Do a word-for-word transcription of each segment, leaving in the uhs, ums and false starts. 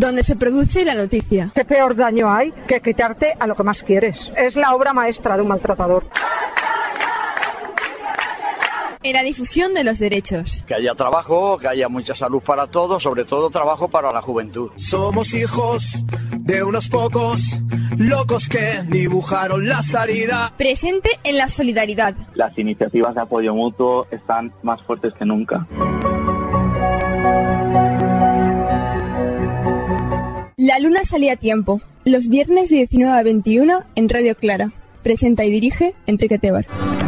donde se produce la noticia. ¿Qué peor daño hay que quitarte a lo que más quieres? Es la obra maestra de un maltratador. En la difusión de los derechos. Que haya trabajo, que haya mucha salud para todos, sobre todo trabajo para la juventud. Somos hijos de unos pocos locos que dibujaron la salida. Presente en la solidaridad. Las iniciativas de apoyo mutuo están más fuertes que nunca. La luna salía a tiempo. Los viernes de diecinueve a veintiuno en Radio Clara. Presenta y dirige Enrique Tebar.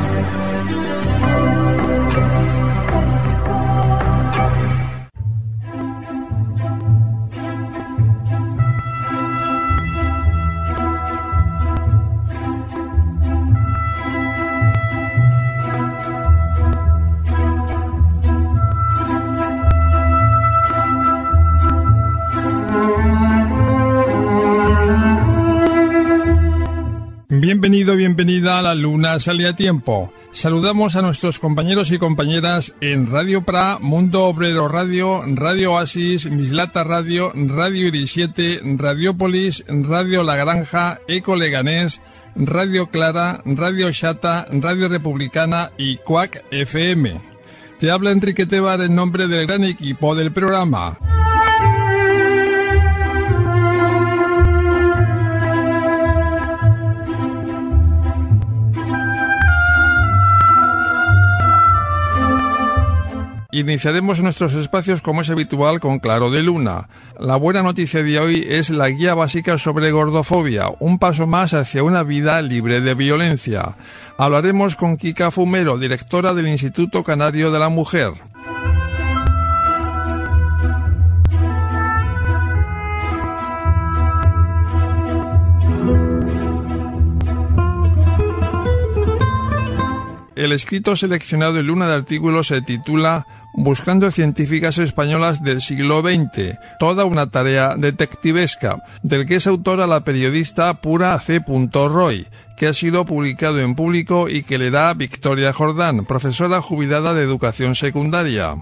Bienvenido, bienvenida a La Luna Sale a Tiempo. Saludamos a nuestros compañeros y compañeras en Radio Pra, Mundo Obrero Radio, Radio Oasis, Mislata Radio, Radio Iris siete, Radiopolis, Radio La Granja, Eco Leganés, Radio Clara, Radio Xata, Radio Republicana y Cuac F M. Te habla Enrique Tebar en nombre del gran equipo del programa. Iniciaremos nuestros espacios como es habitual con Claro de Luna. La buena noticia de hoy es la guía básica sobre gordofobia, un paso más hacia una vida libre de violencia. Hablaremos con Kika Fumero, directora del Instituto Canario de la Mujer. El escrito seleccionado en Luna de artículos se titula Buscando científicas españolas del siglo veinte, toda una tarea detectivesca, del que es autora la periodista Pura C. Roy, que ha sido publicado en Público y que leerá Victoria Jordán, profesora jubilada de educación secundaria.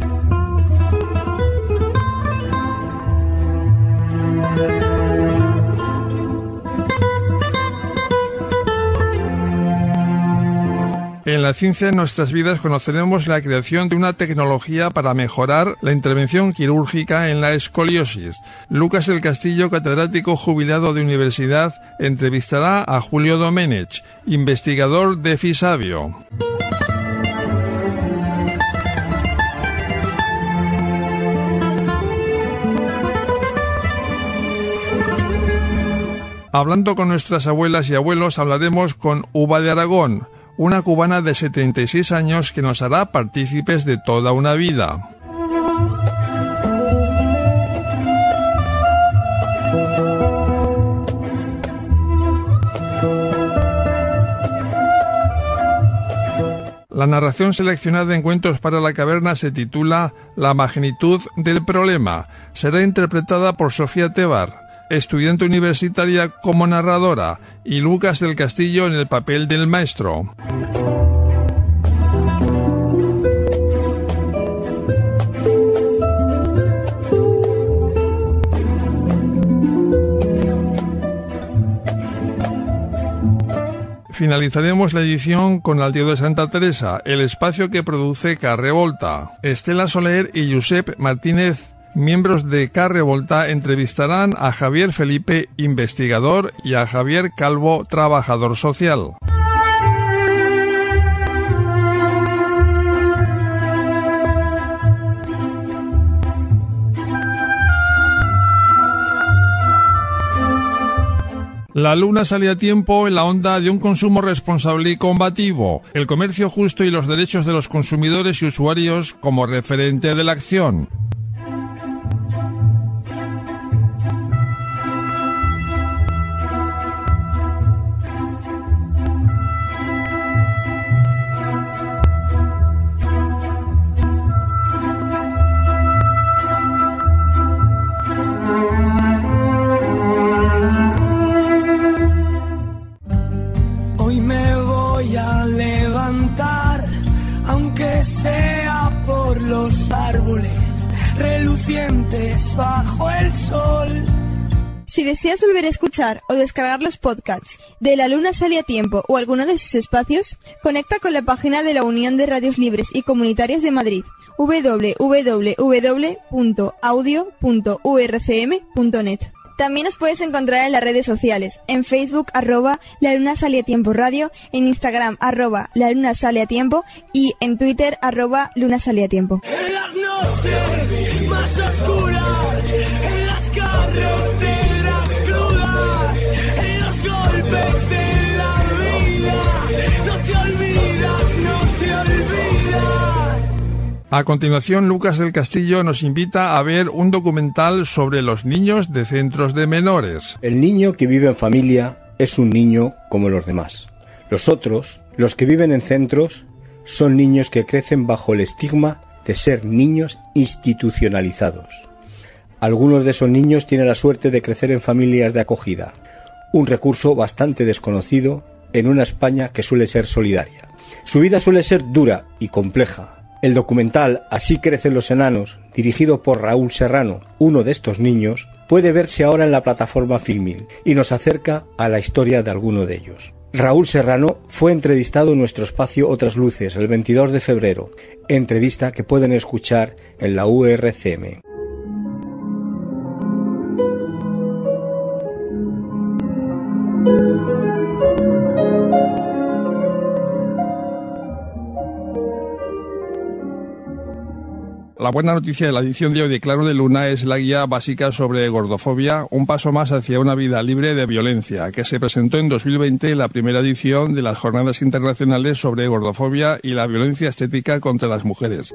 En la ciencia de nuestras vidas conoceremos la creación de una tecnología para mejorar la intervención quirúrgica en la escoliosis. Lucas del Castillo, catedrático jubilado de universidad, entrevistará a Julio Domenech, investigador de Fisabio. Hablando con nuestras abuelas y abuelos, hablaremos con Uva de Aragón, una cubana de setenta y seis años que nos hará partícipes de toda una vida. La narración seleccionada en Cuentos para la Caverna se titula La magnitud del problema. Será interpretada por Sofía Tebar, estudiante universitaria como narradora, y Lucas del Castillo en el papel del maestro. Finalizaremos la edición con Al Tío de Santa Teresa, el espacio que produce Carrevolta. Estela Soler y Josep Martínez, miembros de Carrevolta, entrevistarán a Javier Felipe, investigador, y a Javier Calvo, trabajador social. La luna sale a tiempo en la onda de un consumo responsable y combativo, el comercio justo y los derechos de los consumidores y usuarios como referente de la acción. relucientes bajo el sol. Si deseas volver a escuchar o descargar los podcasts de La Luna Sale a Tiempo o alguno de sus espacios, conecta con la página de la Unión de Radios Libres y Comunitarias de Madrid, doble u doble u doble u punto audio punto u r c m punto net. También nos puedes encontrar en las redes sociales, en Facebook, arroba La Luna Sale a Tiempo Radio, en Instagram, arroba La Luna Sale a Tiempo y en Twitter, arroba Luna Sale a Tiempo. En las noches más oscuras, en las carreteras crudas, en los golpes de la vida, no te olvidas, no te olvidas. A continuación, Lucas del Castillo nos invita a ver un documental sobre los niños de centros de menores. El niño que vive en familia es un niño como los demás. Los otros, los que viven en centros, son niños que crecen bajo el estigma de ser niños institucionalizados. Algunos de esos niños tienen la suerte de crecer en familias de acogida, un recurso bastante desconocido en una España que suele ser solidaria. Su vida suele ser dura y compleja. El documental Así crecen los enanos, dirigido por Raúl Serrano, uno de estos niños, puede verse ahora en la plataforma Filmin y nos acerca a la historia de alguno de ellos. Raúl Serrano fue entrevistado en nuestro espacio Otras Luces el veintidós de febrero, entrevista que pueden escuchar en la U R C M. La buena noticia de la edición de hoy de Claro de Luna es la guía básica sobre gordofobia, un paso más hacia una vida libre de violencia, que se presentó en dos mil veinte en la primera edición de las Jornadas Internacionales sobre Gordofobia y la Violencia Estética contra las Mujeres.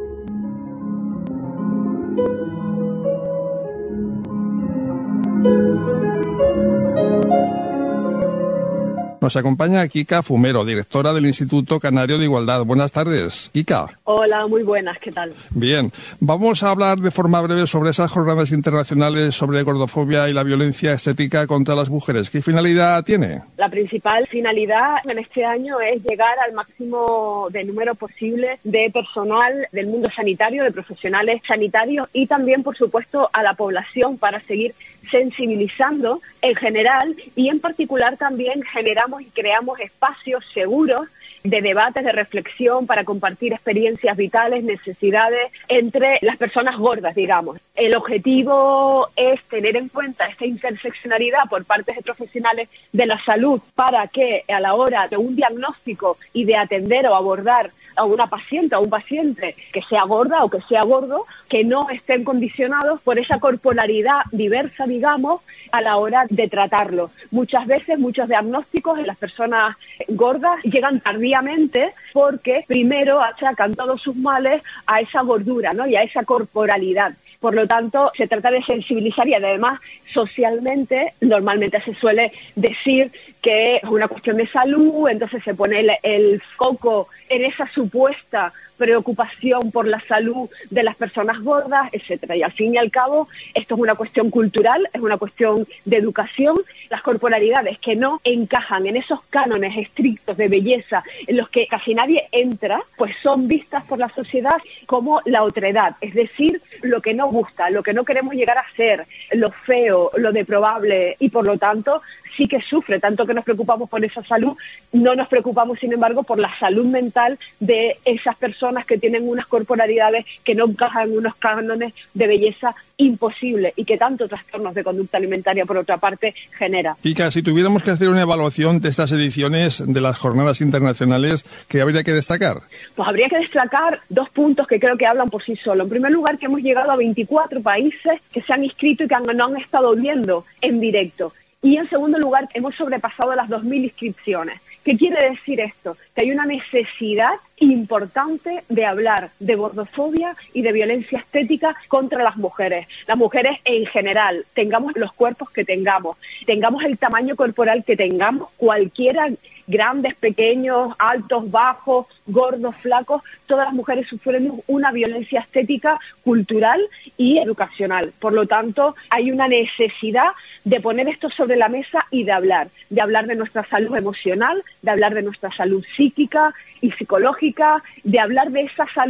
Nos acompaña Kika Fumero, directora del Instituto Canario de Igualdad. Buenas tardes, Kika. Hola, muy buenas, ¿qué tal? Bien, vamos a hablar de forma breve sobre esas jornadas internacionales sobre gordofobia y la violencia estética contra las mujeres. ¿Qué finalidad tiene? La principal finalidad en este año es llegar al máximo de número posible de personal del mundo sanitario, de profesionales sanitarios y también, por supuesto, a la población para seguir sensibilizando en general y en particular también generamos y creamos espacios seguros de debates, de reflexión para compartir experiencias vitales, necesidades entre las personas gordas, digamos. El objetivo es tener en cuenta esta interseccionalidad por parte de profesionales de la salud para que a la hora de un diagnóstico y de atender o abordar a una paciente o a un paciente que sea gorda o que sea gordo, que no estén condicionados por esa corporalidad diversa, digamos, a la hora de tratarlo. Muchas veces, muchos diagnósticos en las personas gordas llegan tardíamente porque primero achacan todos sus males a esa gordura, ¿no? Y a esa corporalidad. Por lo tanto, se trata de sensibilizar y además socialmente normalmente se suele decir que es una cuestión de salud, entonces se pone el, el foco en esa supuesta preocupación por la salud de las personas gordas, etcétera. Y al fin y al cabo, esto es una cuestión cultural, es una cuestión de educación. Las corporalidades que no encajan en esos cánones estrictos de belleza en los que casi nadie entra, pues son vistas por la sociedad como la otredad, es decir, lo que no gusta, lo que no queremos llegar a ser, lo feo, lo deprobable, y por lo tanto sí que sufre, tanto que nos preocupamos por esa salud, no nos preocupamos, sin embargo, por la salud mental de esas personas que tienen unas corporalidades que no encajan en unos cánones de belleza imposibles y que tanto trastornos de conducta alimentaria, por otra parte, genera. Kika, si tuviéramos que hacer una evaluación de estas ediciones de las jornadas internacionales, ¿qué habría que destacar? Pues habría que destacar dos puntos que creo que hablan por sí solos. En primer lugar, que hemos llegado a veinticuatro países que se han inscrito y que no han estado viendo en directo. Y en segundo lugar, hemos sobrepasado las dos mil inscripciones. ¿Qué quiere decir esto? Que hay una necesidad importante de hablar de gordofobia y de violencia estética contra las mujeres. Las mujeres en general, tengamos los cuerpos que tengamos, tengamos el tamaño corporal que tengamos, cualquiera, grandes, pequeños, altos, bajos, gordos, flacos, todas las mujeres sufren una violencia estética, cultural y educacional. Por lo tanto, hay una necesidad de poner esto sobre la mesa y de hablar, de hablar de nuestra salud emocional, de hablar de nuestra salud psíquica y psicológica, de hablar de esa salud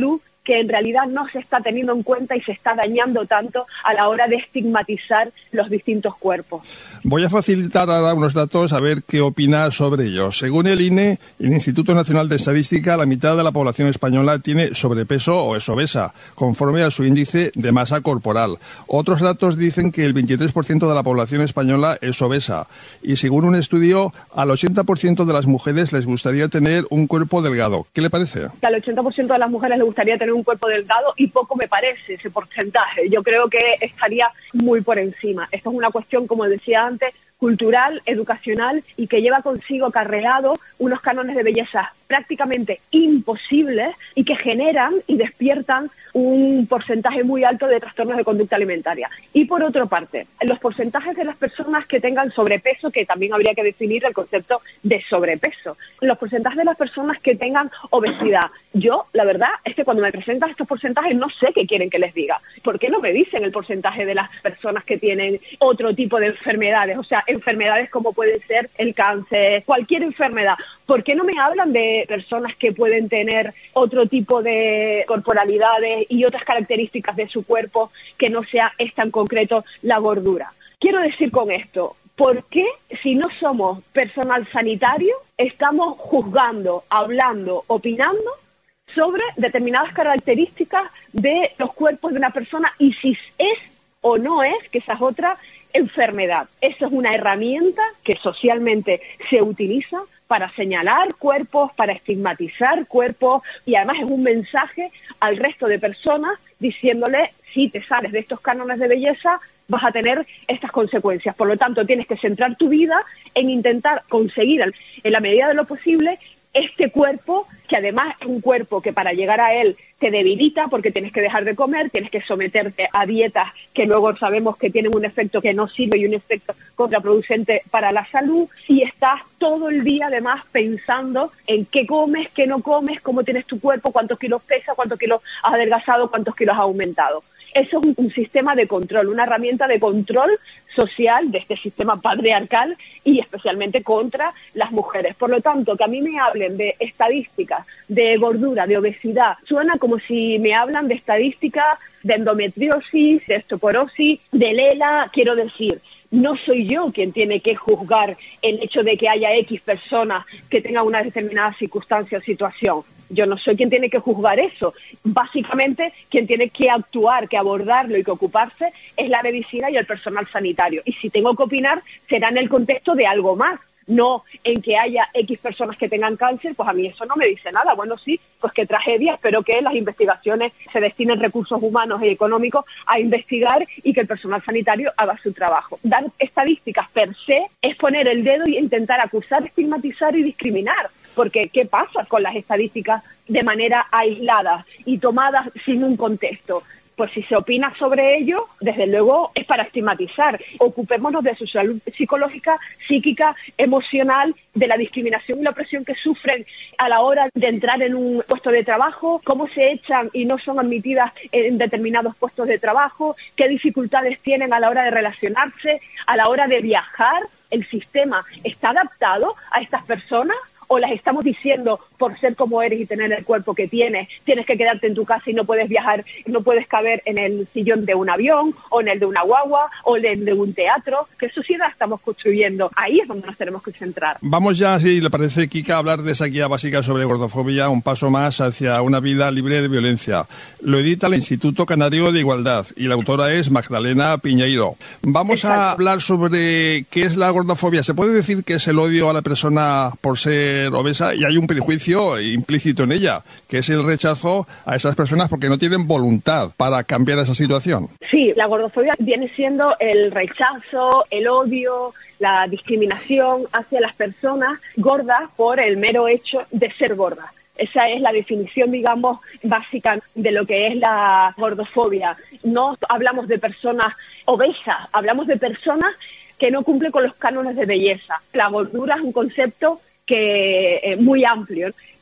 que en realidad no se está teniendo en cuenta y se está dañando tanto a la hora de estigmatizar los distintos cuerpos. Voy a facilitar ahora unos datos a ver qué opina sobre ello. Según el I N E, el Instituto Nacional de Estadística, la mitad de la población española tiene sobrepeso o es obesa, conforme a su índice de masa corporal. Otros datos dicen que el veintitrés por ciento de la población española es obesa. Y según un estudio, al ochenta por ciento de las mujeres les gustaría tener un cuerpo delgado. ¿Qué le parece? Al ochenta por ciento de las mujeres les gustaría tener un cuerpo delgado y poco me parece ese porcentaje. Yo creo que estaría muy por encima. Esto es una cuestión, como decía antes, cultural, educacional y que lleva consigo acarreado unos cánones de belleza prácticamente imposibles y que generan y despiertan un porcentaje muy alto de trastornos de conducta alimentaria. Y por otra parte, los porcentajes de las personas que tengan sobrepeso, que también habría que definir el concepto de sobrepeso, los porcentajes de las personas que tengan obesidad. Yo, la verdad, es que cuando me presentan estos porcentajes no sé qué quieren que les diga. ¿Por qué no me dicen el porcentaje de las personas que tienen otro tipo de enfermedades? O sea, enfermedades como puede ser el cáncer, cualquier enfermedad. ¿Por qué no me hablan de personas que pueden tener otro tipo de corporalidades y otras características de su cuerpo que no sea esta en concreto la gordura? Quiero decir con esto, ¿por qué si no somos personal sanitario estamos juzgando, hablando, opinando sobre determinadas características de los cuerpos de una persona y si es o no es, que esa es otra enfermedad? Eso es una herramienta que socialmente se utiliza para señalar cuerpos, para estigmatizar cuerpos y además es un mensaje al resto de personas diciéndole si te sales de estos cánones de belleza vas a tener estas consecuencias. Por lo tanto, tienes que centrar tu vida en intentar conseguir en la medida de lo posible este cuerpo, que además es un cuerpo que para llegar a él te debilita porque tienes que dejar de comer, tienes que someterte a dietas que luego sabemos que tienen un efecto que no sirve y un efecto contraproducente para la salud y estás todo el día además pensando en qué comes, qué no comes, cómo tienes tu cuerpo, cuántos kilos pesa, cuántos kilos has adelgazado, cuántos kilos has aumentado. Eso es un, un sistema de control, una herramienta de control social de este sistema patriarcal y especialmente contra las mujeres. Por lo tanto, que a mí me hablen de estadísticas, de gordura, de obesidad, suena como si me hablan de estadísticas de endometriosis, de osteoporosis, de lela. Quiero decir, no soy yo quien tiene que juzgar el hecho de que haya X personas que tengan una determinada circunstancia o situación. Yo no soy quien tiene que juzgar eso. Básicamente, quien tiene que actuar, que abordarlo y que ocuparse es la medicina y el personal sanitario. Y si tengo que opinar, será en el contexto de algo más, no en que haya X personas que tengan cáncer, pues a mí eso no me dice nada. Bueno, sí, pues qué tragedia, espero que las investigaciones se destinen recursos humanos y económicos a investigar y que el personal sanitario haga su trabajo. Dar estadísticas per se es poner el dedo y intentar acusar, estigmatizar y discriminar. Porque, ¿qué pasa con las estadísticas de manera aislada y tomadas sin un contexto? Pues si se opina sobre ello, desde luego es para estigmatizar. Ocupémonos de su salud psicológica, psíquica, emocional, de la discriminación y la opresión que sufren a la hora de entrar en un puesto de trabajo, cómo se echan y no son admitidas en determinados puestos de trabajo, qué dificultades tienen a la hora de relacionarse, a la hora de viajar. ¿El sistema está adaptado a estas personas? ¿O las estamos diciendo por ser como eres y tener el cuerpo que tienes, tienes que quedarte en tu casa y no puedes viajar, no puedes caber en el sillón de un avión, o en el de una guagua, o en el de un teatro? ¿Qué sociedad estamos construyendo? Ahí es donde nos tenemos que centrar. Vamos ya, si le parece, Kika, a hablar de esa guía básica sobre gordofobia, un paso más hacia una vida libre de violencia. Lo edita el Instituto Canario de Igualdad y la autora es Magdalena Piñeiro. Vamos Exacto. a hablar sobre qué es la gordofobia. ¿Se puede decir que es el odio a la persona por ser obesa? Y hay un prejuicio implícito en ella, que es el rechazo a esas personas porque no tienen voluntad para cambiar esa situación. Sí, la gordofobia viene siendo el rechazo, el odio, la discriminación hacia las personas gordas por el mero hecho de ser gordas. Esa es la definición, digamos, básica de lo que es la gordofobia. No hablamos de personas obesas, hablamos de personas que no cumplen con los cánones de belleza. La gordura es un concepto que es muy amplio,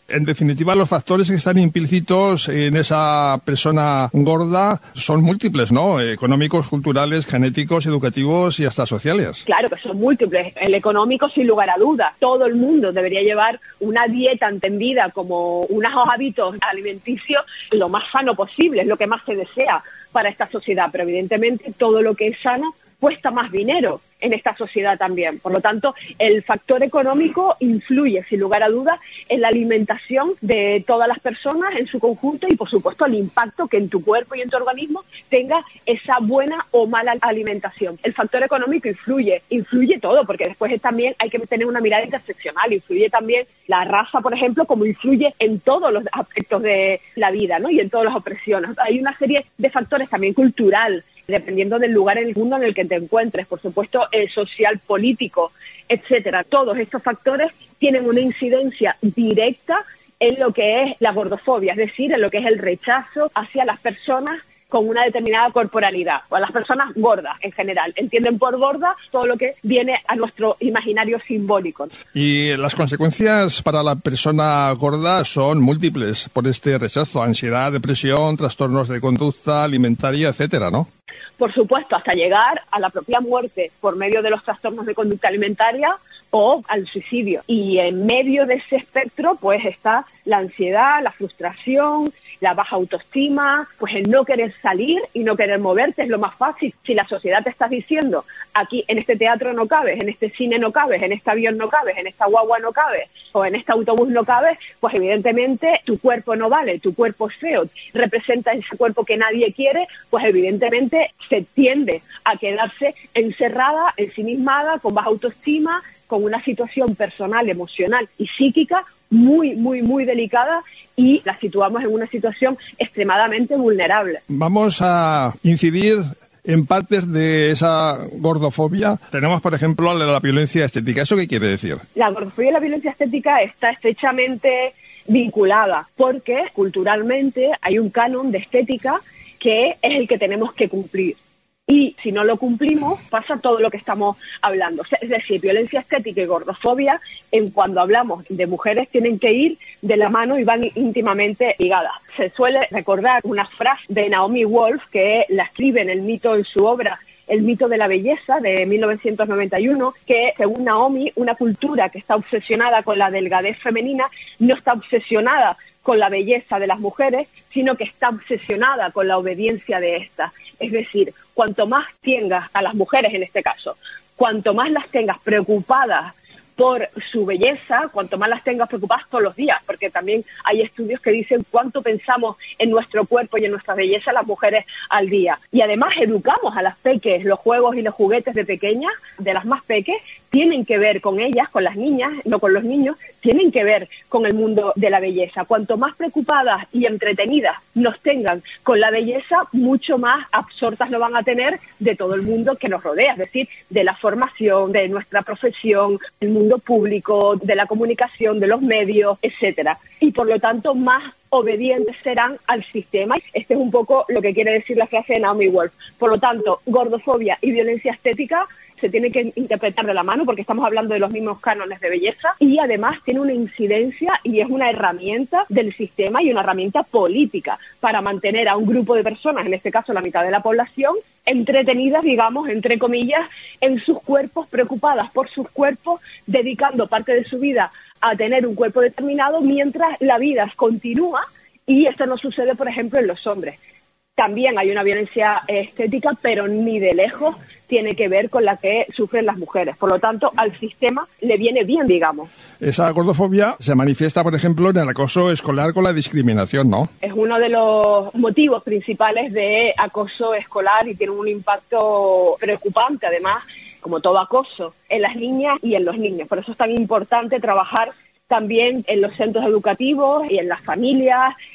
En definitiva, los factores que están implícitos en esa persona gorda son múltiples, ¿no? Económicos, culturales, genéticos, educativos y hasta sociales. Claro que son múltiples. El económico, sin lugar a dudas. Todo el mundo debería llevar una dieta entendida como unos hábitos alimenticios lo más sano posible, es lo que más se desea para esta sociedad. Pero evidentemente todo lo que es sano cuesta más dinero en esta sociedad también. Por lo tanto, el factor económico influye, sin lugar a dudas, en la alimentación de todas las personas en su conjunto y, por supuesto, el impacto que en tu cuerpo y en tu organismo tenga esa buena o mala alimentación. El factor económico influye, influye todo, porque después también hay que tener una mirada interseccional. Influye también la raza, por ejemplo, como influye en todos los aspectos de la vida, ¿no? Y en todas las opresiones. Hay una serie de factores también cultural, dependiendo del lugar en el mundo en el que te encuentres, por supuesto, el social, político, etcétera. Todos estos factores tienen una incidencia directa en lo que es la gordofobia, es decir, en lo que es el rechazo hacia las personas con una determinada corporalidad, o a las personas gordas en general. Entienden por gorda todo lo que viene a nuestro imaginario simbólico. Y las consecuencias para la persona gorda son múltiples por este rechazo: ansiedad, depresión, trastornos de conducta alimentaria, etcétera, ¿no? Por supuesto, hasta llegar a la propia muerte por medio de los trastornos de conducta alimentaria o al suicidio. Y en medio de ese espectro, pues está la ansiedad, la frustración, la baja autoestima, pues el no querer salir y no querer moverte es lo más fácil. Si la sociedad te está diciendo, aquí en este teatro no cabes, en este cine no cabes, en este avión no cabes, en esta guagua no cabes, o en este autobús no cabes, pues evidentemente tu cuerpo no vale, tu cuerpo es feo, representa ese cuerpo que nadie quiere, pues evidentemente se tiende a quedarse encerrada, ensimismada, con baja autoestima, con una situación personal, emocional y psíquica muy, muy, muy delicada, y la situamos en una situación extremadamente vulnerable. Vamos a incidir en partes de esa gordofobia. Tenemos, por ejemplo, la, la violencia estética. ¿Eso qué quiere decir? La gordofobia y la violencia estética está estrechamente vinculada, porque culturalmente hay un canon de estética que es el que tenemos que cumplir. Y si no lo cumplimos, pasa todo lo que estamos hablando. Es decir, violencia estética y gordofobia, en cuando hablamos de mujeres, tienen que ir de la mano y van íntimamente ligadas. Se suele recordar una frase de Naomi Wolf, que la escribe en el mito, en su obra El mito de la belleza, de mil novecientos noventa y uno, que según Naomi, una cultura que está obsesionada con la delgadez femenina no está obsesionada con la belleza de las mujeres, sino que está obsesionada con la obediencia de estas. Es decir, cuanto más tengas a las mujeres en este caso, cuanto más las tengas preocupadas por su belleza, cuanto más las tengas preocupadas todos los días, porque también hay estudios que dicen cuánto pensamos en nuestro cuerpo y en nuestra belleza las mujeres al día. Y además educamos a las peques, los juegos y los juguetes de pequeñas, de las más peques, tienen que ver con ellas, con las niñas, no con los niños, tienen que ver con el mundo de la belleza. Cuanto más preocupadas y entretenidas nos tengan con la belleza, mucho más absortas lo van a tener de todo el mundo que nos rodea, es decir, de la formación, de nuestra profesión, del mundo público, de la comunicación, de los medios, etcétera. Y por lo tanto, más obedientes serán al sistema. Este es un poco lo que quiere decir la frase de Naomi Wolf. Por lo tanto, gordofobia y violencia estética se tiene que interpretar de la mano, porque estamos hablando de los mismos cánones de belleza, y además tiene una incidencia y es una herramienta del sistema y una herramienta política para mantener a un grupo de personas, en este caso la mitad de la población, entretenidas, digamos, entre comillas, en sus cuerpos, preocupadas por sus cuerpos, dedicando parte de su vida a tener un cuerpo determinado, mientras la vida continúa, y esto no sucede, por ejemplo, en los hombres. También hay una violencia estética, pero ni de lejos tiene que ver con la que sufren las mujeres. Por lo tanto, al sistema le viene bien, digamos. Esa gordofobia se manifiesta, por ejemplo, en el acoso escolar con la discriminación, ¿no? Es uno de los motivos principales de acoso escolar y tiene un impacto preocupante, además, como todo acoso, en las niñas y en los niños. Por eso es tan importante trabajar también en los centros educativos y en las familias,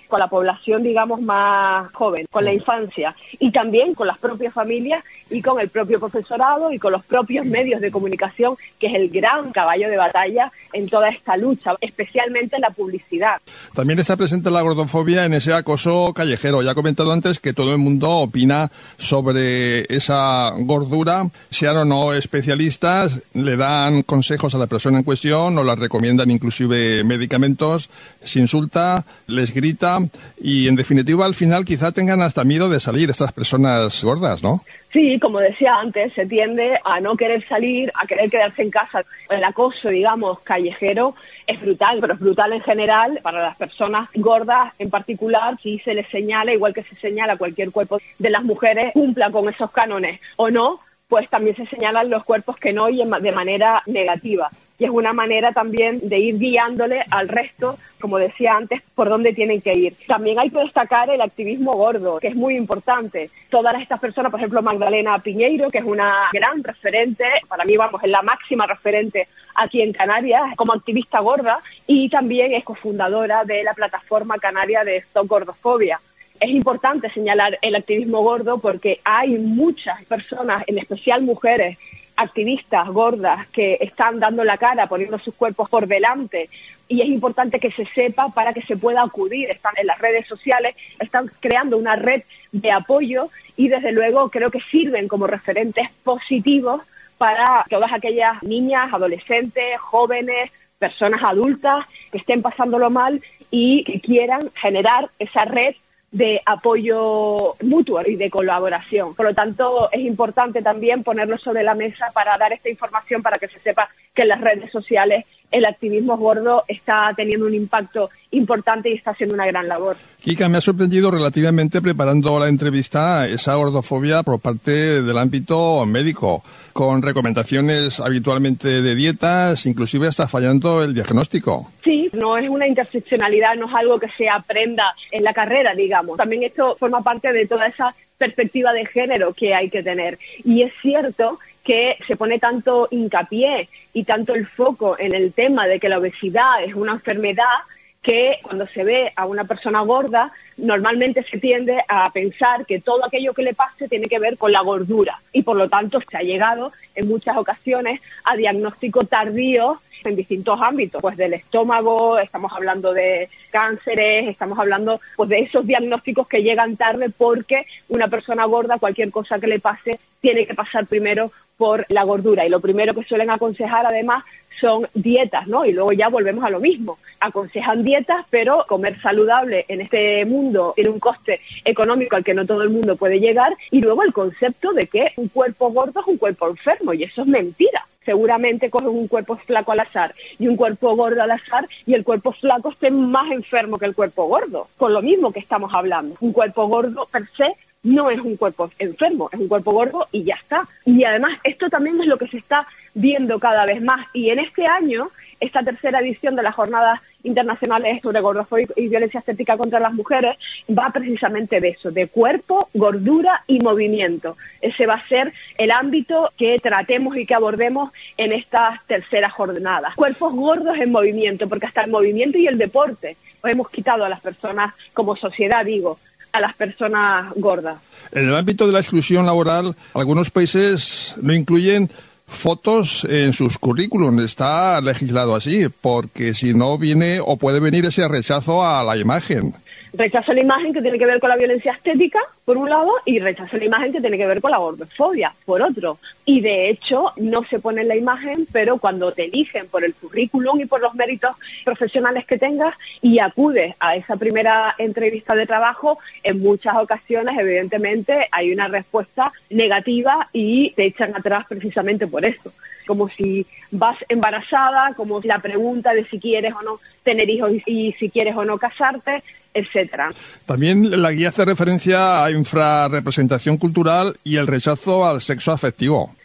con la población, digamos, más joven, con la infancia, y también con las propias familias y con el propio profesorado y con los propios medios de comunicación, que es el gran caballo de batalla en toda esta lucha, especialmente en la publicidad. También está presente la gordofobia en ese acoso callejero. Ya he comentado antes que todo el mundo opina sobre esa gordura, sean o no especialistas, le dan consejos a la persona en cuestión o las recomiendan inclusive medicamentos, se insulta, les grita y en definitiva al final quizá tengan hasta miedo de salir estas personas gordas, ¿no? Sí, como decía antes, se tiende a no querer salir, a querer quedarse en casa. El acoso, digamos, callejero es brutal, pero es brutal en general. Para las personas gordas en particular, si se les señala, igual que se señala cualquier cuerpo de las mujeres, cumpla con esos cánones o no, pues también se señalan los cuerpos que no y de manera negativa. Y es una manera también de ir guiándole al resto, como decía antes, por dónde tienen que ir. También hay que destacar el activismo gordo, que es muy importante. Todas estas personas, por ejemplo, Magdalena Piñeiro, que es una gran referente, para mí, vamos, es la máxima referente aquí en Canarias, como activista gorda, y también es cofundadora de la plataforma canaria de Stop Gordofobia. Es importante señalar el activismo gordo porque hay muchas personas, en especial mujeres, activistas gordas que están dando la cara, poniendo sus cuerpos por delante, y es importante que se sepa para que se pueda acudir. Están en las redes sociales, están creando una red de apoyo y desde luego creo que sirven como referentes positivos para todas aquellas niñas, adolescentes, jóvenes, personas adultas que estén pasándolo mal y que quieran generar esa red de apoyo mutuo y de colaboración. Por lo tanto, es importante también ponerlo sobre la mesa para dar esta información, para que se sepa que en las redes sociales el activismo gordo está teniendo un impacto importante y está haciendo una gran labor. Kika, me ha sorprendido relativamente preparando la entrevista esa gordofobia por parte del ámbito médico, con recomendaciones habitualmente de dietas, inclusive hasta fallando el diagnóstico. Sí, no es una interseccionalidad, no es algo que se aprenda en la carrera, digamos. También esto forma parte de toda esa perspectiva de género que hay que tener. Y es cierto que se pone tanto hincapié y tanto el foco en el tema de que la obesidad es una enfermedad que cuando se ve a una persona gorda, normalmente se tiende a pensar que todo aquello que le pase tiene que ver con la gordura y por lo tanto se ha llegado en muchas ocasiones a diagnósticos tardíos en distintos ámbitos, pues del estómago, estamos hablando de cánceres, estamos hablando pues de esos diagnósticos que llegan tarde porque una persona gorda, cualquier cosa que le pase, tiene que pasar primero por la gordura y lo primero que suelen aconsejar además son dietas, ¿no? Y luego ya volvemos a lo mismo. Aconsejan dietas, pero comer saludable en este mundo tiene un coste económico al que no todo el mundo puede llegar. Y luego el concepto de que un cuerpo gordo es un cuerpo enfermo, y eso es mentira. Seguramente cogen un cuerpo flaco al azar y un cuerpo gordo al azar y el cuerpo flaco esté más enfermo que el cuerpo gordo. Con lo mismo que estamos hablando. Un cuerpo gordo per se no es un cuerpo enfermo, es un cuerpo gordo y ya está. Y además esto también es lo que se está viendo cada vez más. Y en este año, esta tercera edición de las Jornadas Internacionales sobre Gordofobia y Violencia Estética contra las Mujeres va precisamente de eso, de cuerpo, gordura y movimiento. Ese va a ser el ámbito que tratemos y que abordemos en estas terceras jornadas. Cuerpos gordos en movimiento, porque hasta el movimiento y el deporte nos hemos quitado a las personas, como sociedad digo, a las personas gordas. En el ámbito de la exclusión laboral, algunos países no incluyen fotos en sus currículum. Está legislado así, porque si no viene o puede venir ese rechazo a la imagen. Rechazo a la imagen que tiene que ver con la violencia estética, por un lado, y rechazo a la imagen que tiene que ver con la gordofobia, por otro. Y de hecho, no se pone en la imagen, pero cuando te eligen por el currículum y por los méritos profesionales que tengas y acudes a esa primera entrevista de trabajo, en muchas ocasiones, evidentemente, hay una respuesta negativa y te echan atrás precisamente por eso. Como si vas embarazada, como la pregunta de si quieres o no tener hijos y si quieres o no casarte, etcétera. También la guía hace referencia a infrarrepresentación cultural y el rechazo al sexo afectivo.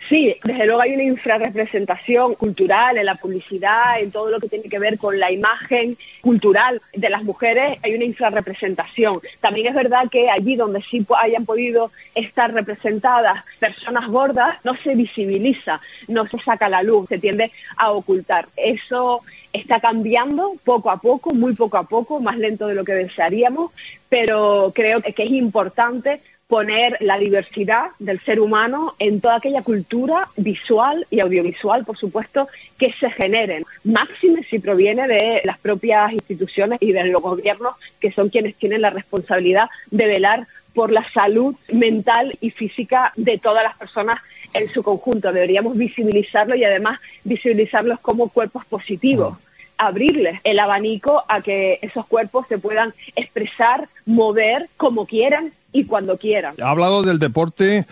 Sí, desde luego hay una infrarrepresentación cultural en la publicidad, en todo lo que tiene que ver con la imagen cultural de las mujeres, hay una infrarrepresentación. También es verdad que allí donde sí hayan podido estar representadas personas gordas, no se visibiliza, no se saca a la luz, se tiende a ocultar. Eso está cambiando poco a poco, muy poco a poco, más lento de lo que desearíamos, pero creo que es importante poner la diversidad del ser humano en toda aquella cultura visual y audiovisual, por supuesto, que se generen. Máxime si proviene de las propias instituciones y de los gobiernos, que son quienes tienen la responsabilidad de velar por la salud mental y física de todas las personas en su conjunto. Deberíamos visibilizarlo y además visibilizarlos como cuerpos positivos. Abrirles el abanico a que esos cuerpos se puedan expresar, mover como quieran y cuando quieran. Ha hablado del deporte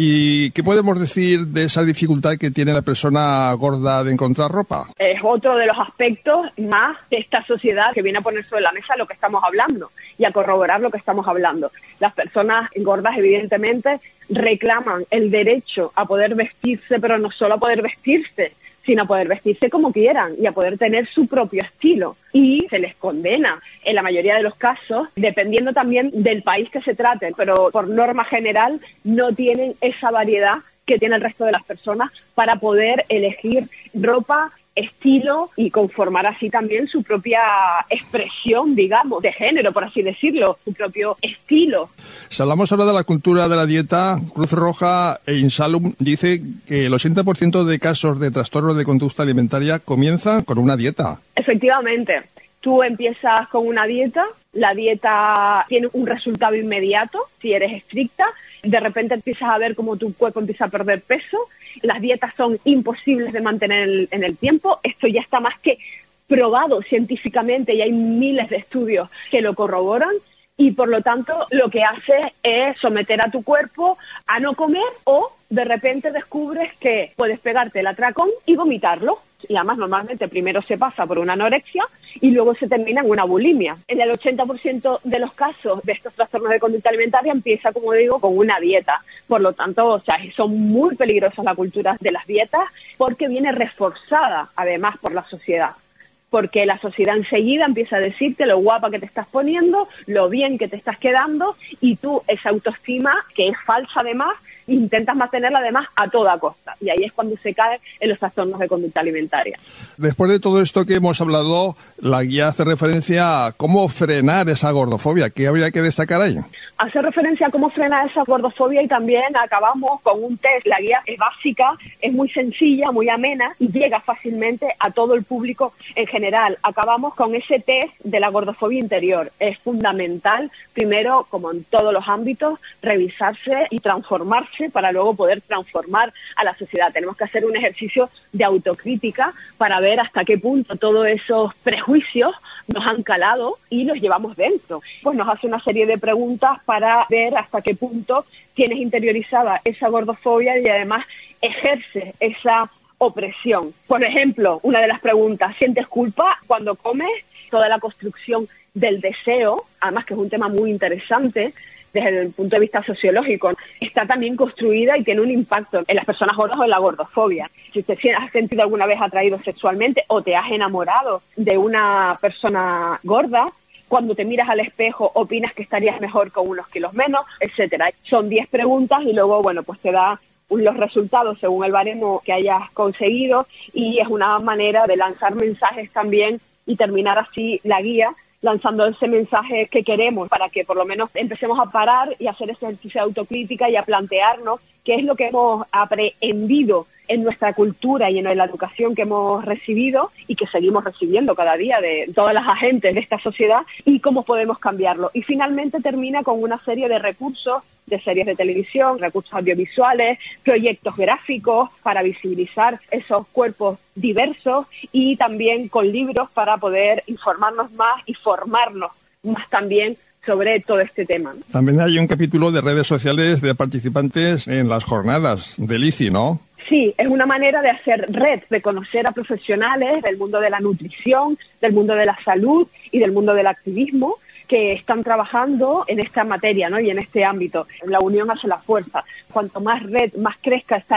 y ¿qué podemos decir de esa dificultad que tiene la persona gorda de encontrar ropa? Es otro de los aspectos más de esta sociedad que viene a poner sobre la mesa lo que estamos hablando y a corroborar lo que estamos hablando. Las personas gordas evidentemente reclaman el derecho a poder vestirse, pero no solo a poder vestirse, sino a poder vestirse como quieran y a poder tener su propio estilo. Y se les condena, en la mayoría de los casos, dependiendo también del país que se trate, pero por norma general no tienen esa variedad que tiene el resto de las personas para poder elegir ropa, estilo y conformar así también su propia expresión, digamos, de género, por así decirlo, su propio estilo. Si hablamos ahora de la cultura de la dieta, Cruz Roja e Insalum dice que el ochenta por ciento de casos de trastorno de conducta alimentaria comienzan con una dieta. Efectivamente. Tú empiezas con una dieta, la dieta tiene un resultado inmediato, si eres estricta, de repente empiezas a ver cómo tu cuerpo empieza a perder peso, las dietas son imposibles de mantener en el tiempo, esto ya está más que probado científicamente y hay miles de estudios que lo corroboran y por lo tanto lo que hace es someter a tu cuerpo a no comer o de repente descubres que puedes pegarte el atracón y vomitarlo. Y además normalmente primero se pasa por una anorexia y luego se termina en una bulimia. En el ochenta por ciento de los casos de estos trastornos de conducta alimentaria empieza, como digo, con una dieta. Por lo tanto, o sea, son muy peligrosas las culturas de las dietas porque viene reforzada además por la sociedad. Porque la sociedad enseguida empieza a decirte lo guapa que te estás poniendo, lo bien que te estás quedando y tú esa autoestima, que es falsa además, intentas mantenerla además a toda costa. Y ahí es cuando se cae en los trastornos de conducta alimentaria. Después de todo esto que hemos hablado, la guía hace referencia a cómo frenar esa gordofobia. ¿Qué habría que destacar ahí? Hace referencia a cómo frenar esa gordofobia y también acabamos con un test. La guía es básica, es muy sencilla, muy amena y llega fácilmente a todo el público en general. Acabamos con ese test de la gordofobia interior. Es fundamental, primero, como en todos los ámbitos, revisarse y transformarse para luego poder transformar a la sociedad. Tenemos que hacer un ejercicio de autocrítica para ver hasta qué punto todos esos prejuicios nos han calado y los llevamos dentro. Pues nos hace una serie de preguntas para ver hasta qué punto tienes interiorizada esa gordofobia y además ejerces esa opresión. Por ejemplo, una de las preguntas, ¿sientes culpa cuando comes? Toda la construcción del deseo, además que es un tema muy interesante, desde el punto de vista sociológico, está también construida y tiene un impacto en las personas gordas o en la gordofobia. Si te has sentido alguna vez atraído sexualmente o te has enamorado de una persona gorda, cuando te miras al espejo opinas que estarías mejor con unos kilos menos, etcétera. Son diez preguntas y luego, bueno, pues te da los resultados según el baremo que hayas conseguido y es una manera de lanzar mensajes también y terminar así la guía lanzando ese mensaje que queremos para que por lo menos empecemos a parar y hacer ese ejercicio de autocrítica y a plantearnos qué es lo que hemos aprehendido en nuestra cultura y en la educación que hemos recibido y que seguimos recibiendo cada día de todas las agentes de esta sociedad y cómo podemos cambiarlo. Y finalmente termina con una serie de recursos, de series de televisión, recursos audiovisuales, proyectos gráficos para visibilizar esos cuerpos diversos y también con libros para poder informarnos más y formarnos más también sobre todo este tema. También hay un capítulo de redes sociales de participantes en las jornadas del I C I, ¿no? Sí, es una manera de hacer red, de conocer a profesionales del mundo de la nutrición, del mundo de la salud y del mundo del activismo que están trabajando en esta materia, ¿no? Y en este ámbito. La unión hace la fuerza. Cuanto más red, más crezca esta red,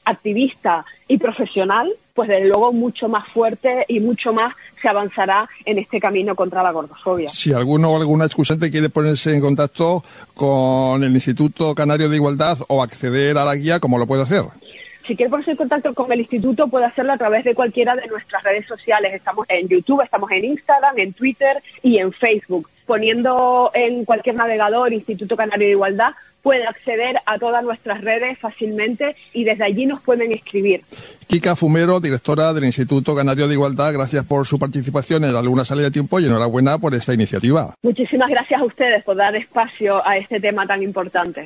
activista y profesional, pues desde luego mucho más fuerte y mucho más se avanzará en este camino contra la gordofobia. Si alguno o alguna excusante quiere ponerse en contacto con el Instituto Canario de Igualdad o acceder a la guía, ¿cómo lo puede hacer? Si quiere ponerse en contacto con el instituto, puede hacerlo a través de cualquiera de nuestras redes sociales. Estamos en YouTube, estamos en Instagram, en Twitter y en Facebook. Poniendo en cualquier navegador Instituto Canario de Igualdad, puede acceder a todas nuestras redes fácilmente y desde allí nos pueden escribir. Kika Fumero, directora del Instituto Canario de Igualdad, gracias por su participación en la Luna Sale a Tiempo y enhorabuena por esta iniciativa. Muchísimas gracias a ustedes por dar espacio a este tema tan importante.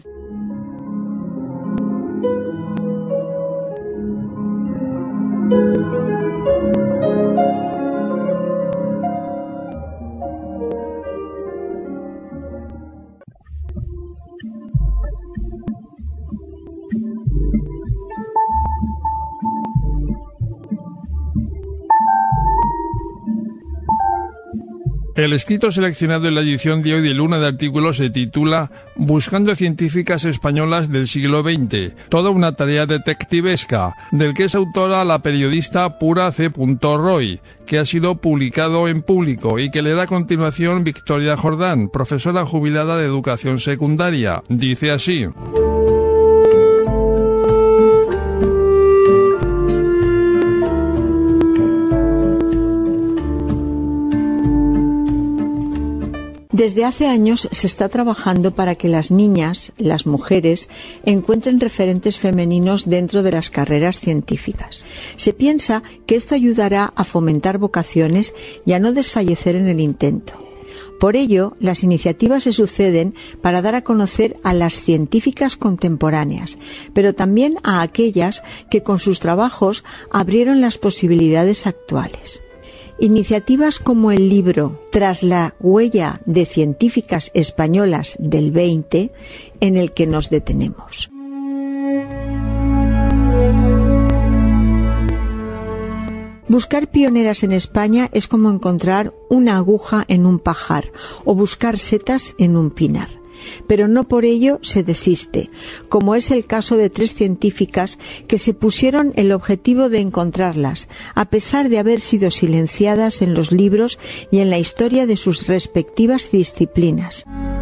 El escrito seleccionado en la edición de hoy de Luna de Artículos se titula Buscando científicas españolas del siglo veinte, toda una tarea detectivesca, del que es autora la periodista Pura C. Roy, que ha sido publicado en Público y que le da a continuación Victoria Jordán, profesora jubilada de educación secundaria. Dice así: Desde hace años se está trabajando para que las niñas, las mujeres, encuentren referentes femeninos dentro de las carreras científicas. Se piensa que esto ayudará a fomentar vocaciones y a no desfallecer en el intento. Por ello, las iniciativas se suceden para dar a conocer a las científicas contemporáneas, pero también a aquellas que con sus trabajos abrieron las posibilidades actuales. Iniciativas como el libro Tras la huella de científicas españolas del veinte, en el que nos detenemos. Buscar pioneras en España es como encontrar una aguja en un pajar o buscar setas en un pinar. Pero no por ello se desiste, como es el caso de tres científicas que se pusieron el objetivo de encontrarlas, a pesar de haber sido silenciadas en los libros y en la historia de sus respectivas disciplinas.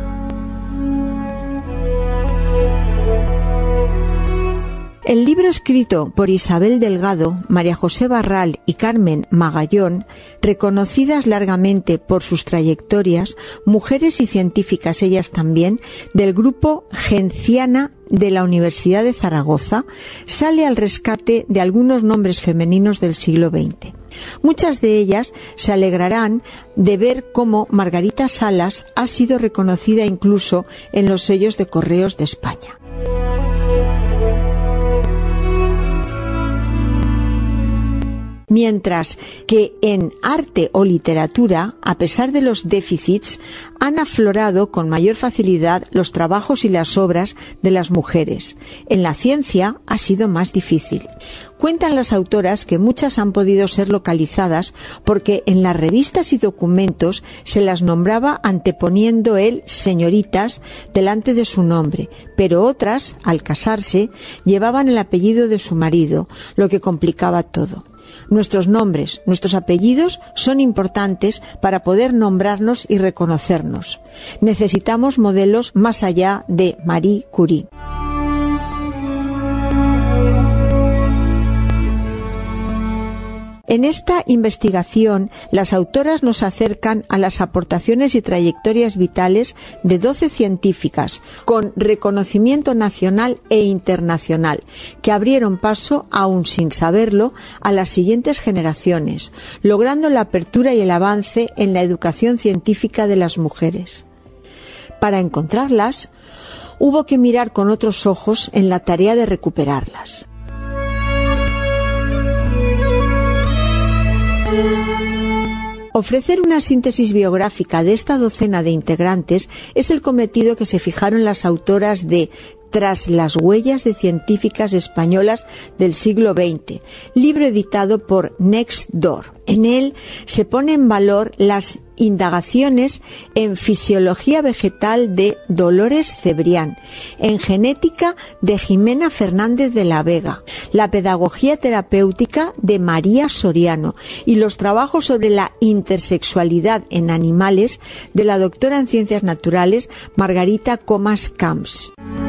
El libro escrito por Isabel Delgado, María José Barral y Carmen Magallón, reconocidas largamente por sus trayectorias, mujeres y científicas ellas también, del grupo Genciana de la Universidad de Zaragoza, sale al rescate de algunos nombres femeninos del siglo veinte. Muchas de ellas se alegrarán de ver cómo Margarita Salas ha sido reconocida incluso en los sellos de correos de España. Mientras que en arte o literatura, a pesar de los déficits, han aflorado con mayor facilidad los trabajos y las obras de las mujeres. En la ciencia ha sido más difícil. Cuentan las autoras que muchas han podido ser localizadas porque en las revistas y documentos se las nombraba anteponiendo el señoritas delante de su nombre, pero otras, al casarse, llevaban el apellido de su marido, lo que complicaba todo. Nuestros nombres, nuestros apellidos son importantes para poder nombrarnos y reconocernos. Necesitamos modelos más allá de Marie Curie. En esta investigación, las autoras nos acercan a las aportaciones y trayectorias vitales de doce científicas con reconocimiento nacional e internacional, que abrieron paso, aún sin saberlo, a las siguientes generaciones, logrando la apertura y el avance en la educación científica de las mujeres. Para encontrarlas, hubo que mirar con otros ojos en la tarea de recuperarlas. Ofrecer una síntesis biográfica de esta docena de integrantes es el cometido que se fijaron las autoras de Tras las huellas de científicas españolas del siglo veinte, libro editado por Next Door. En él se pone en valor las indagaciones en fisiología vegetal de Dolores Cebrián, en genética de Jimena Fernández de la Vega, la pedagogía terapéutica de María Soriano y los trabajos sobre la intersexualidad en animales de la doctora en Ciencias Naturales Margarita Comas Camps.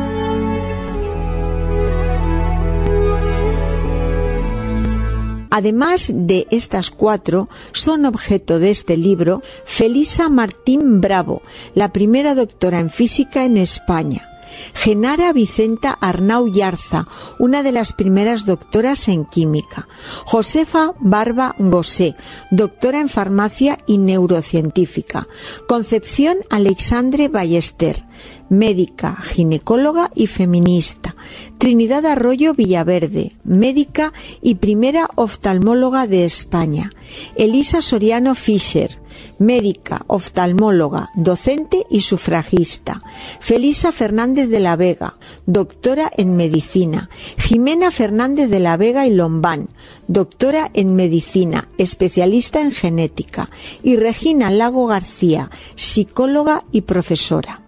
Además de estas cuatro, son objeto de este libro Felisa Martín Bravo, la primera doctora en física en España; Genara Vicenta Arnau Yarza, una de las primeras doctoras en química; Josefa Barba Gosé, doctora en farmacia y neurocientífica; Concepción Alexandre Ballester, médica, ginecóloga y feminista; Trinidad Arroyo Villaverde, médica y primera oftalmóloga de España; Elisa Soriano Fischer, médica, oftalmóloga, docente y sufragista; Felisa Fernández de la Vega, doctora en medicina; Jimena Fernández de la Vega y Lombán, doctora en medicina, especialista en genética; y Regina Lago García, psicóloga y profesora.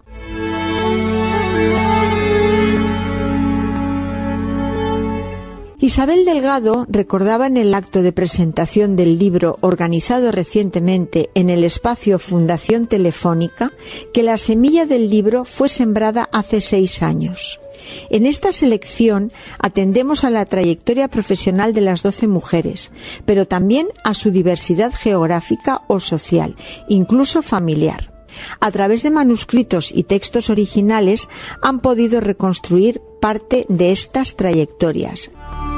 Isabel Delgado recordaba en el acto de presentación del libro organizado recientemente en el espacio Fundación Telefónica que la semilla del libro fue sembrada hace seis años. En esta selección atendemos a la trayectoria profesional de las doce mujeres, pero también a su diversidad geográfica o social, incluso familiar. A través de manuscritos y textos originales han podido reconstruir parte de estas trayectorias.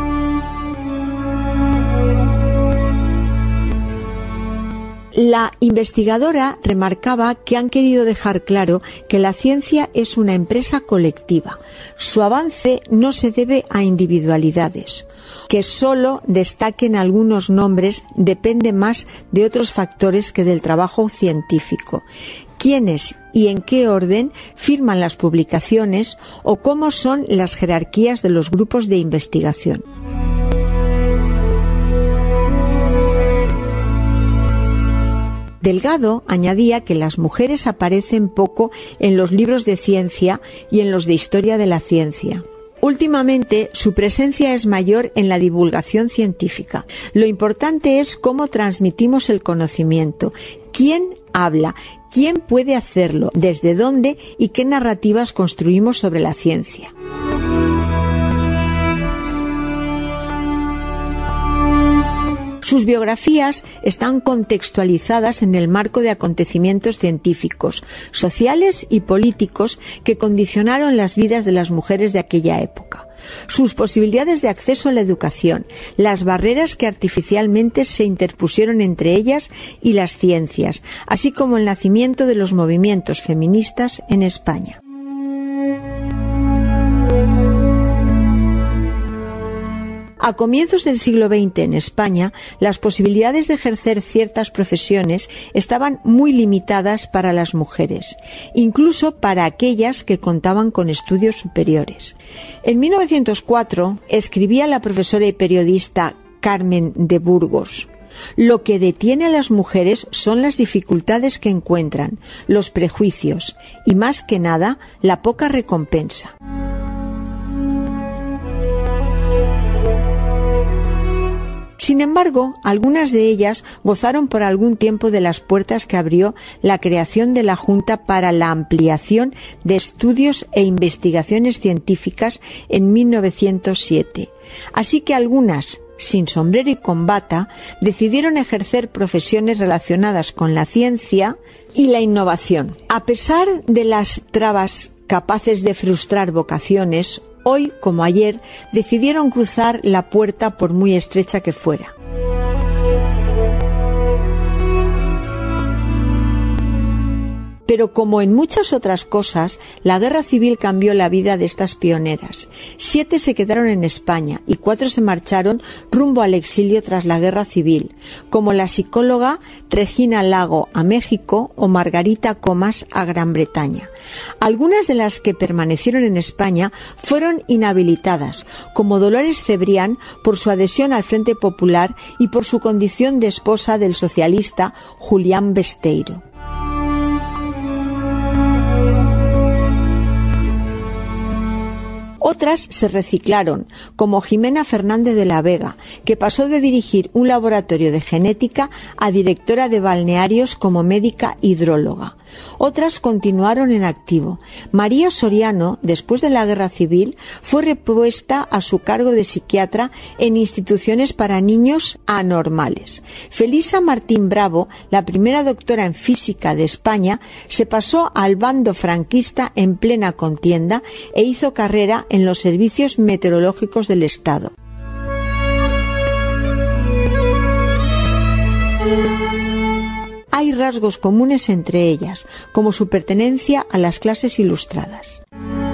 La investigadora remarcaba que han querido dejar claro que la ciencia es una empresa colectiva. Su avance no se debe a individualidades. Que solo destaquen algunos nombres depende más de otros factores que del trabajo científico. Quiénes y en qué orden firman las publicaciones o cómo son las jerarquías de los grupos de investigación. Delgado añadía que las mujeres aparecen poco en los libros de ciencia y en los de historia de la ciencia. Últimamente, su presencia es mayor en la divulgación científica. Lo importante es cómo transmitimos el conocimiento, quién habla, quién puede hacerlo, desde dónde y qué narrativas construimos sobre la ciencia. Sus biografías están contextualizadas en el marco de acontecimientos científicos, sociales y políticos que condicionaron las vidas de las mujeres de aquella época. Sus posibilidades de acceso a la educación, las barreras que artificialmente se interpusieron entre ellas y las ciencias, así como el nacimiento de los movimientos feministas en España. A comienzos del siglo veinte en España, las posibilidades de ejercer ciertas profesiones estaban muy limitadas para las mujeres, incluso para aquellas que contaban con estudios superiores. En mil novecientos cuatro escribía la profesora y periodista Carmen de Burgos: lo que detiene a las mujeres son las dificultades que encuentran, los prejuicios y, más que nada, la poca recompensa. Sin embargo, algunas de ellas gozaron por algún tiempo de las puertas que abrió la creación de la Junta para la Ampliación de Estudios e Investigaciones Científicas en mil novecientos siete. Así que algunas, sin sombrero y con bata, decidieron ejercer profesiones relacionadas con la ciencia y la innovación. A pesar de las trabas capaces de frustrar vocaciones, hoy, como ayer, decidieron cruzar la puerta por muy estrecha que fuera. Pero como en muchas otras cosas, la guerra civil cambió la vida de estas pioneras. Siete se quedaron en España y cuatro se marcharon rumbo al exilio tras la guerra civil, como la psicóloga Regina Lago a México o Margarita Comas a Gran Bretaña. Algunas de las que permanecieron en España fueron inhabilitadas, como Dolores Cebrián por su adhesión al Frente Popular y por su condición de esposa del socialista Julián Besteiro. Otras se reciclaron, como Jimena Fernández de la Vega, que pasó de dirigir un laboratorio de genética a directora de balnearios como médica hidróloga. Otras continuaron en activo. María Soriano, después de la Guerra Civil, fue repuesta a su cargo de psiquiatra en instituciones para niños anormales. Felisa Martín Bravo, la primera doctora en física de España, se pasó al bando franquista en plena contienda e hizo carrera en los servicios meteorológicos del Estado. Hay rasgos comunes entre ellas, como su pertenencia a las clases ilustradas.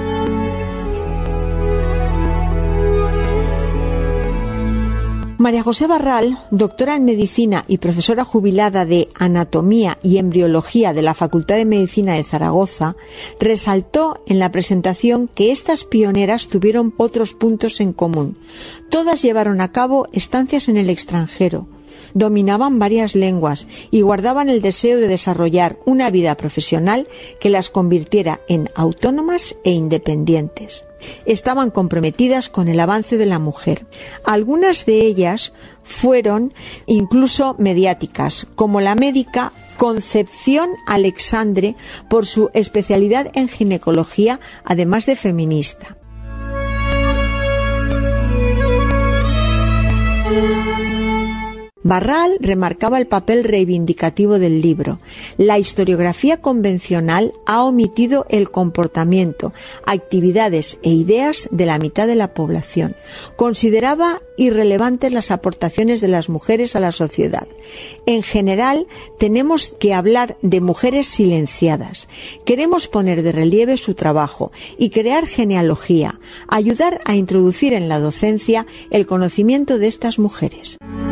María José Barral, doctora en medicina y profesora jubilada de anatomía y embriología de la Facultad de Medicina de Zaragoza, resaltó en la presentación que estas pioneras tuvieron otros puntos en común. Todas llevaron a cabo estancias en el extranjero, dominaban varias lenguas y guardaban el deseo de desarrollar una vida profesional que las convirtiera en autónomas e independientes. Estaban comprometidas con el avance de la mujer. Algunas de ellas fueron incluso mediáticas, como la médica Concepción Alexandre, por su especialidad en ginecología, además de feminista. Barral remarcaba el papel reivindicativo del libro. La historiografía convencional ha omitido el comportamiento, actividades e ideas de la mitad de la población. Consideraba irrelevantes las aportaciones de las mujeres a la sociedad. En general, tenemos que hablar de mujeres silenciadas. Queremos poner de relieve su trabajo y crear genealogía, ayudar a introducir en la docencia el conocimiento de estas mujeres.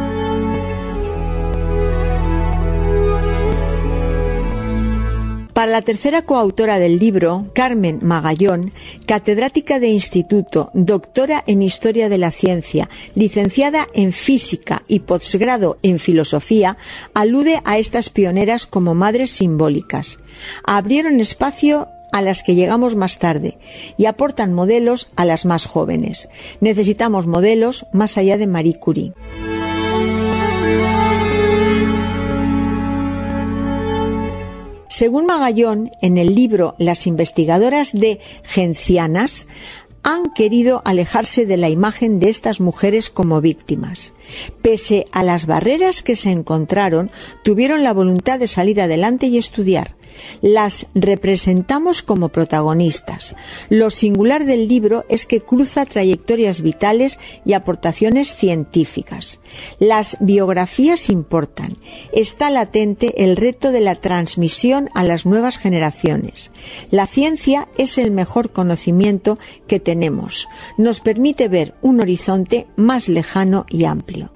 Para la tercera coautora del libro, Carmen Magallón, catedrática de instituto, doctora en Historia de la Ciencia, licenciada en Física y posgrado en Filosofía, alude a estas pioneras como madres simbólicas. Abrieron espacio a las que llegamos más tarde y aportan modelos a las más jóvenes. Necesitamos modelos más allá de Marie Curie. Según Magallón, en el libro Las investigadoras de Gencianas han querido alejarse de la imagen de estas mujeres como víctimas. Pese a las barreras que se encontraron, tuvieron la voluntad de salir adelante y estudiar. Las representamos como protagonistas. Lo singular del libro es que cruza trayectorias vitales y aportaciones científicas. Las biografías importan. Está latente el reto de la transmisión a las nuevas generaciones. La ciencia es el mejor conocimiento que tenemos. Nos permite ver un horizonte más lejano y amplio.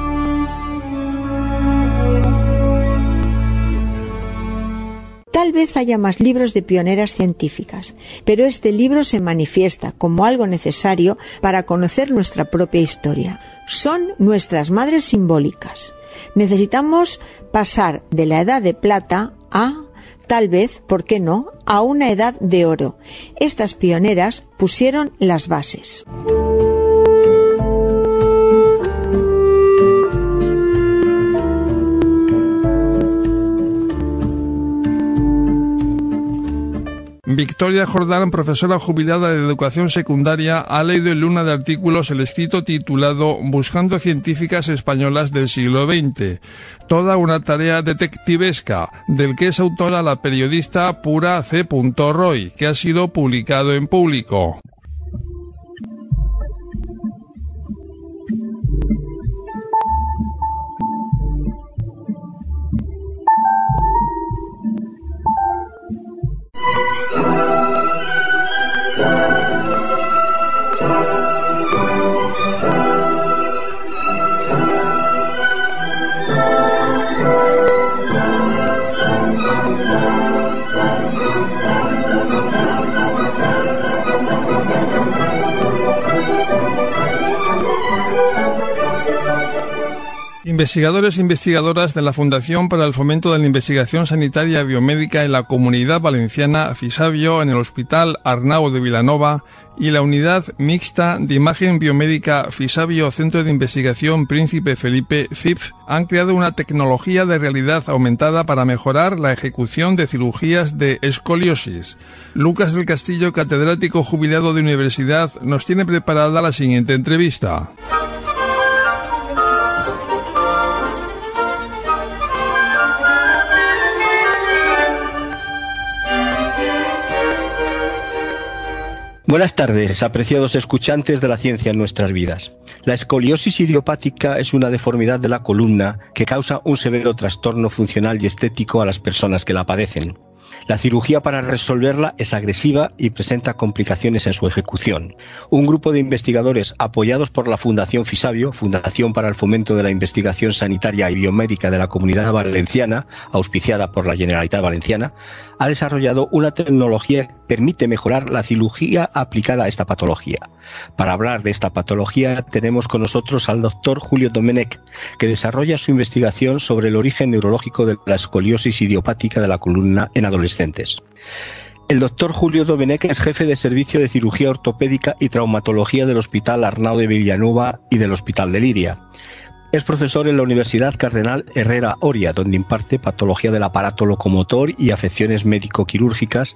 Tal vez haya más libros de pioneras científicas, pero este libro se manifiesta como algo necesario para conocer nuestra propia historia. Son nuestras madres simbólicas. Necesitamos pasar de la edad de plata a, tal vez, ¿por qué no?, a una edad de oro. Estas pioneras pusieron las bases. Victoria Jordán, profesora jubilada de educación secundaria, ha leído en Luna de Artículos el escrito titulado Buscando científicas españolas del siglo veinte. Toda una tarea detectivesca, del que es autora la periodista Pura C. Roy, que ha sido publicado en Público. Investigadores e investigadoras de la Fundación para el Fomento de la Investigación Sanitaria Biomédica en la Comunidad Valenciana Fisabio en el Hospital Arnau de Vilanova y la Unidad Mixta de Imagen Biomédica Fisabio Centro de Investigación Príncipe Felipe C I F han creado una tecnología de realidad aumentada para mejorar la ejecución de cirugías de escoliosis. Lucas del Castillo, catedrático jubilado de universidad, nos tiene preparada la siguiente entrevista. Buenas tardes, apreciados escuchantes de la ciencia en nuestras vidas. La escoliosis idiopática es una deformidad de la columna que causa un severo trastorno funcional y estético a las personas que la padecen. La cirugía para resolverla es agresiva y presenta complicaciones en su ejecución. Un grupo de investigadores apoyados por la Fundación Fisabio, Fundación para el Fomento de la Investigación Sanitaria y Biomédica de la Comunidad Valenciana, auspiciada por la Generalitat Valenciana, ha desarrollado una tecnología que permite mejorar la cirugía aplicada a esta patología. Para hablar de esta patología tenemos con nosotros al doctor Julio Domenech, que desarrolla su investigación sobre el origen neurológico de la escoliosis idiopática de la columna en adolescentes. El doctor Julio Domenech es jefe de servicio de cirugía ortopédica y traumatología del Hospital Arnau de Vilanova y del Hospital de Liria. Es profesor en la Universidad Cardenal Herrera Oria, donde imparte patología del aparato locomotor y afecciones médico-quirúrgicas.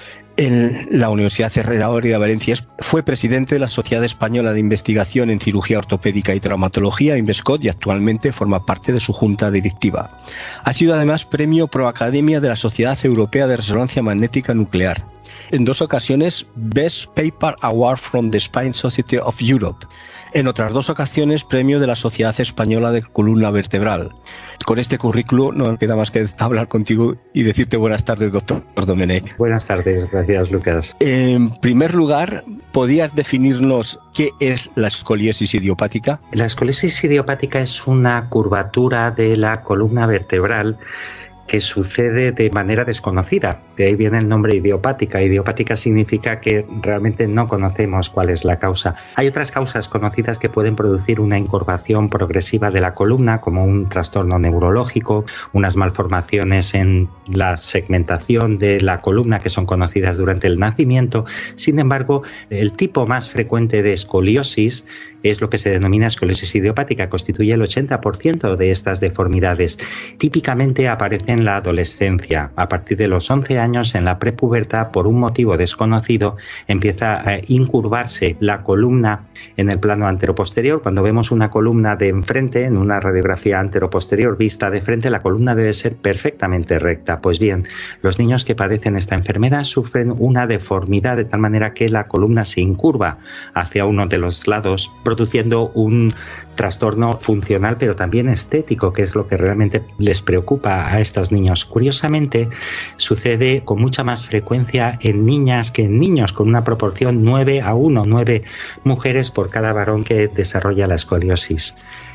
En la Universidad Herrera Oria de Valencia fue presidente de la Sociedad Española de Investigación en Cirugía Ortopédica y Traumatología, INVESCOT, y actualmente forma parte de su junta directiva. Ha sido además premio Pro Academia de la Sociedad Europea de Resonancia Magnética Nuclear. En dos ocasiones, Best Paper Award from the Spine Society of Europe. En otras dos ocasiones, premio de la Sociedad Española de Columna Vertebral. Con este currículo no queda más que hablar contigo y decirte buenas tardes, doctor Domenech. Buenas tardes, gracias, Lucas. En primer lugar, ¿podías definirnos qué es la escoliosis idiopática? La escoliosis idiopática es una curvatura de la columna vertebral que sucede de manera desconocida. De ahí viene el nombre idiopática. Idiopática significa que realmente no conocemos cuál es la causa. Hay otras causas conocidas que pueden producir una encorvación progresiva de la columna, como un trastorno neurológico, unas malformaciones en la segmentación de la columna que son conocidas durante el nacimiento. Sin embargo, el tipo más frecuente de escoliosis es lo que se denomina escoliosis idiopática, constituye el ochenta por ciento de estas deformidades. Típicamente aparece en la adolescencia. A partir de los once años, en la prepubertad, por un motivo desconocido, empieza a incurvarse la columna en el plano anteroposterior. Cuando vemos una columna de enfrente, en una radiografía anteroposterior vista de frente, la columna debe ser perfectamente recta. Pues bien, los niños que padecen esta enfermedad sufren una deformidad de tal manera que la columna se incurva hacia uno de los lados, produciendo un trastorno funcional pero también estético, que es lo que realmente les preocupa a estos niños. Curiosamente, sucede con mucha más frecuencia en niñas que en niños, con una proporción nueve a uno, nueve mujeres por cada varón que desarrolla la escoliosis.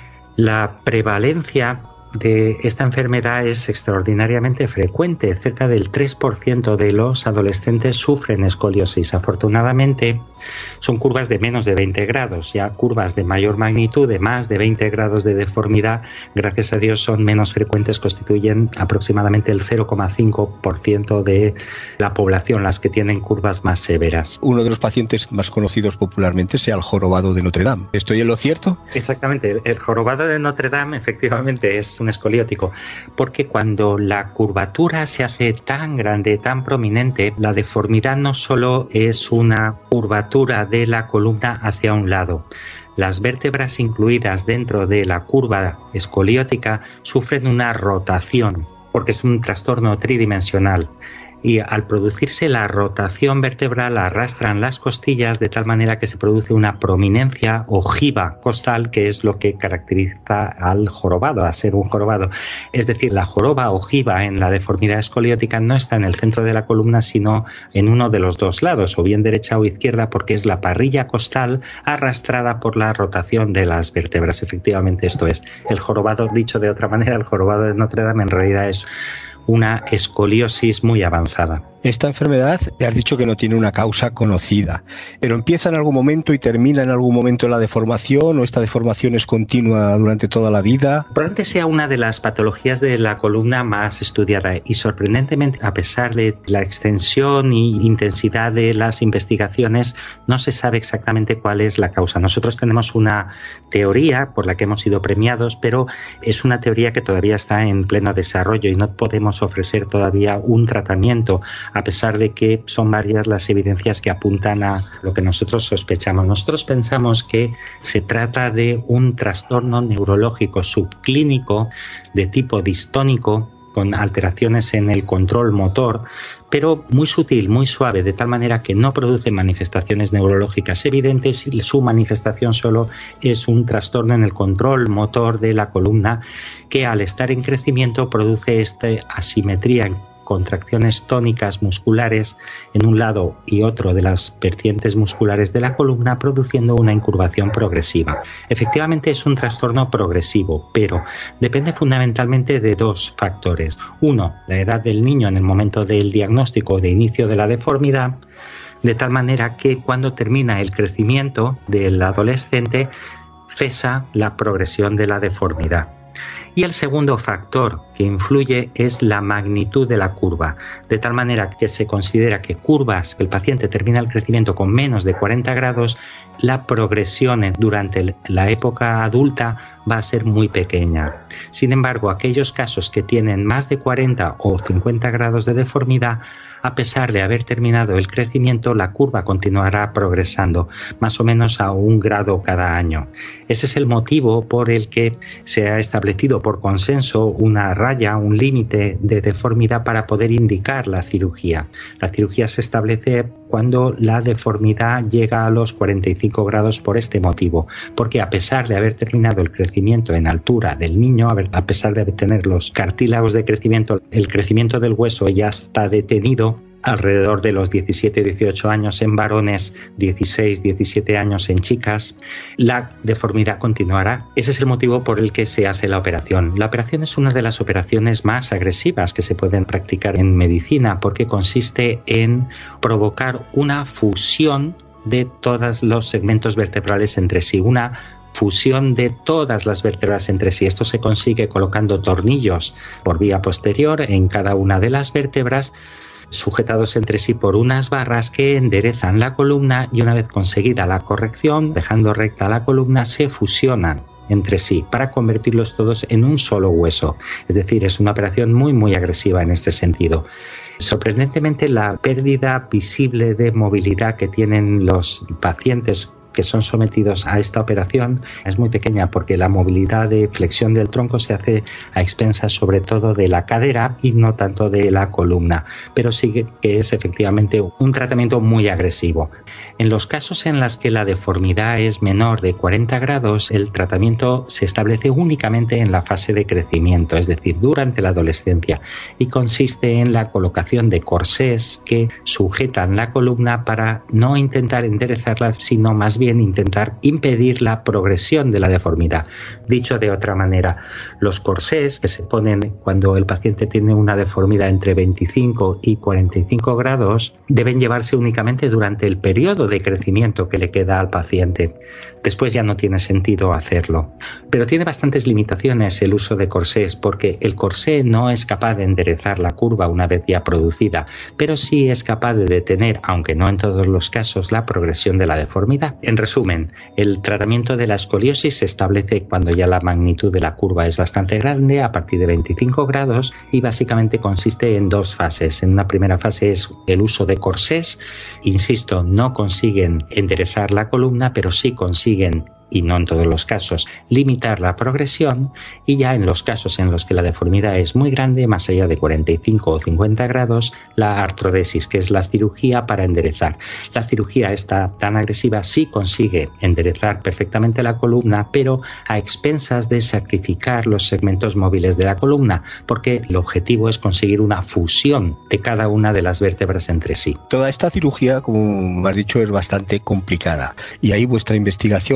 La prevalencia de esta enfermedad es extraordinariamente frecuente. Cerca del tres por ciento de los adolescentes sufren escoliosis. Afortunadamente, son curvas de menos de veinte grados. Ya curvas de mayor magnitud, de más de veinte grados de deformidad, gracias a Dios son menos frecuentes, constituyen aproximadamente el cero coma cinco por ciento de la población, las que tienen curvas más severas. Uno de los pacientes más conocidos popularmente sea el jorobado de Notre Dame. ¿Estoy en lo cierto? Exactamente. El jorobado de Notre Dame efectivamente es un escoliótico, porque cuando la curvatura se hace tan grande, tan prominente, la deformidad no solo es una curvatura de la columna hacia un lado. Las vértebras incluidas dentro de la curva escoliótica sufren una rotación, porque es un trastorno tridimensional. Y al producirse la rotación vertebral arrastran las costillas de tal manera que se produce una prominencia ojiva costal, que es lo que caracteriza al jorobado, a ser un jorobado. Es decir, la joroba ojiva en la deformidad escoliótica no está en el centro de la columna, sino en uno de los dos lados, o bien derecha o izquierda, porque es la parrilla costal arrastrada por la rotación de las vértebras. Efectivamente, esto es el jorobado. Dicho de otra manera, el jorobado de Notre Dame en realidad es una escoliosis muy avanzada. Esta enfermedad, te has dicho que no tiene una causa conocida, pero empieza en algún momento y termina en algún momento la deformación, o esta deformación es continua durante toda la vida. Probablemente sea una de las patologías de la columna más estudiada y sorprendentemente, a pesar de la extensión y intensidad de las investigaciones, no se sabe exactamente cuál es la causa. Nosotros tenemos una teoría por la que hemos sido premiados, pero es una teoría que todavía está en pleno desarrollo y no podemos ofrecer todavía un tratamiento, a pesar de que son varias las evidencias que apuntan a lo que nosotros sospechamos. Nosotros pensamos que se trata de un trastorno neurológico subclínico de tipo distónico, con alteraciones en el control motor, pero muy sutil, muy suave, de tal manera que no produce manifestaciones neurológicas evidentes y su manifestación solo es un trastorno en el control motor de la columna que, al estar en crecimiento, produce esta asimetría en contracciones tónicas musculares en un lado y otro de las vertientes musculares de la columna, produciendo una incurvación progresiva. Efectivamente es un trastorno progresivo, pero depende fundamentalmente de dos factores. Uno, la edad del niño en el momento del diagnóstico o de inicio de la deformidad, de tal manera que cuando termina el crecimiento del adolescente cesa la progresión de la deformidad. Y el segundo factor que influye es la magnitud de la curva, de tal manera que se considera que curvas, que el paciente termina el crecimiento con menos de cuarenta grados, la progresión durante la época adulta va a ser muy pequeña. Sin embargo, aquellos casos que tienen más de cuarenta o cincuenta grados de deformidad, a pesar de haber terminado el crecimiento, la curva continuará progresando, más o menos a un grado cada año. Ese es el motivo por el que se ha establecido por consenso una raya, un límite de deformidad para poder indicar la cirugía. La cirugía se establece cuando la deformidad llega a los cuarenta y cinco grados por este motivo, porque a pesar de haber terminado el crecimiento en altura del niño, a pesar de tener los cartílagos de crecimiento, el crecimiento del hueso ya está detenido alrededor de los diecisiete dieciocho años en varones, dieciséis diecisiete años en chicas, la deformidad continuará. Ese es el motivo por el que se hace la operación. La operación es una de las operaciones más agresivas que se pueden practicar en medicina, porque consiste en provocar una fusión de todos los segmentos vertebrales entre sí, una fusión de todas las vértebras entre sí. Esto se consigue colocando tornillos por vía posterior en cada una de las vértebras, sujetados entre sí por unas barras que enderezan la columna, y una vez conseguida la corrección, dejando recta la columna, se fusionan entre sí para convertirlos todos en un solo hueso. Es decir, es una operación muy muy agresiva en este sentido. Sorprendentemente, la pérdida visible de movilidad que tienen los pacientes que son sometidos a esta operación es muy pequeña, porque la movilidad de flexión del tronco se hace a expensas sobre todo de la cadera y no tanto de la columna, pero sí que es efectivamente un tratamiento muy agresivo. En los casos en los que la deformidad es menor de cuarenta grados, el tratamiento se establece únicamente en la fase de crecimiento, es decir, durante la adolescencia, y consiste en la colocación de corsés que sujetan la columna para no intentar enderezarla, sino más bien intentar impedir la progresión de la deformidad. Dicho de otra manera, los corsés que se ponen cuando el paciente tiene una deformidad entre veinticinco y cuarenta y cinco grados deben llevarse únicamente durante el periodo de crecimiento que le queda al paciente. Después ya no tiene sentido hacerlo. Pero tiene bastantes limitaciones el uso de corsés, porque el corsé no es capaz de enderezar la curva una vez ya producida, pero sí es capaz de detener, aunque no en todos los casos, la progresión de la deformidad. En resumen, el tratamiento de la escoliosis se establece cuando ya la magnitud de la curva es bastante grande, a partir de veinticinco grados, y básicamente consiste en dos fases. En una primera fase es el uso de corsés. Insisto, no consiguen enderezar la columna, pero sí consiguen, y no en todos los casos, limitar la progresión, y ya en los casos en los que la deformidad es muy grande, más allá de cuarenta y cinco o cincuenta grados, la artrodesis, que es la cirugía para enderezar. La cirugía esta tan agresiva sí consigue enderezar perfectamente la columna, pero a expensas de sacrificar los segmentos móviles de la columna, porque el objetivo es conseguir una fusión de cada una de las vértebras entre sí. Toda esta cirugía, como me has dicho, es bastante complicada, y ahí vuestra investigación ha entrado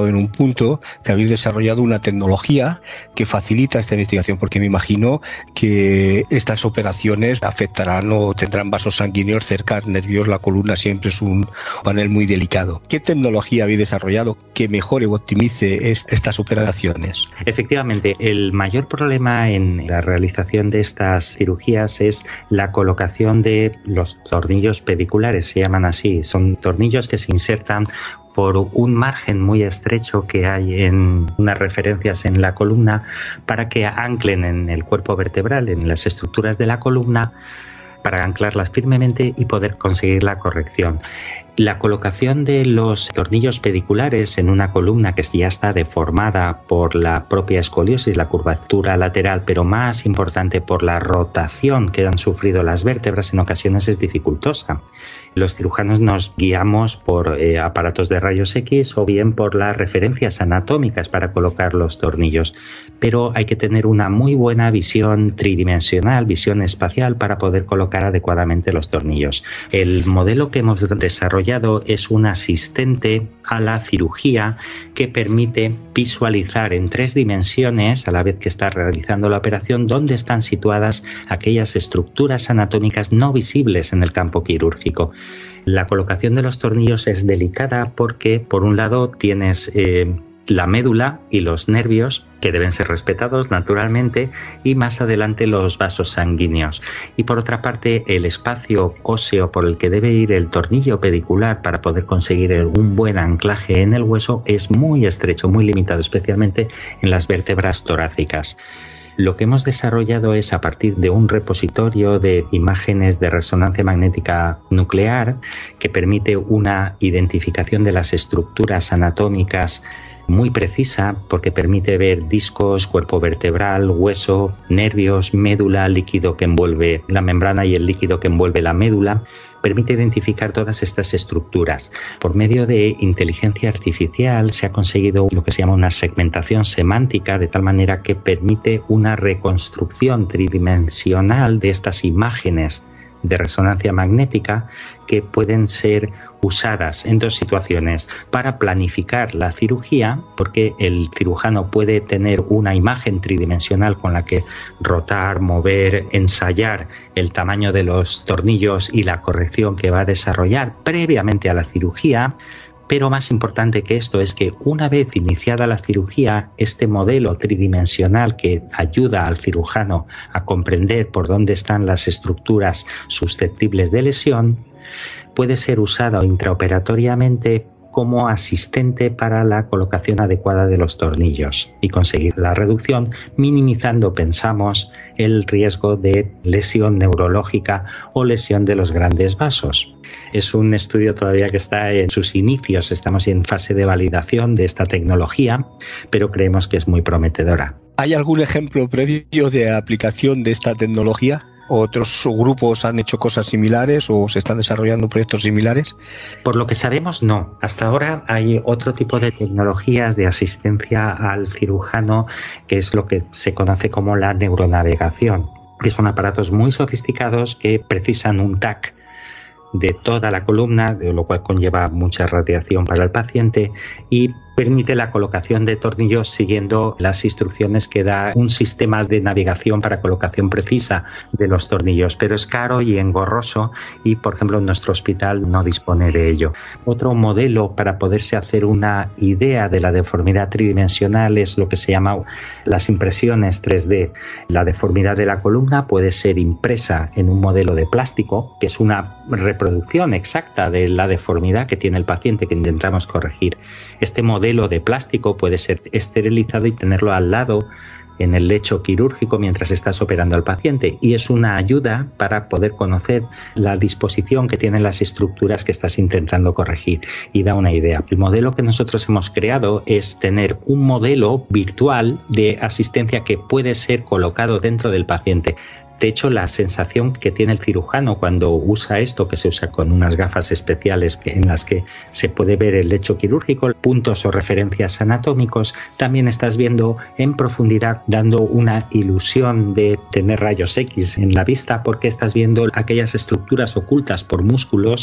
dado en un punto que habéis desarrollado una tecnología que facilita esta investigación, porque me imagino que estas operaciones afectarán o tendrán vasos sanguíneos cerca, nervios, la columna siempre es un panel muy delicado. ¿Qué tecnología habéis desarrollado que mejore o optimice es, estas operaciones? Efectivamente, el mayor problema en la realización de estas cirugías es la colocación de los tornillos pediculares, se llaman así. Son tornillos que se insertan por un margen muy estrecho que hay en unas referencias en la columna para que anclen en el cuerpo vertebral, en las estructuras de la columna, para anclarlas firmemente y poder conseguir la corrección. La colocación de los tornillos pediculares en una columna que ya está deformada por la propia escoliosis, la curvatura lateral, pero más importante por la rotación que han sufrido las vértebras, en ocasiones es dificultosa. Los cirujanos nos guiamos por eh, aparatos de rayos X o bien por las referencias anatómicas para colocar los tornillos, pero hay que tener una muy buena visión tridimensional, visión espacial, para poder colocar adecuadamente los tornillos. El modelo que hemos desarrollado es un asistente a la cirugía que permite visualizar en tres dimensiones, a la vez que está realizando la operación, dónde están situadas aquellas estructuras anatómicas no visibles en el campo quirúrgico. La colocación de los tornillos es delicada porque, por un lado, tienes eh, la médula y los nervios, que deben ser respetados naturalmente, y más adelante los vasos sanguíneos. Y por otra parte, el espacio óseo por el que debe ir el tornillo pedicular para poder conseguir un buen anclaje en el hueso es muy estrecho, muy limitado, especialmente en las vértebras torácicas. Lo que hemos desarrollado es, a partir de un repositorio de imágenes de resonancia magnética nuclear, que permite una identificación de las estructuras anatómicas muy precisa, porque permite ver discos, cuerpo vertebral, hueso, nervios, médula, líquido que envuelve la membrana y el líquido que envuelve la médula. Permite identificar todas estas estructuras. Por medio de inteligencia artificial se ha conseguido lo que se llama una segmentación semántica, de tal manera que permite una reconstrucción tridimensional de estas imágenes de resonancia magnética, que pueden ser usadas en dos situaciones: para planificar la cirugía, porque el cirujano puede tener una imagen tridimensional con la que rotar, mover, ensayar el tamaño de los tornillos y la corrección que va a desarrollar previamente a la cirugía. Pero más importante que esto es que, una vez iniciada la cirugía, este modelo tridimensional que ayuda al cirujano a comprender por dónde están las estructuras susceptibles de lesión puede ser usado intraoperatoriamente como asistente para la colocación adecuada de los tornillos y conseguir la reducción, minimizando, pensamos, el riesgo de lesión neurológica o lesión de los grandes vasos. Es un estudio todavía que está en sus inicios, estamos en fase de validación de esta tecnología, pero creemos que es muy prometedora. ¿Hay algún ejemplo previo de aplicación de esta tecnología? ¿Otros grupos han hecho cosas similares o se están desarrollando proyectos similares? Por lo que sabemos, no. Hasta ahora hay otro tipo de tecnologías de asistencia al cirujano, que es lo que se conoce como la neuronavegación, que son aparatos muy sofisticados que precisan un T A C de toda la columna, lo cual conlleva mucha radiación para el paciente, y permite la colocación de tornillos siguiendo las instrucciones que da un sistema de navegación para colocación precisa de los tornillos, pero es caro y engorroso y, por ejemplo, nuestro hospital no dispone de ello. Otro modelo para poderse hacer una idea de la deformidad tridimensional es lo que se llama las impresiones tres D. La deformidad de la columna puede ser impresa en un modelo de plástico, que es una reproducción exacta de la deformidad que tiene el paciente que intentamos corregir. Este modelo de plástico puede ser esterilizado y tenerlo al lado en el lecho quirúrgico mientras estás operando al paciente, y es una ayuda para poder conocer la disposición que tienen las estructuras que estás intentando corregir, y da una idea. El modelo que nosotros hemos creado es tener un modelo virtual de asistencia que puede ser colocado dentro del paciente. De hecho, la sensación que tiene el cirujano cuando usa esto, que se usa con unas gafas especiales en las que se puede ver el lecho quirúrgico, puntos o referencias anatómicos, también estás viendo en profundidad, dando una ilusión de tener rayos X en la vista, porque estás viendo aquellas estructuras ocultas por músculos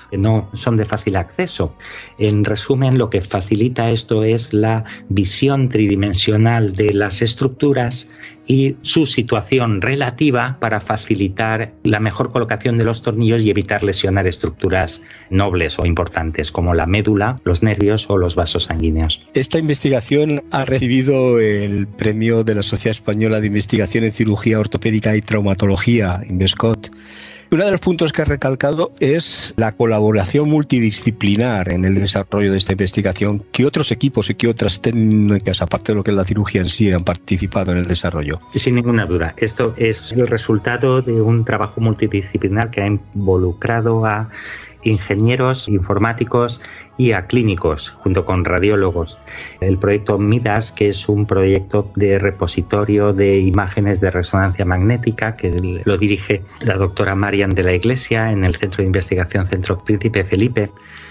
que no son de fácil acceso. En resumen, lo que facilita esto es la visión tridimensional de las estructuras y su situación relativa para facilitar la mejor colocación de los tornillos y evitar lesionar estructuras nobles o importantes como la médula, los nervios o los vasos sanguíneos. Esta investigación ha recibido el premio de la Sociedad Española de Investigación en Cirugía Ortopédica y Traumatología, INVESCOT. Uno de los puntos que ha recalcado es la colaboración multidisciplinar en el desarrollo de esta investigación. ¿Qué otros equipos y qué otras técnicas, aparte de lo que es la cirugía en sí, han participado en el desarrollo? Sin ninguna duda. Esto es el resultado de un trabajo multidisciplinar que ha involucrado a ingenieros, informáticos y a clínicos, junto con radiólogos. El proyecto MIDAS, que es un proyecto de repositorio de imágenes de resonancia magnética, que lo dirige la doctora Marian de la Iglesia en el Centro de Investigación Centro Príncipe Felipe.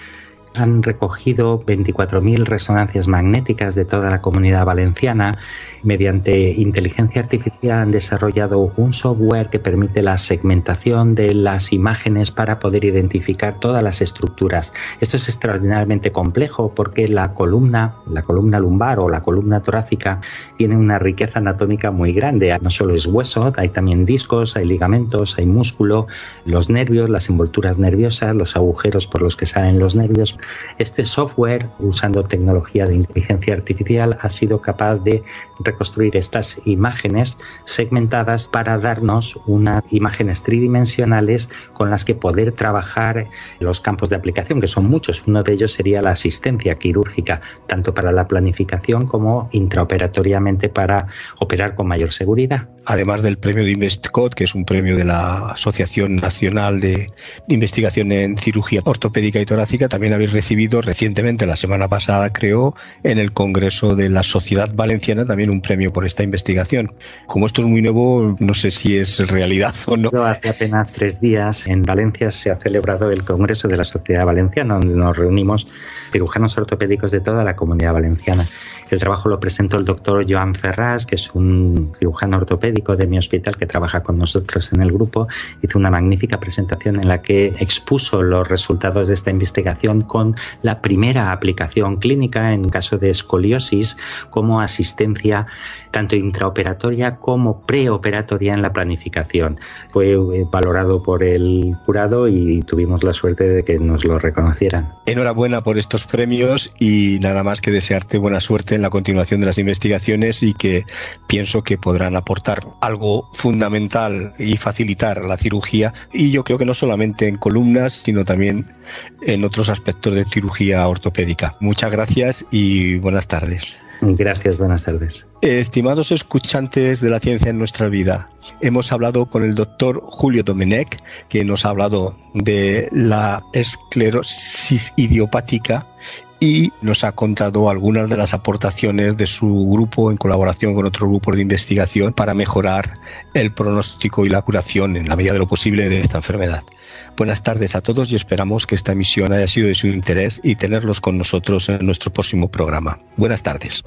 Han recogido veinticuatro mil resonancias magnéticas de toda la Comunidad Valenciana. Mediante inteligencia artificial han desarrollado un software que permite la segmentación de las imágenes para poder identificar todas las estructuras. Esto es extraordinariamente complejo porque la columna, la columna lumbar o la columna torácica tiene una riqueza anatómica muy grande. No solo es hueso, hay también discos, hay ligamentos, hay músculo, los nervios, las envolturas nerviosas, los agujeros por los que salen los nervios. Este software, usando tecnología de inteligencia artificial, ha sido capaz de reconstruir estas imágenes segmentadas para darnos unas imágenes tridimensionales con las que poder trabajar los campos de aplicación, que son muchos. Uno de ellos sería la asistencia quirúrgica, tanto para la planificación como intraoperatoriamente para operar con mayor seguridad. Además del premio de INVESCOT, que es un premio de la Asociación Nacional de Investigación en Cirugía Ortopédica y Torácica, también habéis recibido recientemente, la semana pasada creo, en el Congreso de la Sociedad Valenciana, también un premio por esta investigación. Como esto es muy nuevo, no sé si es realidad o no. Hace apenas tres días en Valencia se ha celebrado el Congreso de la Sociedad Valenciana, donde nos reunimos cirujanos ortopédicos de toda la Comunidad Valenciana. El trabajo lo presentó el doctor Joan Ferrás, que es un cirujano ortopédico de mi hospital que trabaja con nosotros en el grupo. Hizo una magnífica presentación en la que expuso los resultados de esta investigación con la primera aplicación clínica en caso de escoliosis como asistencia tanto intraoperatoria como preoperatoria en la planificación. Fue valorado por el jurado y tuvimos la suerte de que nos lo reconocieran. Enhorabuena por estos premios y nada más que desearte buena suerte en la continuación de las investigaciones y que pienso que podrán aportar algo fundamental y facilitar la cirugía, y yo creo que no solamente en columnas sino también en otros aspectos de cirugía ortopédica. Muchas gracias y buenas tardes. Gracias, buenas tardes. Estimados escuchantes de la ciencia en nuestra vida, hemos hablado con el doctor Julio Domenech, que nos ha hablado de la esclerosis idiopática y nos ha contado algunas de las aportaciones de su grupo en colaboración con otros grupos de investigación para mejorar el pronóstico y la curación en la medida de lo posible de esta enfermedad. Buenas tardes a todos y esperamos que esta emisión haya sido de su interés y tenerlos con nosotros en nuestro próximo programa. Buenas tardes.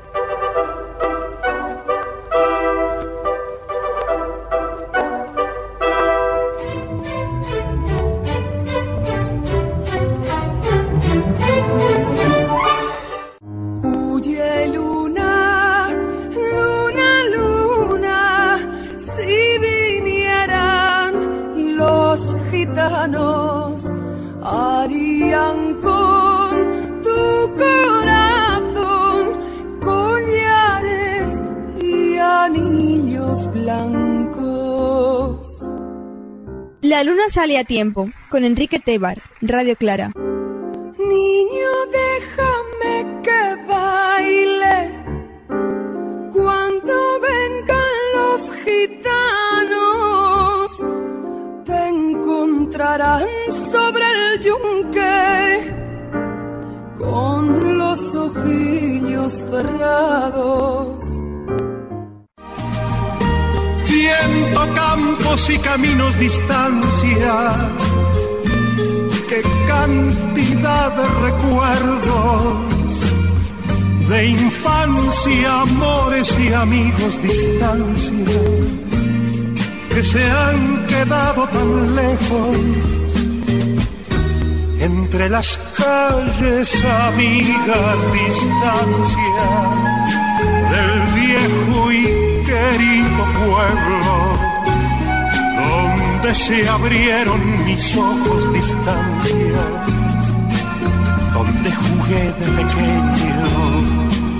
Harían con tu corazón collares y anillos blancos. La luna sale a tiempo, con Enrique Tebar, Radio Clara. Niño, déjame que baile cuando vengan los gitanos. Te encontrarán sobre el yunque con los ojillos cerrados. Siento campos y caminos, distancia, qué cantidad de recuerdos, de infancia, amores y amigos, distancia, que se han quedado tan lejos. entre las calles, amigas, distancia del viejo y querido pueblo, donde se abrieron mis ojos, distancia, donde jugué de pequeño.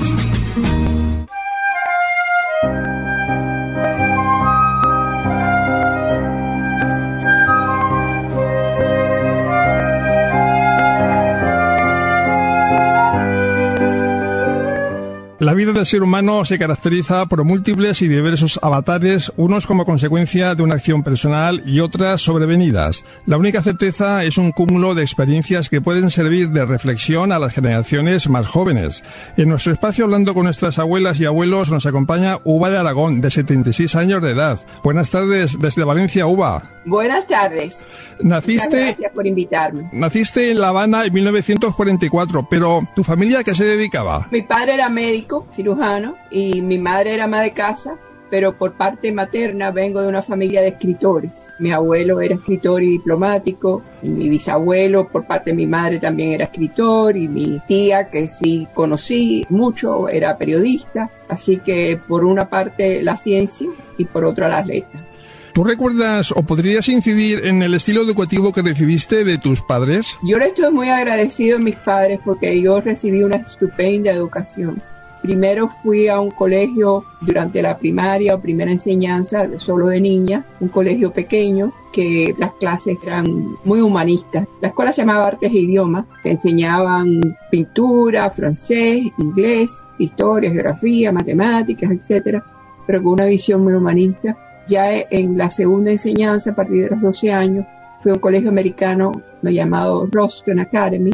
La vida del ser humano se caracteriza por múltiples y diversos avatares, unos como consecuencia de una acción personal y otras sobrevenidas. La única certeza es un cúmulo de experiencias que pueden servir de reflexión a las generaciones más jóvenes. En nuestro espacio, hablando con nuestras abuelas y abuelos, nos acompaña Uva de Aragón, de setenta y seis años de edad. Buenas tardes desde Valencia, Uva. Buenas tardes. Naciste, Muchas gracias por invitarme. Naciste en La Habana en mil novecientos cuarenta y cuatro, pero ¿tu familia a qué se dedicaba? Mi padre era médico, cirujano, y mi madre era ama de casa, pero por parte materna vengo de una familia de escritores. Mi abuelo era escritor y diplomático, y mi bisabuelo por parte de mi madre también era escritor, y mi tía, que sí conocí mucho, era periodista. Así que por una parte la ciencia y por otra las letras. ¿Tú recuerdas o podrías incidir en el estilo educativo que recibiste de tus padres? Yo le estoy muy agradecido a mis padres porque yo recibí una estupenda educación. Primero fui a un colegio durante la primaria o primera enseñanza solo de niñas, un colegio pequeño que las clases eran muy humanistas. La escuela se llamaba Artes e Idiomas, que enseñaban pintura, francés, inglés, historia, geografía, matemáticas, etcétera, pero con una visión muy humanista. Ya en la segunda enseñanza, a partir de los doce años, fue un colegio americano llamado Roston Academy,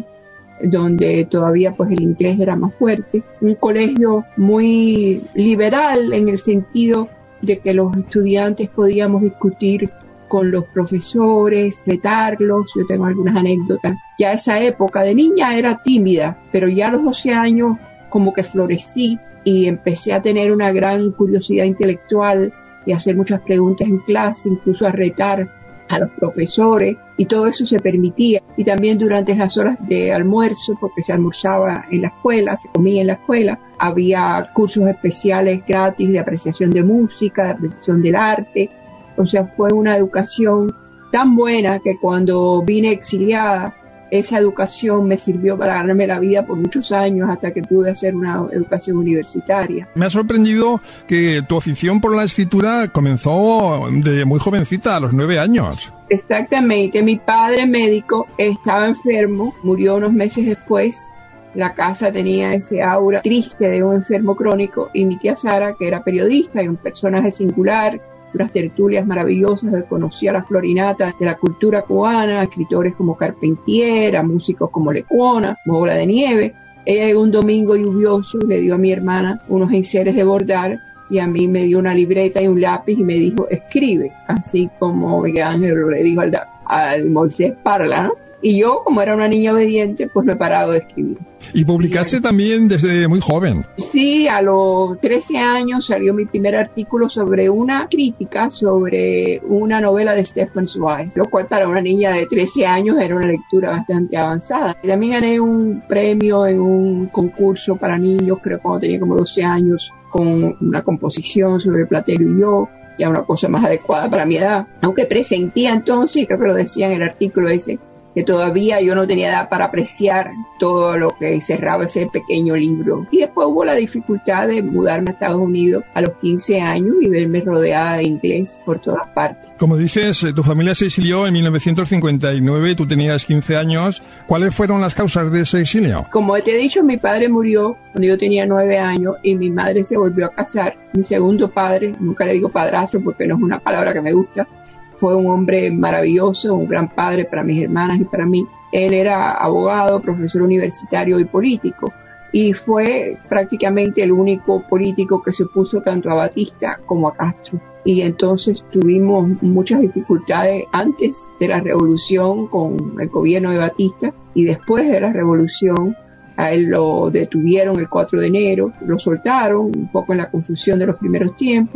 donde todavía pues el inglés era más fuerte. Un colegio muy liberal en el sentido de que los estudiantes podíamos discutir con los profesores, retarlos. Yo tengo algunas anécdotas. Ya esa época de niña era tímida, pero ya a los doce años como que florecí y empecé a tener una gran curiosidad intelectual y hacer muchas preguntas en clase, incluso a retar a los profesores, y todo eso se permitía. Y también durante las horas de almuerzo, porque se almorzaba en la escuela, se comía en la escuela, había cursos especiales gratis de apreciación de música, de apreciación del arte. O sea, fue una educación tan buena que cuando vine exiliada, esa educación me sirvió para ganarme la vida por muchos años hasta que pude hacer una educación universitaria. Me ha sorprendido que tu afición por la escritura comenzó de muy jovencita, a los nueve años. Exactamente. Mi padre médico estaba enfermo, murió unos meses después. La casa tenía ese aura triste de un enfermo crónico, y mi tía Sara, que era periodista y un personaje singular, unas tertulias maravillosas, que conocía las florinatas de la cultura cubana, escritores como Carpentier, a músicos como Lecuona, Bola de Nieve. Ella un domingo lluvioso le dio a mi hermana unos enseres de bordar y a mí me dio una libreta y un lápiz y me dijo, escribe, así como Miguel Ángel le dijo al, al Moisés Parla, ¿no? Y yo, como era una niña obediente, pues me he parado de escribir. ¿Y publicaste también desde muy joven? Sí, a los trece años salió mi primer artículo sobre una crítica sobre una novela de Stefan Zweig, lo cual para una niña de trece años era una lectura bastante avanzada. Y también gané un premio en un concurso para niños, creo cuando tenía como doce años, con una composición sobre Platero y yo, ya una cosa más adecuada para mi edad. Aunque presentía entonces, y creo que lo decía en el artículo ese, que todavía yo no tenía edad para apreciar todo lo que encerraba ese pequeño libro. Y después hubo la dificultad de mudarme a Estados Unidos a los quince años y verme rodeada de inglés por todas partes. Como dices, tu familia se exilió en mil novecientos cincuenta y nueve, tú tenías quince años. ¿Cuáles fueron las causas de ese exilio? Como te he dicho, mi padre murió cuando yo tenía nueve años y mi madre se volvió a casar. Mi segundo padre, nunca le digo padrastro porque no es una palabra que me gusta, fue un hombre maravilloso, un gran padre para mis hermanas y para mí. Él era abogado, profesor universitario y político, y fue prácticamente el único político que se opuso tanto a Batista como a Castro. Y entonces tuvimos muchas dificultades antes de la revolución con el gobierno de Batista, y después de la revolución a él lo detuvieron el cuatro de enero, lo soltaron un poco en la confusión de los primeros tiempos,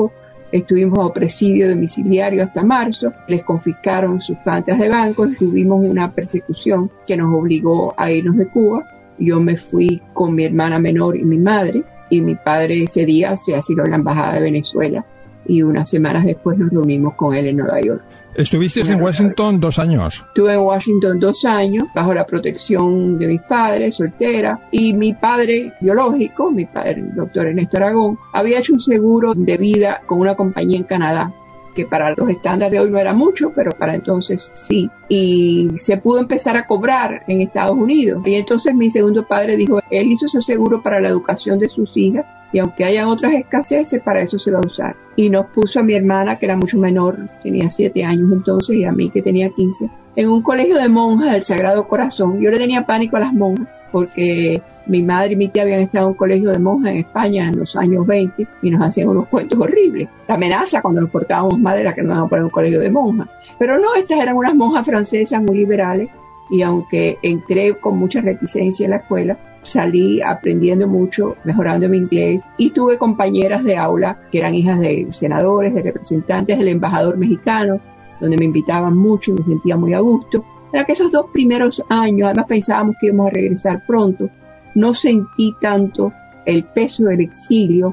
Estuvimos a presidio domiciliario hasta marzo, les confiscaron sus cuentas de banco y tuvimos una persecución que nos obligó a irnos de Cuba. Yo me fui con mi hermana menor y mi madre, y mi padre ese día se asiló en la embajada de Venezuela y unas semanas después nos reunimos con él en Nueva York. Estuviste en Washington dos años. Estuve en Washington dos años bajo la protección de mis padres, soltera, y mi padre biológico, mi padre, el doctor Ernesto Aragón, había hecho un seguro de vida con una compañía en Canadá, que para los estándares de hoy no era mucho, pero para entonces sí. Y se pudo empezar a cobrar en Estados Unidos. Y entonces mi segundo padre dijo, él hizo ese seguro para la educación de sus hijas, y aunque hayan otras escaseces, para eso se va a usar. Y nos puso a mi hermana, que era mucho menor, tenía siete años entonces, y a mí, que tenía quince, en un colegio de monjas del Sagrado Corazón. Yo le tenía pánico a las monjas, porque mi madre y mi tía habían estado en un colegio de monjas en España en los años veinte y nos hacían unos cuentos horribles. La amenaza cuando nos portábamos mal era que nos iban a poner en un colegio de monjas. Pero no, estas eran unas monjas francesas muy liberales, y aunque entré con mucha reticencia en la escuela, salí aprendiendo mucho, mejorando mi inglés, y tuve compañeras de aula que eran hijas de senadores, de representantes del embajador mexicano, donde me invitaban mucho y me sentía muy a gusto. Era que esos dos primeros años, además pensábamos que íbamos a regresar pronto, no sentí tanto el peso del exilio,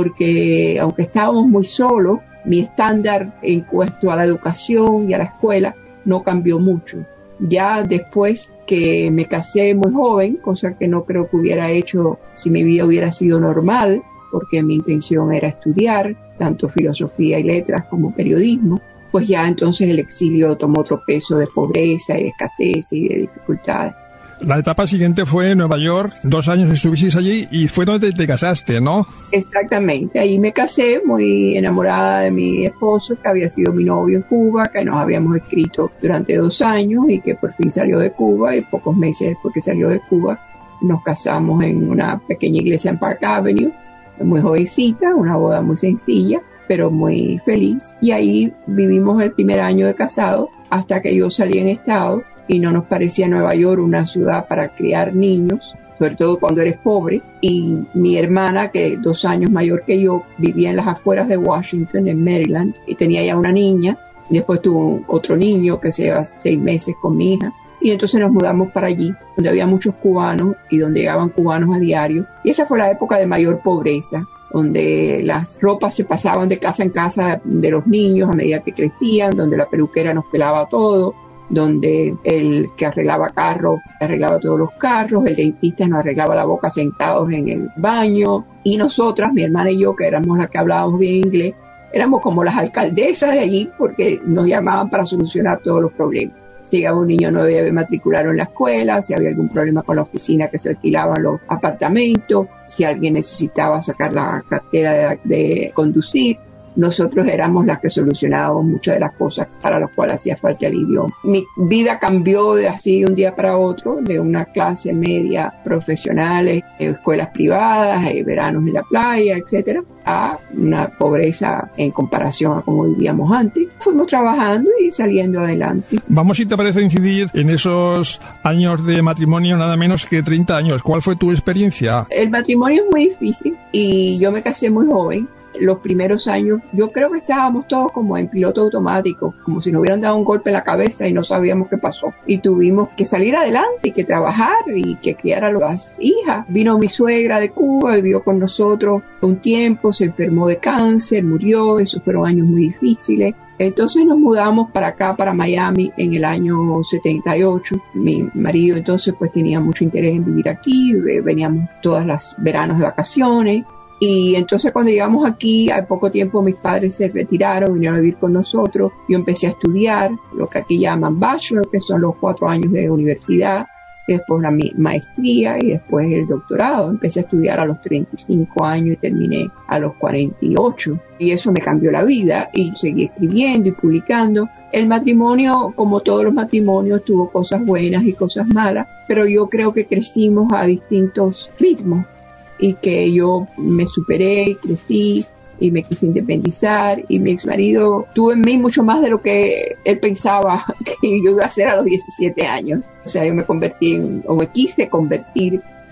porque aunque estábamos muy solos, mi estándar en cuanto a la educación y a la escuela no cambió mucho. Ya después que me casé muy joven, cosa que no creo que hubiera hecho si mi vida hubiera sido normal, porque mi intención era estudiar tanto filosofía y letras como periodismo, pues ya entonces el exilio tomó otro peso de pobreza y de escasez y de dificultades. La etapa siguiente fue en Nueva York, dos años estuviste allí y fue donde te casaste, ¿no? Exactamente, ahí me casé muy enamorada de mi esposo, que había sido mi novio en Cuba, que nos habíamos escrito durante dos años y que por fin salió de Cuba, y pocos meses después que salió de Cuba nos casamos en una pequeña iglesia en Park Avenue, muy jovencita, una boda muy sencilla, pero muy feliz, y ahí vivimos el primer año de casado hasta que yo salí en estado y no nos parecía Nueva York una ciudad para criar niños, sobre todo cuando eres pobre. Y mi hermana, que dos años mayor que yo, vivía en las afueras de Washington, en Maryland, y tenía ya una niña, y después tuvo otro niño que se lleva seis meses con mi hija, y entonces nos mudamos para allí, donde había muchos cubanos y donde llegaban cubanos a diario, y esa fue la época de mayor pobreza, donde las ropas se pasaban de casa en casa de los niños a medida que crecían, donde la peluquera nos pelaba todo, donde el que arreglaba carros arreglaba todos los carros, el dentista nos arreglaba la boca sentados en el baño, y nosotras, mi hermana y yo, que éramos las que hablábamos bien inglés, éramos como las alcaldesas de allí, porque nos llamaban para solucionar todos los problemas. Si llegaba un niño no debía matricularlo en la escuela, si había algún problema con la oficina que se alquilaban los apartamentos, si alguien necesitaba sacar la cartera de, de conducir. Nosotros éramos las que solucionábamos muchas de las cosas para las cuales hacía falta el idioma. Mi vida cambió de así de un día para otro, de una clase media profesional, escuelas privadas, veranos en la playa, etcétera, a una pobreza en comparación a como vivíamos antes. Fuimos trabajando y saliendo adelante. Vamos, si te parece, incidir en esos años de matrimonio, nada menos que treinta años. ¿Cuál fue tu experiencia? El matrimonio es muy difícil y yo me casé muy joven. Los primeros años, yo creo que estábamos todos como en piloto automático, como si nos hubieran dado un golpe en la cabeza y no sabíamos qué pasó. Y tuvimos que salir adelante y que trabajar y que criar a las hijas. Vino mi suegra de Cuba, vivió con nosotros un tiempo, se enfermó de cáncer, murió, esos fueron años muy difíciles. Entonces nos mudamos para acá, para Miami, en el año setenta y ocho. Mi marido entonces pues tenía mucho interés en vivir aquí, veníamos todas las veranos de vacaciones. Y entonces cuando llegamos aquí, al poco tiempo mis padres se retiraron, vinieron a vivir con nosotros. Yo empecé a estudiar lo que aquí llaman bachelor, que son los cuatro años de universidad, y después la maestría y después el doctorado. Empecé a estudiar a los treinta y cinco años y terminé a los cuarenta y ocho. Y eso me cambió la vida y seguí escribiendo y publicando. El matrimonio, como todos los matrimonios, tuvo cosas buenas y cosas malas, pero yo creo que crecimos a distintos ritmos. Y que yo me superé, crecí y me quise independizar, y mi ex marido tuvo en mí mucho más de lo que él pensaba que yo iba a hacer a los diecisiete años. O sea, yo me convertí en, o me quise convertir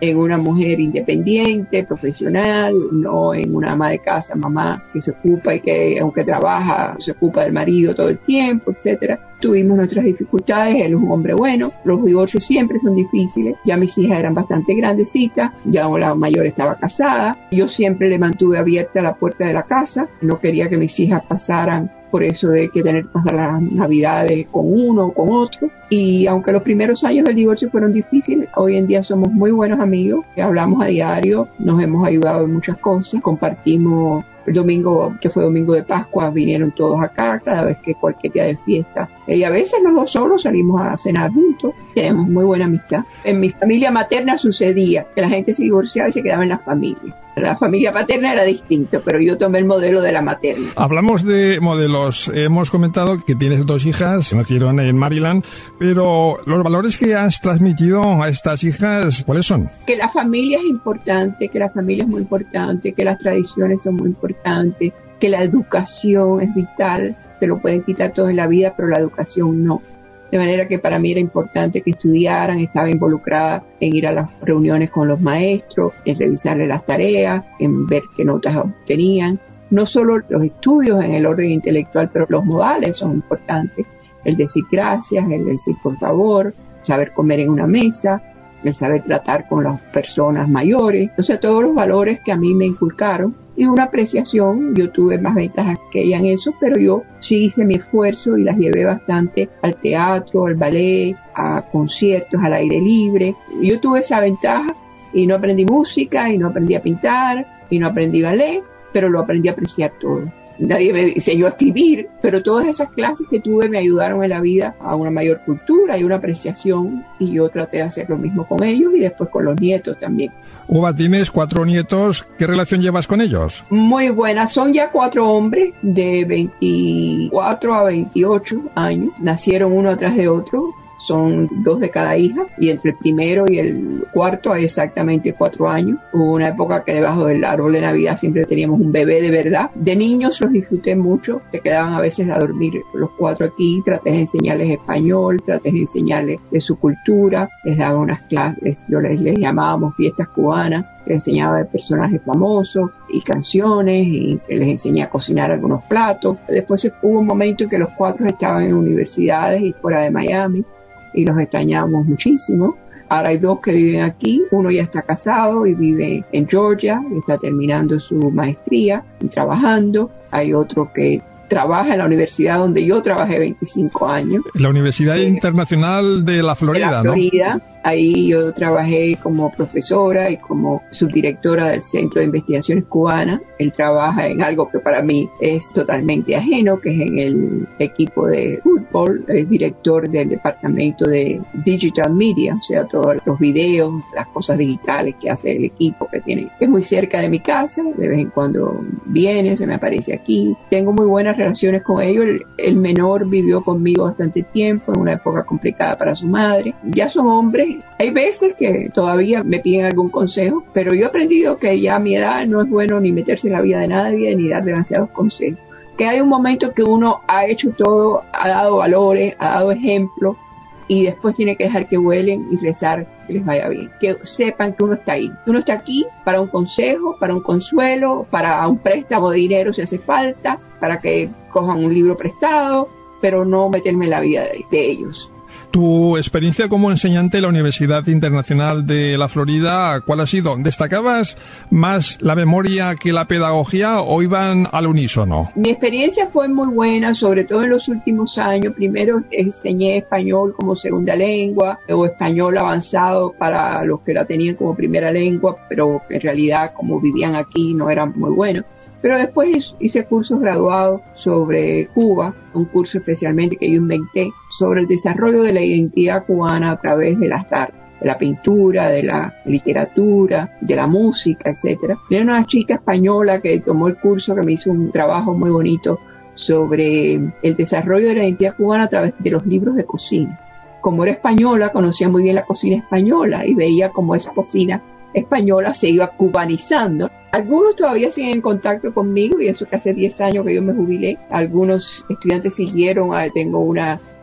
en una mujer independiente, profesional, no en una ama de casa, mamá que se ocupa y que aunque trabaja se ocupa del marido todo el tiempo, etcétera. Tuvimos nuestras dificultades, él es un hombre bueno, los divorcios siempre son difíciles, ya mis hijas eran bastante grandecitas, ya la mayor estaba casada, yo siempre le mantuve abierta la puerta de la casa, no quería que mis hijas pasaran por eso de que tener que pasar las navidades con uno o con otro, y aunque los primeros años del divorcio fueron difíciles, hoy en día somos muy buenos amigos, hablamos a diario, nos hemos ayudado en muchas cosas, compartimos. El domingo, que fue domingo de Pascua, vinieron todos acá, cada vez que cualquier día de fiesta. Y a veces los dos solos salimos a cenar juntos. Tenemos muy buena amistad. En mi familia materna sucedía que la gente se divorciaba y se quedaba en la familia. La familia paterna era distinto, pero yo tomé el modelo de la materna. Hablamos de modelos. Hemos comentado que tienes dos hijas, nacieron en Maryland, pero los valores que has transmitido a estas hijas, ¿cuáles son? Que la familia es importante, que la familia es muy importante, que las tradiciones son muy importantes, que la educación es vital. Te lo pueden quitar todo en la vida, pero la educación no. De manera que para mí era importante que estudiaran, estaba involucrada en ir a las reuniones con los maestros, en revisarles las tareas, en ver qué notas obtenían. No solo los estudios en el orden intelectual, pero los modales son importantes. El decir gracias, el decir por favor, saber comer en una mesa, el saber tratar con las personas mayores. Entonces, todos los valores que a mí me inculcaron y una apreciación. Yo tuve más ventajas que ella en eso, pero yo sí hice mi esfuerzo y las llevé bastante al teatro, al ballet, a conciertos al aire libre. Yo tuve esa ventaja y no aprendí música y no aprendí a pintar y no aprendí ballet, pero lo aprendí a apreciar todo. Nadie me enseñó a escribir, pero todas esas clases que tuve me ayudaron en la vida a una mayor cultura y una apreciación, y yo traté de hacer lo mismo con ellos y después con los nietos también. Uva, tienes cuatro nietos, ¿qué relación llevas con ellos? Muy buena, son ya cuatro hombres de veinticuatro a veintiocho años, nacieron uno atrás de otro. Son dos de cada hija y entre el primero y el cuarto hay exactamente cuatro años. Hubo una época que debajo del árbol de Navidad siempre teníamos un bebé de verdad. De niños los disfruté mucho, se quedaban a veces a dormir los cuatro aquí. Traté de enseñarles español, traté de enseñarles de su cultura, les daba unas clases, yo les, les llamábamos fiestas cubanas, les enseñaba de personajes famosos y canciones y les enseñé a cocinar algunos platos. Después hubo un momento en que los cuatro estaban en universidades y fuera de Miami, y los extrañamos muchísimo. Ahora hay dos que viven aquí, uno ya está casado y vive en Georgia, está terminando su maestría y trabajando. Hay otro que trabaja en la universidad donde yo trabajé veinticinco años. La Universidad eh, Internacional de la Florida, de la Florida, ¿no? Ahí yo trabajé como profesora y como subdirectora del Centro de Investigaciones Cubanas. Él trabaja en algo que para mí es totalmente ajeno, que es en el equipo de fútbol. Es director del departamento de Digital Media, o sea, todos los videos, las cosas digitales que hace el equipo que tiene. Es muy cerca de mi casa, de vez en cuando viene, se me aparece aquí. Tengo muy buenas relaciones con ellos. El, el menor vivió conmigo bastante tiempo, en una época complicada para su madre. Ya son hombres. Hay veces que todavía me piden algún consejo, pero yo he aprendido que ya a mi edad no es bueno ni meterse en la vida de nadie ni dar demasiados consejos. Que hay un momento que uno ha hecho todo, ha dado valores, ha dado ejemplos y después tiene que dejar que vuelen y rezar que les vaya bien. Que sepan que uno está ahí. Que uno está aquí para un consejo, para un consuelo, para un préstamo de dinero si hace falta, para que cojan un libro prestado, pero no meterme en la vida de, de ellos. Tu experiencia como enseñante en la Universidad Internacional de la Florida, ¿cuál ha sido? ¿Destacabas más la memoria que la pedagogía o iban al unísono? Mi experiencia fue muy buena, sobre todo en los últimos años. Primero enseñé español como segunda lengua o español avanzado para los que la tenían como primera lengua, pero en realidad como vivían aquí no eran muy buenos. Pero después hice cursos graduados sobre Cuba, un curso especialmente que yo inventé sobre el desarrollo de la identidad cubana a través de las artes, de la pintura, de la literatura, de la música, etcétera. Era una chica española que tomó el curso, que me hizo un trabajo muy bonito sobre el desarrollo de la identidad cubana a través de los libros de cocina. Como era española, conocía muy bien la cocina española y veía cómo esa cocina española se iba cubanizando. Algunos todavía siguen en contacto conmigo y eso que hace diez años que yo me jubilé. Algunos estudiantes siguieron, tengo una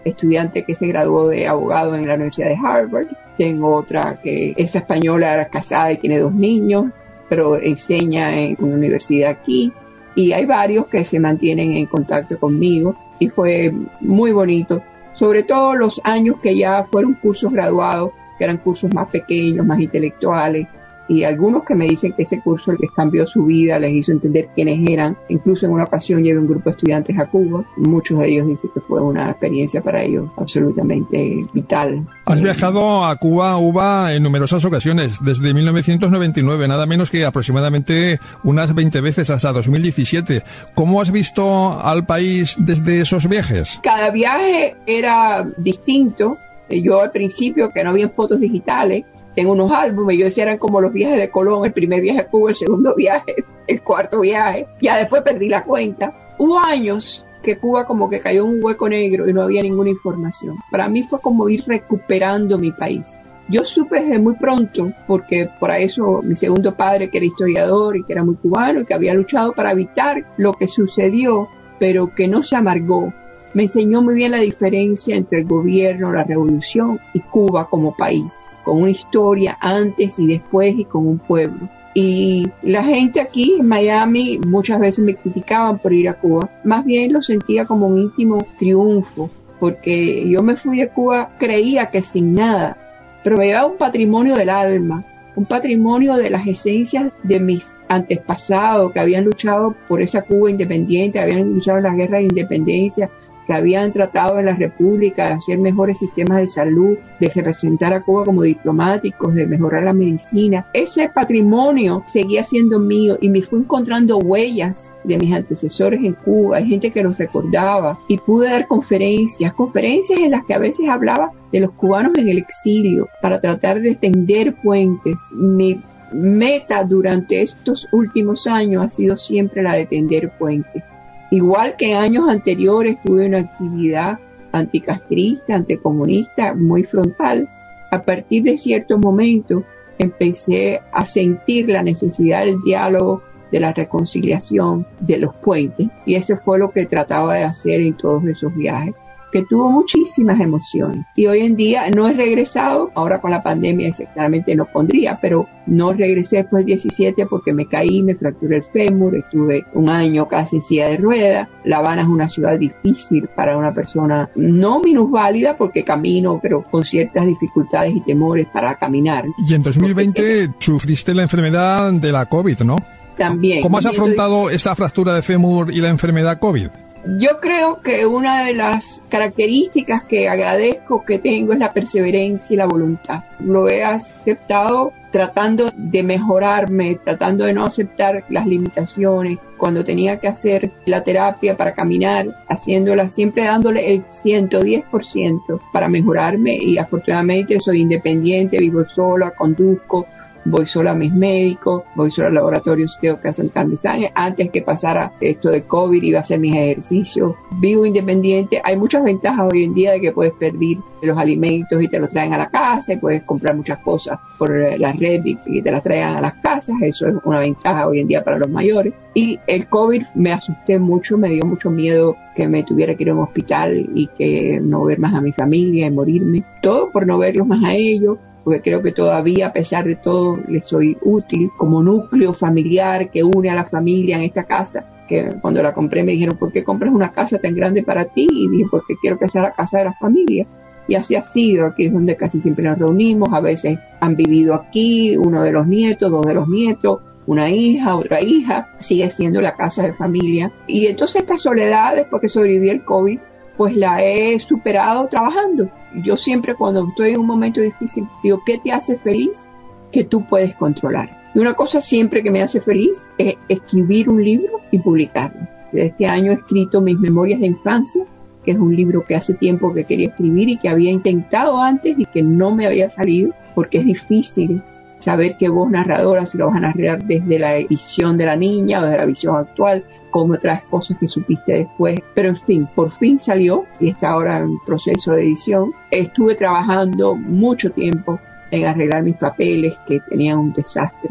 estudiante que se graduó de abogado en la Universidad de Harvard. Tengo otra que es española, era casada y tiene dos niños, pero enseña en una universidad aquí. Y hay varios que se mantienen en contacto conmigo y fue muy bonito. Sobre todo los años que ya fueron cursos graduados, que eran cursos más pequeños, más intelectuales. Y algunos que me dicen que ese curso les cambió su vida, les hizo entender quiénes eran. Incluso en una ocasión llevé un grupo de estudiantes a Cuba. Muchos de ellos dicen que fue una experiencia para ellos absolutamente vital. Has viajado a Cuba, Uva, en numerosas ocasiones, desde mil novecientos noventa y nueve, nada menos que aproximadamente unas veinte veces hasta dos mil diecisiete. ¿Cómo has visto al país desde esos viajes? Cada viaje era distinto. Yo al principio, que no había fotos digitales, tengo unos álbumes, yo decía eran como los viajes de Colón, el primer viaje a Cuba, el segundo viaje, el cuarto viaje, ya después perdí la cuenta. Hubo años que Cuba como que cayó en un hueco negro y no había ninguna información. Para mí fue como ir recuperando mi país. Yo supe desde muy pronto, porque por eso mi segundo padre, que era historiador y que era muy cubano y que había luchado para evitar lo que sucedió, pero que no se amargó, me enseñó muy bien la diferencia entre el gobierno, la revolución y Cuba como país, con una historia antes y después y con un pueblo. Y la gente aquí en Miami muchas veces me criticaban por ir a Cuba, más bien lo sentía como un íntimo triunfo, porque yo me fui de Cuba, creía que sin nada, pero me llevaba un patrimonio del alma, un patrimonio de las esencias de mis antepasados que habían luchado por esa Cuba independiente, habían luchado en la guerra de independencia, que habían tratado en la República de hacer mejores sistemas de salud, de representar a Cuba como diplomáticos, de mejorar la medicina. Ese patrimonio seguía siendo mío y me fui encontrando huellas de mis antecesores en Cuba. Hay gente que los recordaba y pude dar conferencias, conferencias en las que a veces hablaba de los cubanos en el exilio para tratar de tender puentes. Mi meta durante estos últimos años ha sido siempre la de tender puentes. Igual que en años anteriores tuve una actividad anticastrista, anticomunista muy frontal, a partir de cierto momento empecé a sentir la necesidad del diálogo, de la reconciliación, de los puentes, y eso fue lo que trataba de hacer en todos esos viajes, que tuvo muchísimas emociones. Y hoy en día no he regresado, ahora con la pandemia exactamente no pondría, pero no regresé después del diecisiete porque me caí, me fracturé el fémur, estuve un año casi en silla de ruedas. La Habana es una ciudad difícil para una persona no minusválida porque camino, pero con ciertas dificultades y temores para caminar. Y en dos mil veinte porque sufriste la enfermedad de la COVID, ¿no? También. ¿Cómo has afrontado esa fractura de fémur y la enfermedad COVID? Yo creo que una de las características que agradezco que tengo es la perseverancia y la voluntad. Lo he aceptado tratando de mejorarme, tratando de no aceptar las limitaciones. Cuando tenía que hacer la terapia para caminar, haciéndola, siempre dándole el ciento diez por ciento para mejorarme, y afortunadamente soy independiente, vivo sola, conduzco, voy sola a mis médicos, voy sola al laboratorio si tengo que hacer cambio de sangre. Antes que pasara esto de COVID iba a hacer mis ejercicios. Vivo independiente. Hay muchas ventajas hoy en día de que puedes pedir los alimentos y te los traen a la casa, y puedes comprar muchas cosas por la red y, y te las traigan a las casas. Eso es una ventaja hoy en día para los mayores. Y el COVID me asusté mucho, me dio mucho miedo que me tuviera que ir a un hospital y que no ver más a mi familia y morirme. Todo por no verlos más a ellos, porque creo que todavía, a pesar de todo, les soy útil como núcleo familiar que une a la familia en esta casa, que cuando la compré me dijeron, ¿por qué compras una casa tan grande para ti? Y dije, porque quiero que sea la casa de la familia. Y así ha sido. Aquí es donde casi siempre nos reunimos. A veces han vivido aquí uno de los nietos, dos de los nietos, una hija, otra hija. Sigue siendo la casa de familia. Y entonces estas soledades, porque sobreviví el COVID, pues la he superado trabajando. Yo siempre, cuando estoy en un momento difícil, digo, ¿qué te hace feliz? Que tú puedes controlar. Y una cosa siempre que me hace feliz es escribir un libro y publicarlo. Este año he escrito mis memorias de infancia, que es un libro que hace tiempo que quería escribir y que había intentado antes y que no me había salido, porque es difícil saber qué voz narradora, si lo vas a narrar desde la visión de la niña o desde la visión actual, como otras cosas que supiste después. Pero en fin, por fin salió y está ahora en proceso de edición. Estuve trabajando mucho tiempo en arreglar mis papeles, que tenían un desastre.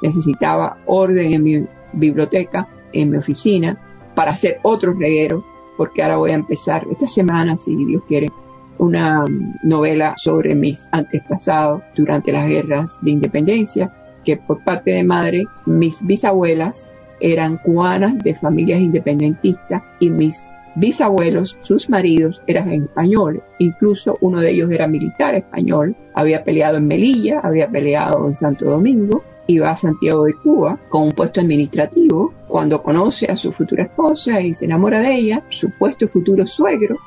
Necesitaba orden en mi biblioteca, en mi oficina, para hacer otro reguero. porque ahora voy a empezar esta semana, si Dios quiere, una novela sobre mis antepasados durante las guerras de independencia, que por parte de madre, mis bisabuelas eran cubanas de familias independentistas y mis bisabuelos, sus maridos, eran españoles. Incluso uno de ellos era militar español, había peleado en Melilla, había peleado en Santo Domingo, iba a Santiago de Cuba con un puesto administrativo. Cuando conoce a su futura esposa y se enamora de ella, su supuesto futuro suegro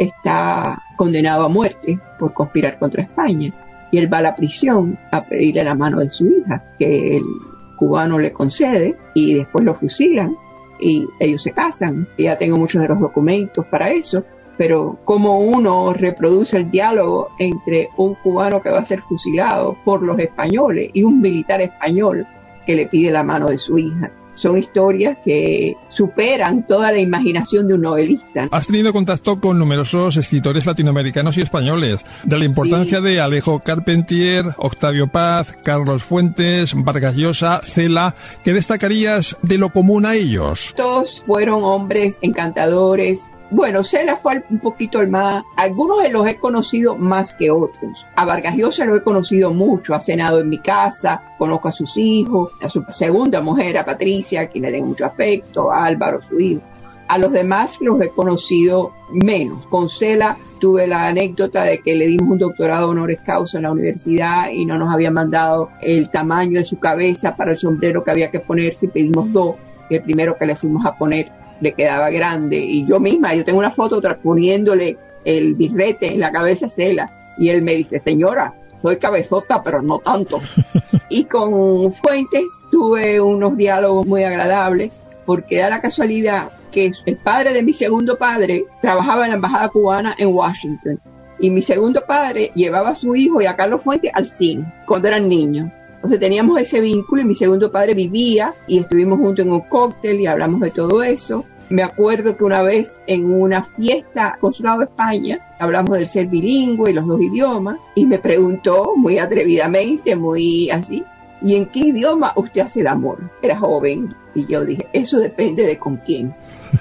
está condenado a muerte por conspirar contra España. Y él va a la prisión a pedirle la mano de su hija, que el cubano le concede, y después lo fusilan y ellos se casan. Ya tengo muchos de los documentos para eso, pero cómo uno reproduce el diálogo entre un cubano que va a ser fusilado por los españoles y un militar español que le pide la mano de su hija. Son historias que superan toda la imaginación de un novelista. Has tenido contacto con numerosos escritores latinoamericanos y españoles, de la importancia sí. de Alejo Carpentier, Octavio Paz, Carlos Fuentes, Vargas Llosa, Cela. ¿Qué destacarías de lo común a ellos? Todos fueron hombres encantadores. Bueno, Cela fue un poquito el más... Algunos de los he conocido más que otros. A Vargas Llosa lo he conocido mucho. Ha cenado en mi casa, conozco a sus hijos, a su segunda mujer, a Patricia, a quien le tengo mucho afecto, a Álvaro, su hijo. A los demás los he conocido menos. Con Cela tuve la anécdota de que le dimos un doctorado honoris causa en la universidad y no nos habían mandado el tamaño de su cabeza para el sombrero que había que ponerse y pedimos dos. Y el primero que le fuimos a poner le quedaba grande, y yo misma, yo tengo una foto poniéndole el birrete en la cabeza a Cela, y él me dice, señora, soy cabezota, pero no tanto. Y con Fuentes tuve unos diálogos muy agradables, porque da la casualidad que el padre de mi segundo padre trabajaba en la embajada cubana en Washington, y mi segundo padre llevaba a su hijo y a Carlos Fuentes al cine cuando eran niños. Entonces teníamos ese vínculo, y mi segundo padre vivía y estuvimos juntos en un cóctel y hablamos de todo eso. Me acuerdo que una vez en una fiesta Consulado de España hablamos del ser bilingüe y los dos idiomas, y me preguntó muy atrevidamente, muy así, ¿y en qué idioma usted hace el amor? Era joven, y yo dije, eso depende de con quién.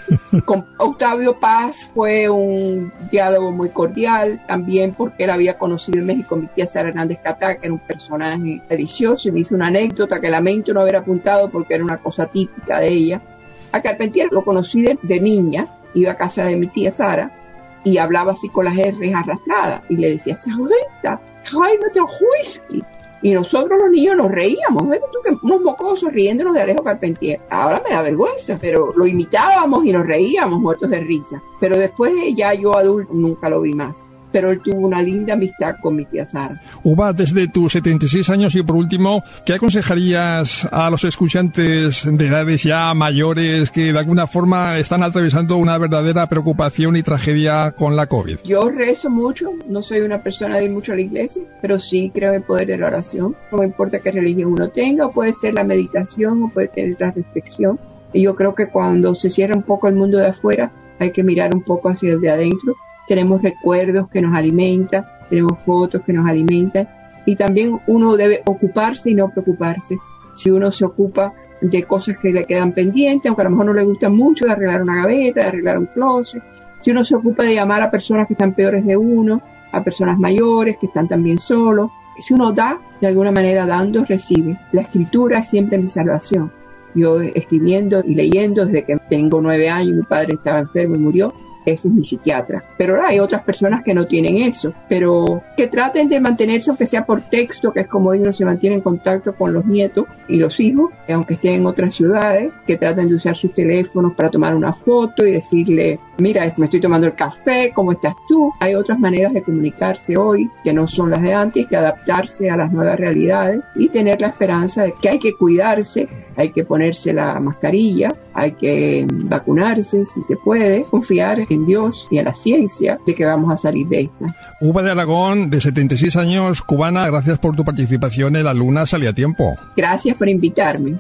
Con Octavio Paz fue un diálogo muy cordial, también porque él había conocido en México a mi tía Sara Hernández Catá, que era un personaje delicioso, y me hizo una anécdota que lamento no haber apuntado porque era una cosa típica de ella. A Carpentier lo conocí de, de niña, iba a casa de mi tía Sara y hablaba así con las R's arrastradas y le decía, señorita, Jaime Trojuisky. Y nosotros los niños nos reíamos, ¿ves tú que unos mocosos riéndonos de Alejo Carpentier? Ahora me da vergüenza, pero lo imitábamos y nos reíamos muertos de risa. Pero después de ya yo adulto nunca lo vi más. Pero él tuvo una linda amistad con mi tía Sara. Uva, desde tus setenta y seis años y por último, ¿qué aconsejarías a los escuchantes de edades ya mayores que de alguna forma están atravesando una verdadera preocupación y tragedia con la COVID? Yo rezo mucho, no soy una persona de ir mucho a la iglesia, pero sí creo en el poder de la oración. No me importa qué religión uno tenga, o puede ser la meditación, o puede tener la reflexión. Y yo creo que cuando se cierra un poco el mundo de afuera, hay que mirar un poco hacia el de adentro. Tenemos recuerdos que nos alimentan, tenemos fotos que nos alimentan, y también uno debe ocuparse y no preocuparse. Si uno se ocupa de cosas que le quedan pendientes, aunque a lo mejor no le gustan mucho, de arreglar una gaveta, de arreglar un closet, si uno se ocupa de llamar a personas que están peores de uno, a personas mayores que están también solos, si uno da, de alguna manera dando, recibe. La escritura es siempre mi salvación. Yo escribiendo y leyendo desde que tengo nueve años, mi padre estaba enfermo y murió. Ese es mi psiquiatra. Pero hay otras personas que no tienen eso, pero que traten de mantenerse, aunque sea por texto, que es como ellos se mantienen en contacto con los nietos y los hijos, aunque estén en otras ciudades, que traten de usar sus teléfonos para tomar una foto y decirle, mira, me estoy tomando el café, ¿cómo estás tú? Hay otras maneras de comunicarse hoy que no son las de antes, que adaptarse a las nuevas realidades y tener la esperanza de que hay que cuidarse, hay que ponerse la mascarilla, hay que vacunarse si se puede, confiar en Dios y a la ciencia de que vamos a salir de esta. Uva de Aragón, de setenta y seis años, cubana, gracias por tu participación en La Luna Sale a Tiempo. Gracias por invitarme.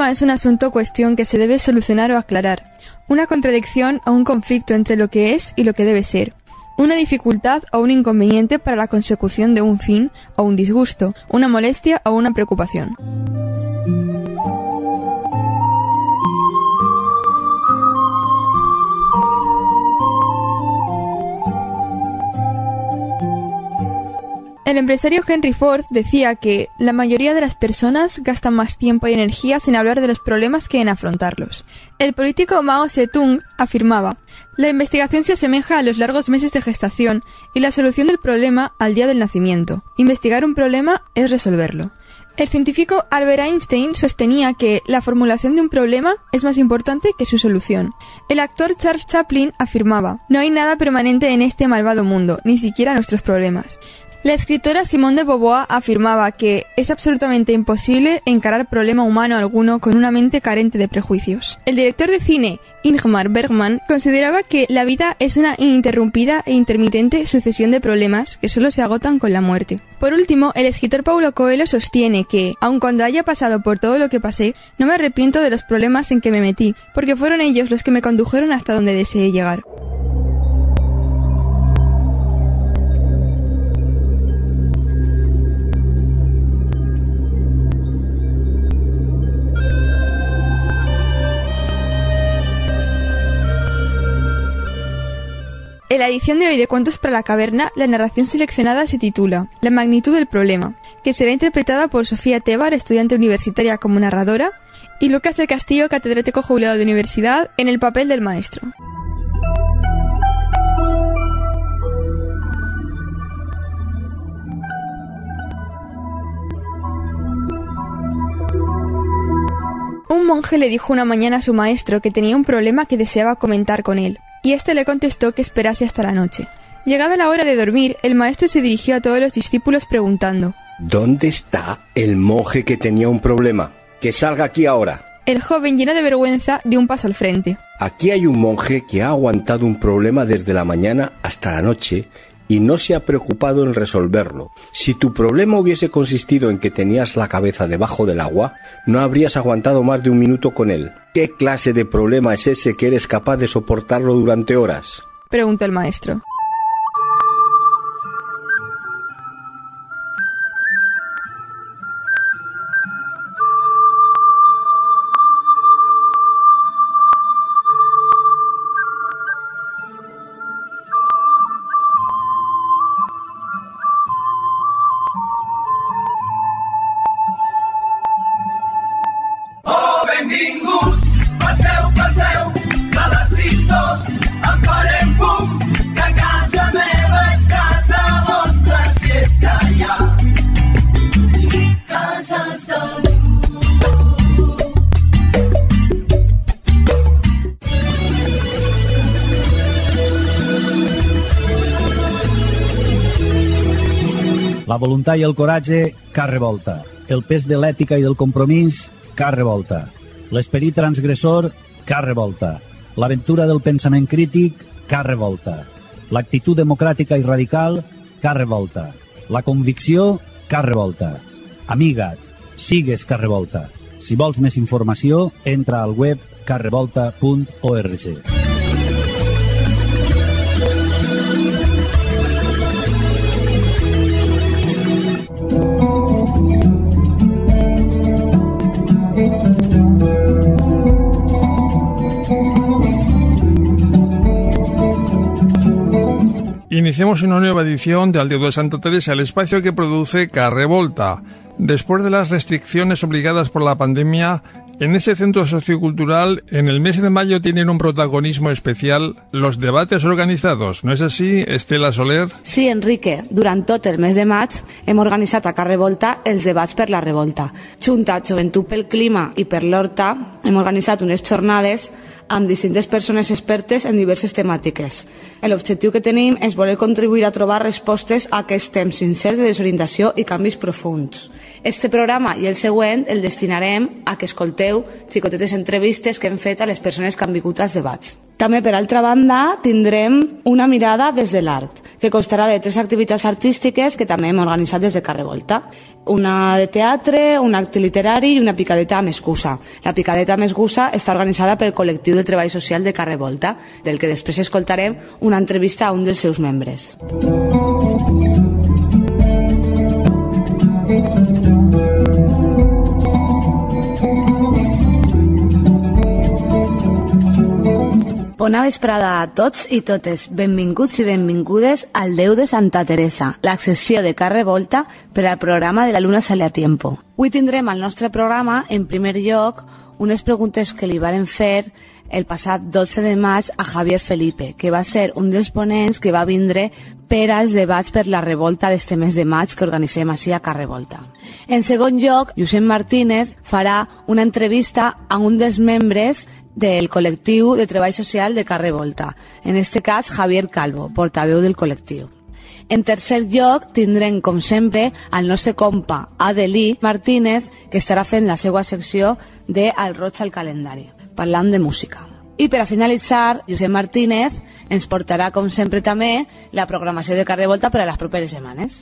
problema es un asunto o cuestión que se debe solucionar o aclarar, una contradicción o un conflicto entre lo que es y lo que debe ser, una dificultad o un inconveniente para la consecución de un fin o un disgusto, una molestia o una preocupación. El empresario Henry Ford decía que la mayoría de las personas gastan más tiempo y energía en hablar de los problemas que en afrontarlos. El político Mao Zedong afirmaba: la investigación se asemeja a los largos meses de gestación y la solución del problema al día del nacimiento. Investigar un problema es resolverlo. El científico Albert Einstein sostenía que la formulación de un problema es más importante que su solución. El actor Charles Chaplin afirmaba: no hay nada permanente en este malvado mundo, ni siquiera nuestros problemas. La escritora Simone de Beauvoir afirmaba que es absolutamente imposible encarar problema humano alguno con una mente carente de prejuicios. El director de cine Ingmar Bergman consideraba que la vida es una ininterrumpida e intermitente sucesión de problemas que solo se agotan con la muerte. Por último, el escritor Paulo Coelho sostiene que, aun cuando haya pasado por todo lo que pasé, no me arrepiento de los problemas en que me metí, porque fueron ellos los que me condujeron hasta donde deseé llegar. En la edición de hoy de Cuentos para la Caverna, la narración seleccionada se titula La magnitud del problema, que será interpretada por Sofía Tebar, estudiante universitaria como narradora, y Lucas del Castillo, catedrático jubilado de universidad, en el papel del maestro. Un monje le dijo una mañana a su maestro que tenía un problema que deseaba comentar con él, y éste le contestó que esperase hasta la noche. Llegada la hora de dormir, el maestro se dirigió a todos los discípulos preguntando: ¿dónde está el monje que tenía un problema? ¡Que salga aquí ahora! El joven, lleno de vergüenza, dio un paso al frente. Aquí hay un monje que ha aguantado un problema desde la mañana hasta la noche y no se ha preocupado en resolverlo. Si tu problema hubiese consistido en que tenías la cabeza debajo del agua, no habrías aguantado más de un minuto con él. ¿Qué clase de problema es ese que eres capaz de soportarlo durante horas?, preguntó el maestro. La voluntat i el coratge, cap revolta. El pes de l'ètica i del compromís, cap revolta. L'esperit transgressor, cap revolta. L'aventura del pensament crític, cap revolta. L'actitud democràtica i radical, cap revolta. La convicció, cap revolta. Amiga't, sigues cap revolta. Si vols més informació, entra al web cap revolta punt org. Iniciamos una nueva edición de Aldeo de Santa Teresa, el espacio que produce Carrevolta. Después de las restricciones obligadas por la pandemia, en ese centro sociocultural, en el mes de mayo tienen un protagonismo especial los debates organizados. ¿No es así, Estela Soler? Sí, Enrique. Durant tot el mes de maig hem organitzat a Carrevolta els debats per la revolta. Junta Joventut pel Clima i per l'Horta hem organitzat unes jornades amb distintes persones expertes en diverses temàtiques. L'objectiu que tenim és voler contribuir a trobar respostes a aquests temps sincers de desorientació i canvis profunds. Este programa i el següent el destinarem a que escolteu xicotetes entrevistes que hem fet a les persones que han vingut als debats. També, per altra banda, tindrem una mirada des de l'art. que constarà de tres activitats artístiques que també hem organitzat des de Carrer Volta. Una de teatre, un acte literari i una picadeta amb excusa. La picadeta amb excusa està organitzada pel col·lectiu de treball social de Carrer Volta, del que després escoltarem una entrevista a un dels seus membres. Bona vesprada a tots i totes. Benvinguts i benvingudes al Déu de Santa Teresa, l'accessió de Carrer Volta per al programa de la Luna Sale a Tiempo. Avui tindrem al nostre programa, en primer lloc, unes preguntes que li varen fer el passat dotze de maig a Javier Felipe, que va ser un dels ponents que va vindre per als debats per la revolta d'este mes de maig que organitzem així a Carrer Volta. En segon lloc, Josep Martínez farà una entrevista a un dels membres del col·lectiu de treball social de Carrer Volta, en este cas Javier Calvo, portaveu del col·lectiu. En tercer lloc tindrem, com sempre, el nostre compa Adelí Martínez, que estarà fent la seva secció de Al Roig al Calendari, parlant de música. I per a finalitzar, Josep Martínez ens portarà, com sempre també, la programació de Carrer Volta per a les properes setmanes.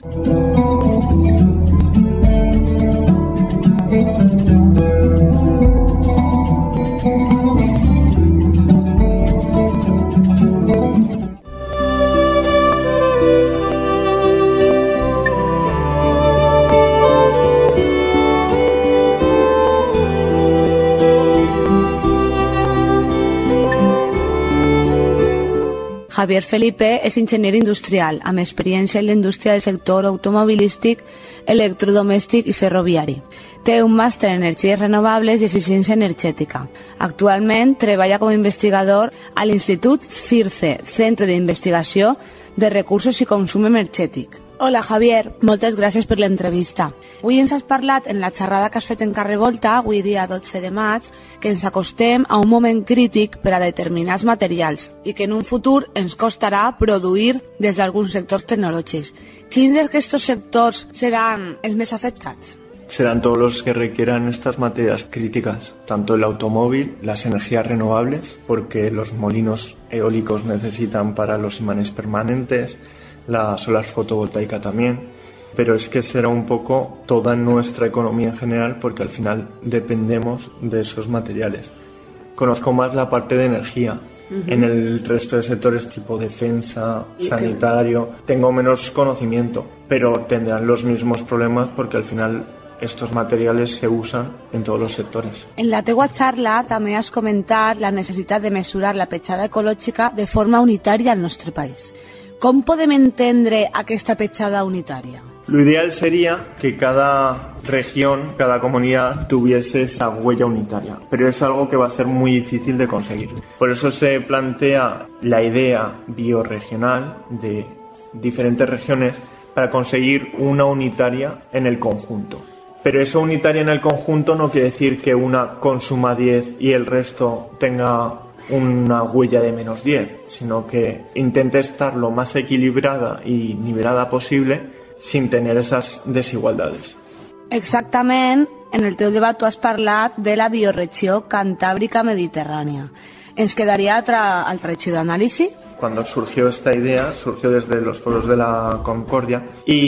Javier Felipe és enginyer industrial, amb experiència en la indústria del sector automobilístic, electrodomèstic i ferroviari. Té un màster en energies renovables i eficiència energètica. Actualment treballa com a investigador a l'Institut CIRCE, Centre d'Investigació de Recursos i Consum Energètic. Hola Javier, moltes gràcies per l'entrevista. Avui ens has parlat en la xerrada que has fet en Carrer Volta, avui dia dotze de maig, que ens acostem a un moment crític per a determinats materials i que en un futur ens costarà produir des d'alguns sectors tecnològics. Quins d'aquests sectors seran els més afectats? Serán todos los que requieran estas materias críticas, tanto el automóvil, las energías renovables, porque los molinos eólicos necesitan para los imanes permanentes, la solar fotovoltaica también, pero es que será un poco toda nuestra economía en general porque al final dependemos de esos materiales. Conozco más la parte de energía. Uh-huh. En el resto de sectores tipo defensa, sanitario, tengo menos conocimiento, pero tendrán los mismos problemas porque al final estos materiales se usan en todos los sectors. En la teua xarra també has comentat la necessitat de mesurar la petjada ecològica de forma unitària al nostre país. Com podem entendre aquesta petjada unitària? Lo ideal sería que cada región, cada comunidad tuviese esa huella unitaria, pero es algo que va a ser muy difícil de conseguir. Por eso se plantea la idea biorregional de diferentes regiones para conseguir una unitaria en el conjunto. Pero esa unitaria en el conjunto no quiere decir que una consuma diez y el resto tenga una huella de menos diez, sino que intente estar lo más equilibrada y nivelada posible sin tener esas desigualdades. Exactament, en el teu debat tu has parlat de la bioregió cantàbrica mediterrània. Ens quedaria altra, altra regió d'anàlisi? Cuando surgió esta idea, surgió desde los foros de la Concordia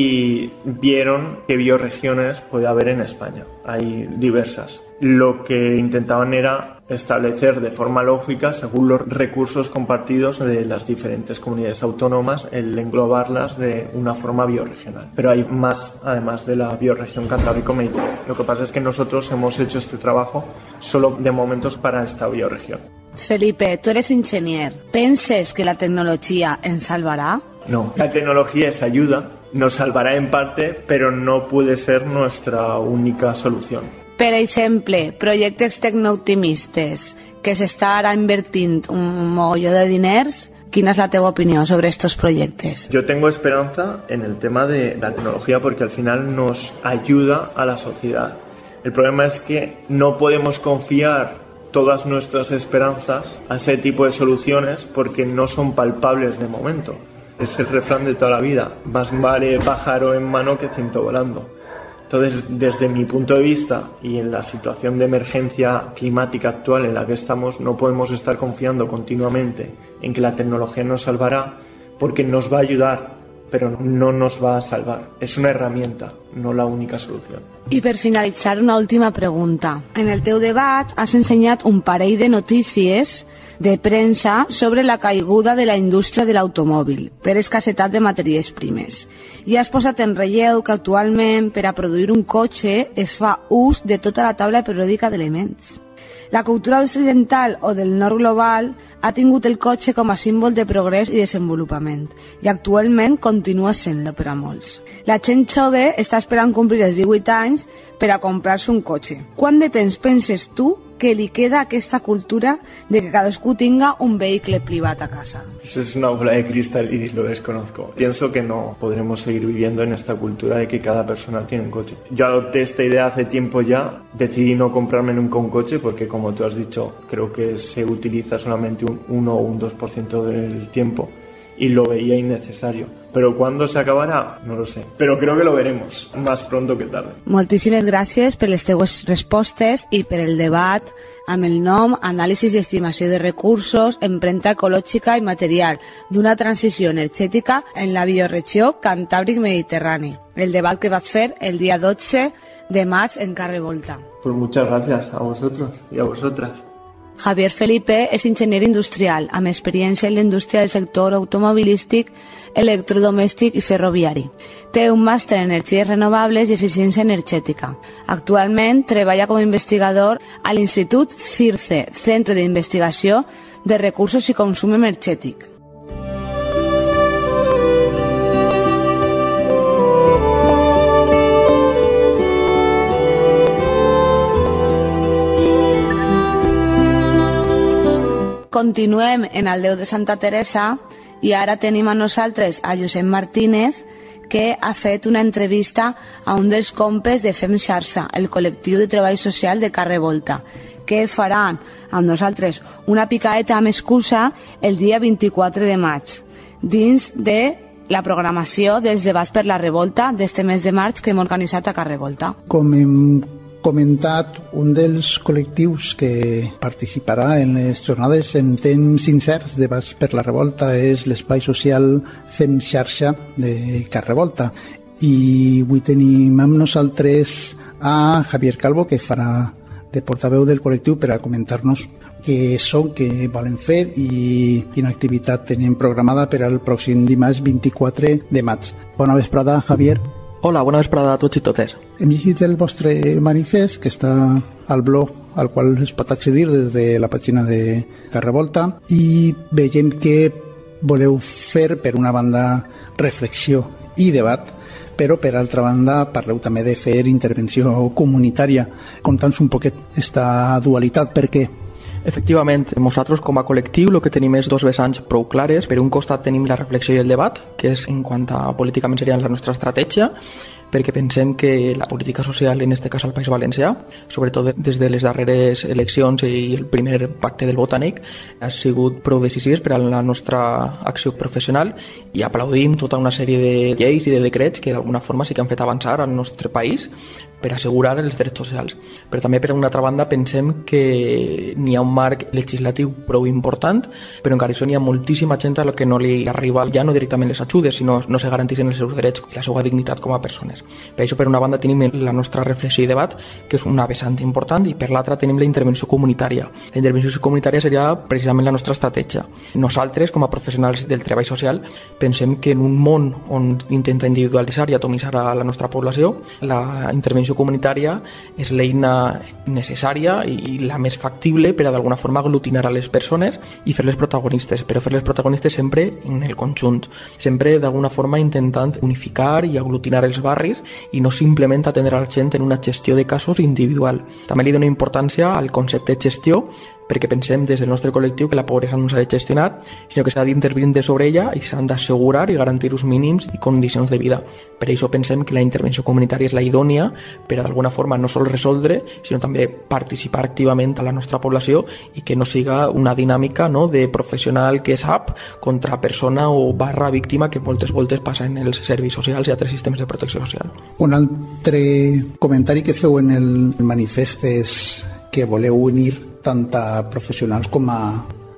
y vieron qué bioregiones puede haber en España. Hay diversas. Lo que intentaban era establecer de forma lógica, según los recursos compartidos de las diferentes comunidades autónomas, el englobarlas de una forma bioregional. Pero hay más, además de la bioregión cantábrico-mediterránea. Lo que pasa es que nosotros hemos hecho este trabajo solo de momentos para esta bioregión. Felipe, tú eres ingenier. ¿Penses que la tecnología ens salvará? No, la tecnología es ayuda, nos salvará en parte, pero no puede ser nuestra única solución. Per exemple, projectes tecnooptimistes que s'està ara invertint un mogolló de diners, quina és la teva opinió sobre estos proyectos? Yo tengo esperanza en el tema de la tecnología porque al final nos ayuda a la sociedad. El problema es que no podemos confiar todas nuestras esperanzas a ese tipo de soluciones porque no son palpables de momento. Es el refrán de toda la vida, más vale pájaro en mano que ciento volando. Entonces, desde mi punto de vista y en la situación de emergencia climática actual en la que estamos, no podemos estar confiando continuamente en que la tecnología nos salvará porque nos va a ayudar, pero no nos va a salvar. Es una herramienta, no la única solución. I per finalitzar, una última pregunta. En el teu debat has ensenyat un parell de notícies de premsa sobre la caiguda de la indústria de l'automòbil per escassetat de matèries primes. I has posat en relleu que actualment per a produir un cotxe es fa ús de tota la taula periòdica d'elements. La cultura occidental o del nord global ha tingut el cotxe com a símbol de progrés i desenvolupament i actualment continua sent-lo per a molts. La gent jove està esperant complir els divuit anys per a comprar-se un cotxe. Quant de temps penses tu que li queda a aquesta cultura de que cadascú tinga un vehicle privat a casa? Eso es una bola de cristal y lo desconozco. Pienso que no podremos seguir viviendo en esta cultura de que cada persona tiene un coche. Yo adopté esta idea hace tiempo ya, decidí no comprarme nunca un coche porque, como tú has dicho, creo que se utiliza solamente un uno o un dos por ciento del tiempo y lo veía innecesario. Pero ¿cuándo se acabará? No lo sé. Pero creo que lo veremos, más pronto que tarde. Moltíssimes gràcies per les teues respostes i per el debat amb el nom Anàlisis i estimació de recursos, empremta ecològica i material d'una transició energètica en la bioregió Cantàbric-Mediterrani. El debat que vaig fer el dia dotze de maig en Carrer Volta. Pues muchas gracias a vosotros y a vosotras. Javier Felipe és enginyer industrial, amb experiència en la indústria del sector automobilístic, electrodomèstic i ferroviari. Té un màster en energies renovables i eficiència energètica. Actualment treballa com a investigador a l'Institut CIRCE, Centre d'Investigació de Recursos i Consum Energètic. Continuem en el Déu de Santa Teresa i ara tenim a nosaltres a Josep Martínez, que ha fet una entrevista a un dels compes de Fem Xarxa, el col·lectiu de treball social de Carrer Volta, que faran amb nosaltres una picaeta amb excusa el dia vint-i-quatre de maig, dins de la programació dels debats per la revolta d'este mes de maig que hem organitzat a Carrer Volta. Com hem comentat, un dels col·lectius que participarà en les jornades en temps incerts de Bas per la Revolta és l'espai social Fem Xarxa de Carrer Volta. I avui tenim amb nosaltres a Javier Calvo, que farà de portaveu del col·lectiu per a comentar-nos què són, què volen fer i quina activitat tenen programada per al pròxim dimarts vint-i-quatre de maig. Bona vesprada, Javier. Hola, bona vesprada a tots i totes. Hem llegit el vostre manifest, que està al blog, al qual es pot accedir des de la pàgina de Carrer Volta, i veiem que voleu fer, per una banda, reflexió i debat, però per altra banda parleu també de fer intervenció comunitària. Conta'ns un poquet esta dualitat, per què? Efectivament, nosaltres com a col·lectiu el que tenim és dos vessants prou clares. Per un costat tenim la reflexió i el debat, que és en quant a políticament seria la nostra estratègia, perquè pensem que la política social, en aquest cas al País Valencià, sobretot des de les darreres eleccions i el primer pacte del Botànic, ha sigut prou decisives per a la nostra acció professional i aplaudim tota una sèrie de lleis i de decrets que d'alguna forma sí que han fet avançar al nostre país per assegurar els drets socials. Però també, per una altra banda, pensem que n'hi ha un marc legislatiu prou important, però encara això n'hi ha moltíssima gent a la que no li arriba ja no directament les ajudes, sinó no se garanteixen els seus drets i la seva dignitat com a persones. Per això, per una banda, tenim la nostra reflexió i debat, que és una vessant important, i per l'altra tenim la intervenció comunitària. La intervenció comunitària seria precisament la nostra estratègia. Nosaltres, com a professionals del treball social, pensem que en un món on intenta individualitzar i atomitzar a la nostra població, la intervenció comunitària és l'eina necessària i la més factible per a d'alguna forma aglutinar a les persones i fer-les protagonistes, però fer-les protagonistes sempre en el conjunt, sempre d'alguna forma intentant unificar i aglutinar els barris i no simplement atendre a la gent en una gestió de casos individual. També li dona importància al concepte de gestió, perquè pensem des del nostre col·lectiu que la pobresa no s'ha de gestionar, sinó que s'ha d'intervenir de sobre ella i s'han d'assegurar i garantir uns mínims i condicions de vida. Per això pensem que la intervenció comunitària és la idònia per a d'alguna forma no sols resoldre, sinó també participar activament a la nostra població i que no siga una dinàmica, no, de professional que sap contra persona o barra víctima que moltes voltes passa en els serveis socials i altres sistemes de protecció social. Un altre comentari que feu en el manifest és que voleu unir tant a professionals com a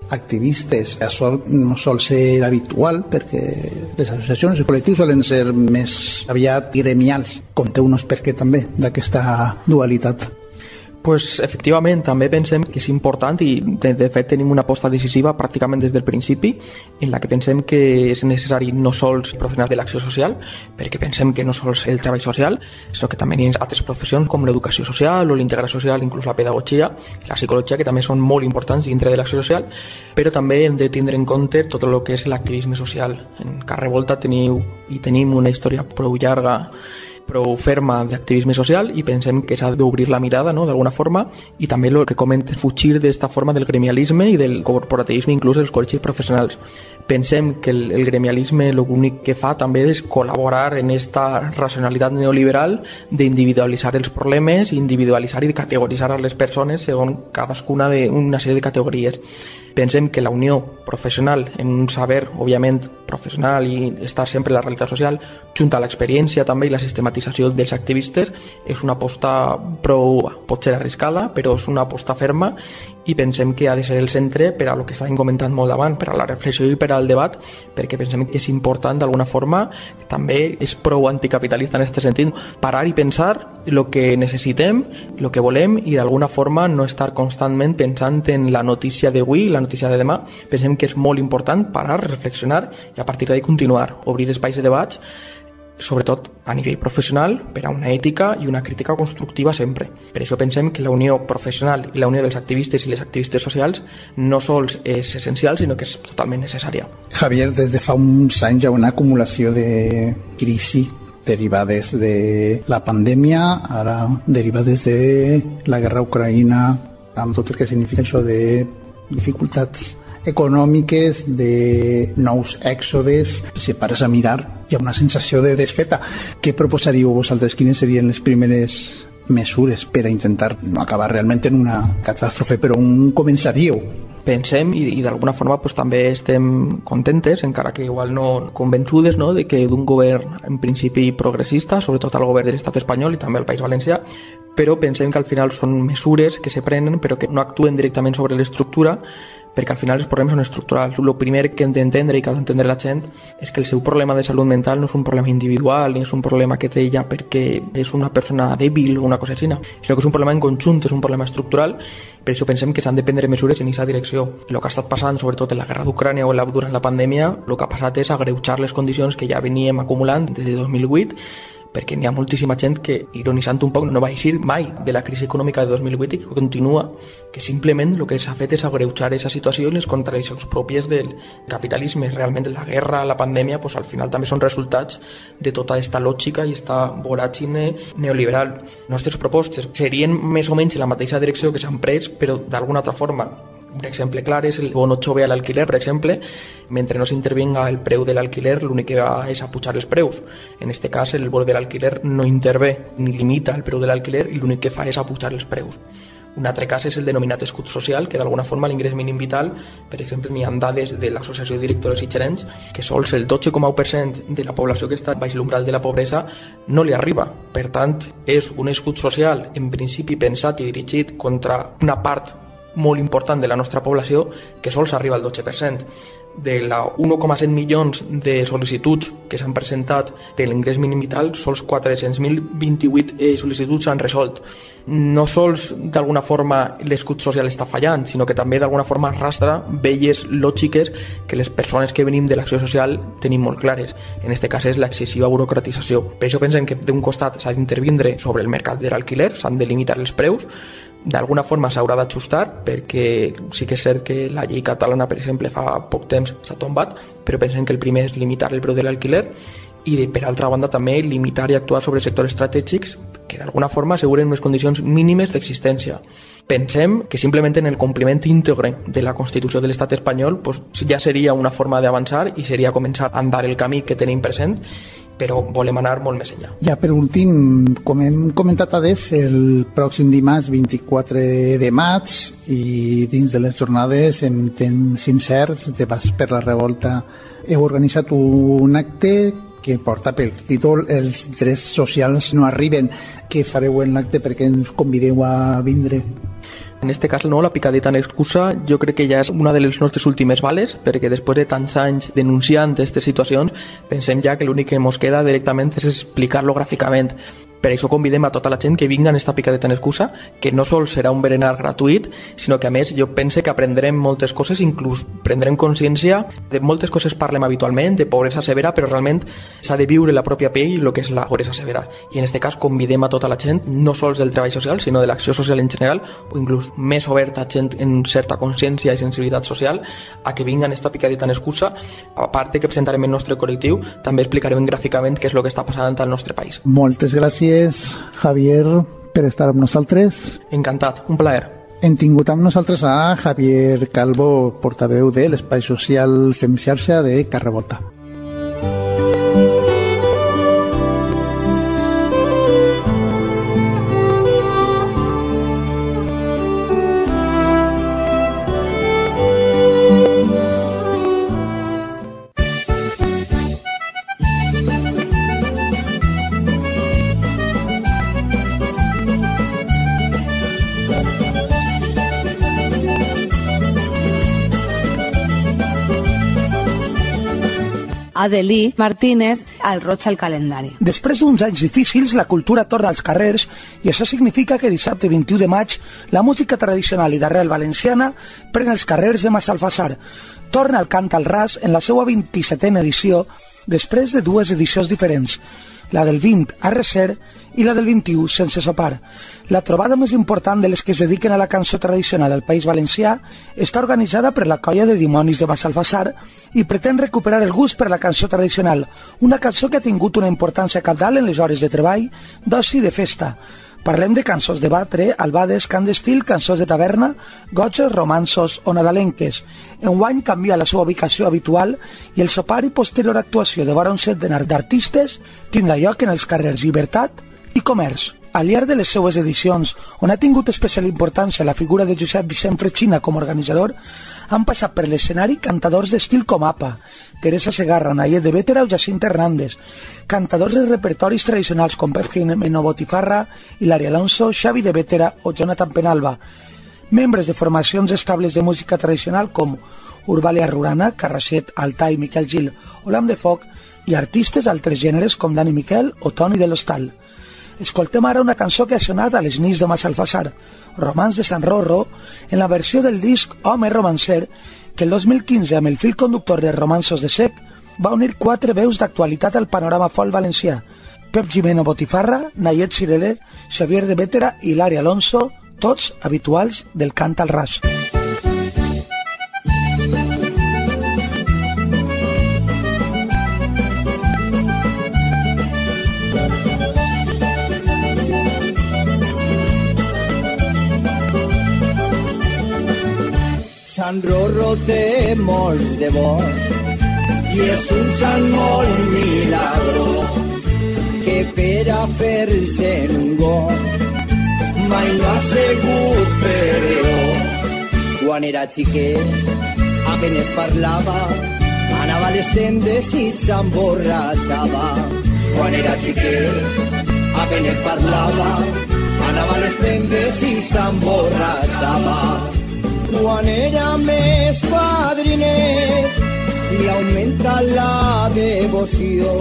activistes. Això no sol ser habitual perquè les associacions i col·lectius solen ser més aviat gremials. Conteu-nos per què també d'aquesta dualitat. Pues efectivament, també pensem que és important i de, de fet tenim una aposta decisiva pràcticament des del principi en la que pensem que és necessari no sols professionals de l'acció social, perquè pensem que no sols el treball social, sinó que també hi ha altres professions com l'educació social o l'integració social, inclús la pedagogia, la psicologia, que també són molt importants dintre de l'acció social, però també hem de tindre en compte tot el que és l'activisme social. En Carrer Volta teniu i tenim una història prou llarga, prou ferma d'activisme social i pensem que s'ha d'obrir la mirada, no?, d'alguna forma, i també el que comentes, fugir d'esta forma del gremialisme i del corporativisme, inclús dels col·legis professionals. Pensem que el, el gremialisme l'únic que fa també és col·laborar en esta racionalitat neoliberal d'individualitzar els problemes, individualitzar i categoritzar a les persones segons cadascuna d'una sèrie de categories. Pensem que la unió professional en un saber, òbviament, professional i estar sempre en la realitat social, junt a l'experiència també i la sistematització dels activistes, és una aposta prou, pot ser arriscada, però és una aposta ferma i pensem que ha de ser el centre per a el que estàvem comentant molt davant, per a la reflexió i per al debat, perquè pensem que és important d'alguna forma, també és prou anticapitalista en aquest sentit, parar i pensar el que necessitem, el que volem i d'alguna forma no estar constantment pensant en la notícia d'avui, la notícia de demà. Pensem que és molt important parar, reflexionar i a partir d'ahí continuar, obrir espais de debats, sobretot a nivell professional, per a una ètica i una crítica constructiva sempre. Per això pensem que la unió professional i la unió dels activistes i les activistes socials no sols és essencial, sinó que és totalment necessària. Javier, des de fa uns anys hi ha una acumulació de crisi derivades de la pandèmia, ara derivades de la guerra a Ucraïna, amb tot el que significa això de dificultats econòmiques, de nous èxodes. Si pares a mirar, hi ha una sensació de desfeta. Què proposaríeu vosaltres? Quines serien les primeres mesures per a intentar no acabar realment en una catàstrofe, però on començaríeu? Pensem i, i d'alguna forma pues, també estem contentes, encara que igual no convençudes, no, de que d'un govern en principi progressista, sobretot el govern de l'estat espanyol i també el País Valencià, però pensem que al final són mesures que se prenen però que no actuen directament sobre l'estructura, perquè al final els problemes són estructurals. El primer que hem d'entendre i que ha d'entendre la gent és que el seu problema de salut mental no és un problema individual ni és un problema que té ella perquè és una persona dèbil o una cosa així, sinó que és un problema en conjunt, és un problema estructural. Per això pensem que s'han de prendre mesures en aquesta direcció. El que ha estat passant, sobretot en la guerra d'Ucrània o durant la pandèmia, el que ha passat és agreujar les condicions que ja veníem acumulant des de dos mil vuit, perquè n'hi ha moltíssima gent que, ironitzant un poc, no va eixir mai de la crisi econòmica de dos mil vuit i que continua, que simplement el que s'ha fet és agreujar aquesta situació i les contradiccions pròpies del capitalisme. Realment la guerra, la pandèmia, pues, al final també són resultats de tota aquesta lògica i aquesta voràgine neoliberal. Les nostres propostes serien més o menys en la mateixa direcció que s'han pres, però d'alguna altra forma. Un exemple clar és el bono jove a l'alquiler, per exemple. Mentre no s'intervinga el preu de l'alquiler, l'únic que va és apujar els preus. En aquest cas, el bono de l'alquiler no intervé ni limita el preu de l'alquiler i l'únic que fa és apujar els preus. Un altre cas és el denominat escut social, que d'alguna forma l'ingrés mínim vital, per exemple, n'hi ha dades de l'Associació de Directors i Gerents que sols el dotze coma u per cent de la població que està baix l'umbral de la pobresa no li arriba. Per tant, és un escut social en principi pensat i dirigit contra una part molt important de la nostra població que sols arriba al dotze per cent. De la un coma set milions de sol·licituds que s'han presentat de l'ingrés mínim vital, sols quatre-cents mil vint-i-vuit eh, sol·licituds s'han resolt. No sols d'alguna forma l'escut social està fallant, sinó que també d'alguna forma arrastra velles lògiques que les persones que venim de l'acció social tenim molt clares. En aquest cas és l'excessiva burocratització. Per això pensem que d'un costat s'ha d'intervindre sobre el mercat de l'alquiler, s'han de limitar els preus, d'alguna forma s'haurà d'ajustar perquè sí que és cert que la llei catalana, per exemple, fa poc temps s'ha tombat, però pensem que el primer és limitar el preu de l'alquiler i per altra banda també limitar i actuar sobre sectors estratègics que d'alguna forma asseguren unes condicions mínimes d'existència. Pensem que simplement en el compliment íntegre de la Constitució de l'Estat espanyol pues, ja seria una forma d'avançar i seria començar a andar el camí que tenim present, però volem anar molt més enllà. Ja per últim, com hem comentat a des, el pròxim dimarts vint-i-quatre de maig i dins de les jornades en temps incerts de Bas per la Revolta heu organitzat un acte que porta per títol Els drets socials no arriben. Què fareu en l'acte perquè ens convideu a vindre? En este cas, no, la picadeta en excusa jo crec que ja és una de les nostres últimes bales, perquè després de tants anys denunciant aquestes situacions, pensem ja que l'únic que ens queda directament és explicar-lo gràficament. Per això convidem a tota la gent que vinga en esta picadeta en excusa, que no sols serà un berenar gratuït, sinó que a més jo pense que aprendrem moltes coses, inclús prendrem consciència de moltes coses parlem habitualment, de pobresa severa, però realment s'ha de viure la pròpia pell el que és la pobresa severa. I en aquest cas convidem a tota la gent, no sols del treball social, sinó de l'acció social en general, o inclús més oberta gent en certa consciència i sensibilitat social, a que vinga en esta picadeta en excusa. A part de que presentarem el nostre col·lectiu, també explicarem gràficament què és el que està passant al nostre país. Moltes gràcies, Javier, per estar amb nosaltres. Encantat, un plaer. Hem tingut amb nosaltres a Javier Calvo, portaveu de l'Espai Social Fem Xarxa de Carrevolta. Adelí Martínez, al Roig al calendari. Després d'uns anys difícils, la cultura torna als carrers i això significa que dissabte vint-i-u de maig la música tradicional i d'arrel valenciana pren els carrers de Massalfassar. Torna el cant al ras en la seva vint-i-setena edició després de dues edicions diferents, la del vint a recer i la del vint-i-u sense sopar. La trobada més important de les que es dediquen a la cançó tradicional al País Valencià està organitzada per la Colla de Dimonis de Massalfassar i pretén recuperar el gust per la cançó tradicional, una cançó que ha tingut una importància cabdal en les hores de treball, d'oci i de festa. Parlem de cançons de batre, albades, cant d'estil, cançons de taverna, gotxos, romanços o nadalenques. Enguany canvia la seva ubicació habitual i el sopar i posterior actuació de vora un centenar d'artistes tindrà lloc en els carrers Llibertat i Comerç. Al llarg de les seues edicions, on ha tingut especial importància la figura de Josep Vicent Fretxina com a organitzador, han passat per l'escenari cantadors d'estil com APA, Teresa Segarra, Nayet de Bétera o Jacint Hernández, cantadors de repertoris tradicionals com Pep Jimeno Botifarra, Hilari Alonso, Xavi de Bétera o Jonathan Penalba, membres de formacions estables de música tradicional com Urbalia Rurana, Carrasset, Altai, Miquel Gil o Lam de Foc, i artistes d'altres gèneres com Dani Miquel o Toni de l'Hostal. Escoltem ara una cançó que ha sonat a les nits de Massalfassar, Romans de Sant Rorro, en la versió del disc Home Romancer, que el dos mil quinze, amb el fil conductor de Romanços de Sec, va unir quatre veus d'actualitat al panorama folk valencià: Pep Jimeno Botifarra, Nayet Cireré, Xavier de Bétera i Hilari Alonso, tots habituals del cant al ras. Sant Rorro té molts devots i és un sant molt milagrós que per a fer-se un got mai no ha sigut pereó. Quan era xiquet apenes parlava, anava a les tendes i s'emborratxava. Quan era xiquet apenes parlava, anava a les tendes i s'emborratxava. Quan era més padrinet li augmenta la devoció.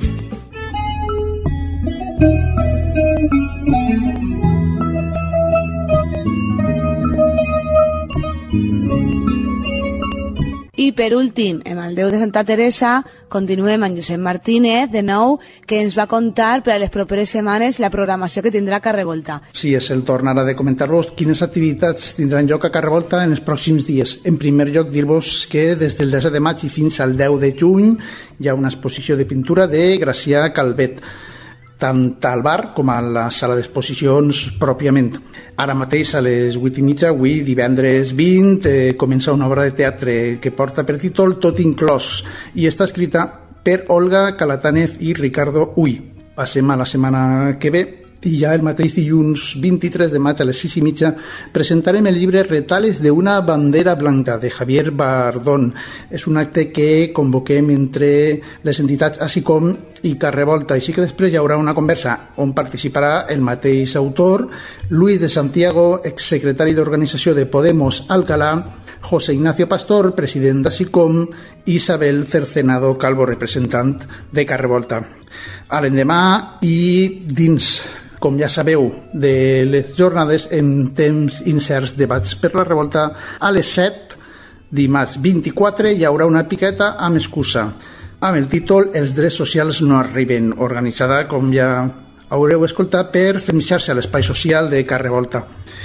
I per últim, amb el Déu de Santa Teresa, continuem amb Josep Martínez, de nou, que ens va contar per a les properes setmanes la programació que tindrà Carrevolta. Sí, és el torn ara de comentar-vos quines activitats tindran lloc a Carrevolta en els pròxims dies. En primer lloc, dir-vos que des del disset de maig i fins al deu de juny hi ha una exposició de pintura de Gracià Calvet, tant al bar com a la sala d'exposicions pròpiament. Ara mateix a les vuit i mitja, avui divendres vint, eh, comença una obra de teatre que porta per títol Tot inclòs i està escrita per Olga Calatànez i Ricardo Uy. Passem a la setmana que ve, I ja el mateix dilluns vint-i-tres de maig a les sis i mitja presentarem el llibre Retales de una bandera blanca de Javier Bardón. És un acte que convoquem entre les entitats ASICOM i Carrevolta, així que després hi haurà una conversa on participarà el mateix autor, Luis de Santiago, exsecretari d'Organització de Podemos Alcalá, José Ignacio Pastor, president d'ASICOM, i Isabel Cercenado Calvo, representant de Carrevolta. A l'endemà i dins, com ja sabeu, de les jornades en temps incerts debats per la revolta, a les set, dimarts vint-i-quatre, hi haurà una piqueta amb excusa, amb el títol Els drets socials no arriben, organitzada, com ja haureu escoltat, per Femxarxa, l'espai social de Carrevolta.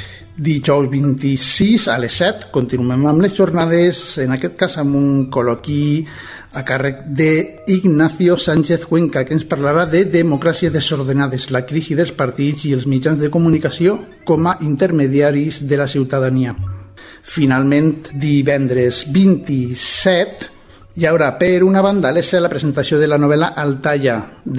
Dijous vint-i-sis a les set, continuem amb les jornades, en aquest cas amb un col·loqui a càrrec d'Ignacio Sánchez Cuenca, que ens parlarà de democràcies desordenades, la crisi dels partits i els mitjans de comunicació com a intermediaris de la ciutadania. Finalment, divendres vint-i-set, hi haurà per una banda a l'S la presentació de la novel·la Altaya,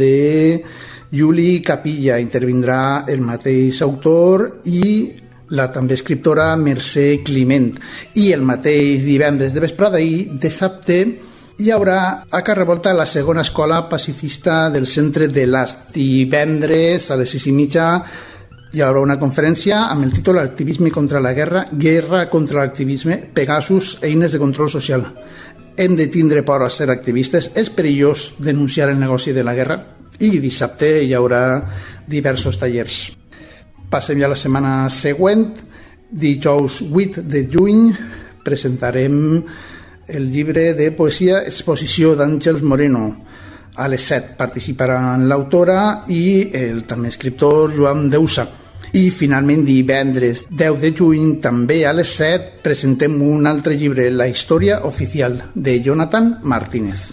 de Juli Capilla. Intervindrà el mateix autor i la també escriptora Mercè Climent. I el mateix divendres de vesprada i dissabte hi haurà a Carrevolta la segona escola pacifista del centre de l'Ast. Divendres a les sis i mitja hi haurà una conferència amb el títol Activisme contra la guerra, guerra contra l'activisme, Pegasus, eines de control social. Hem de tindre por a ser activistes, és perillós denunciar el negoci de la guerra. I dissabte hi haurà diversos tallers. Passem ja la setmana següent, dijous vuit de juny, presentarem el llibre de poesia Exposició d'Àngels Moreno. A les set participaran l'autora i el també escriptor Joan Deusa. I finalment divendres deu de juny, també a les set, presentem un altre llibre, La història oficial, de Jonathan Martínez.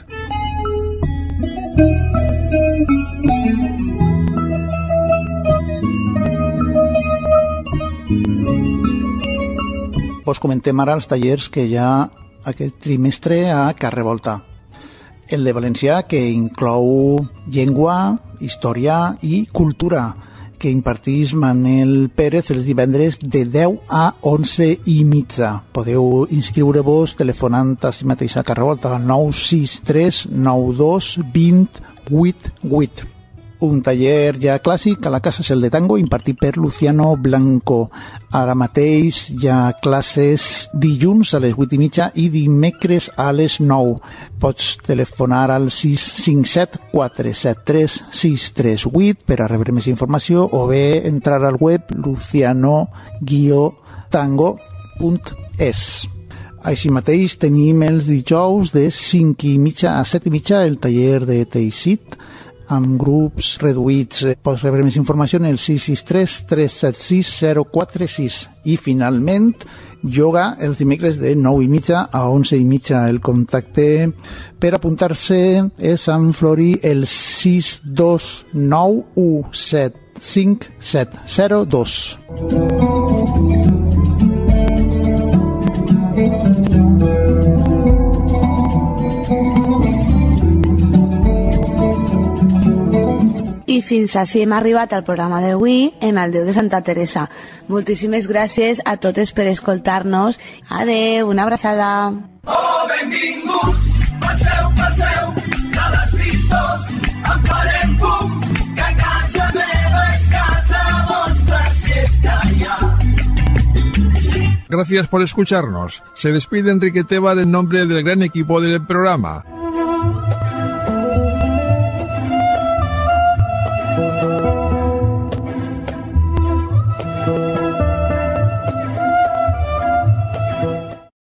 Us comentem ara els tallers que hi ha aquest trimestre a Carrevolta. El de Valencià, que inclou llengua, història i cultura, que impartís Manel Pérez els divendres de deu a onze i mitja. Podeu inscriure-vos telefonant a si mateix a Carrevolta al nou sis tres nou dos vint vuit vuit. Un taller ja clàssic a la Casa Cel de Tango impartit per Luciano Blanco. Ara mateix hi ha classes dilluns a les vuit i mitja i dimecres a les nou. Pots telefonar al sis cinc set quatre set tres sis tres vuit per a rebre més informació o bé entrar al web luciano tango punt es. Així mateix tenim els dijous de cinc i mitja a set i mitja el taller de teixit amb grups reduïts. Pots rebre més informació en el sis sis tres tres set sis zero quatre sis. I finalment, yoga els dimecres de nou i mitja a onze i mitja. El contacte per apuntar-se és amb Flori el sis dos nou u set cinc set zero dos. I fins així hem arribat al programa d'avui en el Déu de Santa Teresa. Moltíssimes gràcies a totes per escoltar-nos. Adeu, una abraçada. Oh, benvinguts, passeu, passeu, que les vistos en farem fum, que casa meva és casa vostra, si és que hi ha. Gracias por escucharnos. Se despide Enrique Tebar en nombre del gran equipo del programa.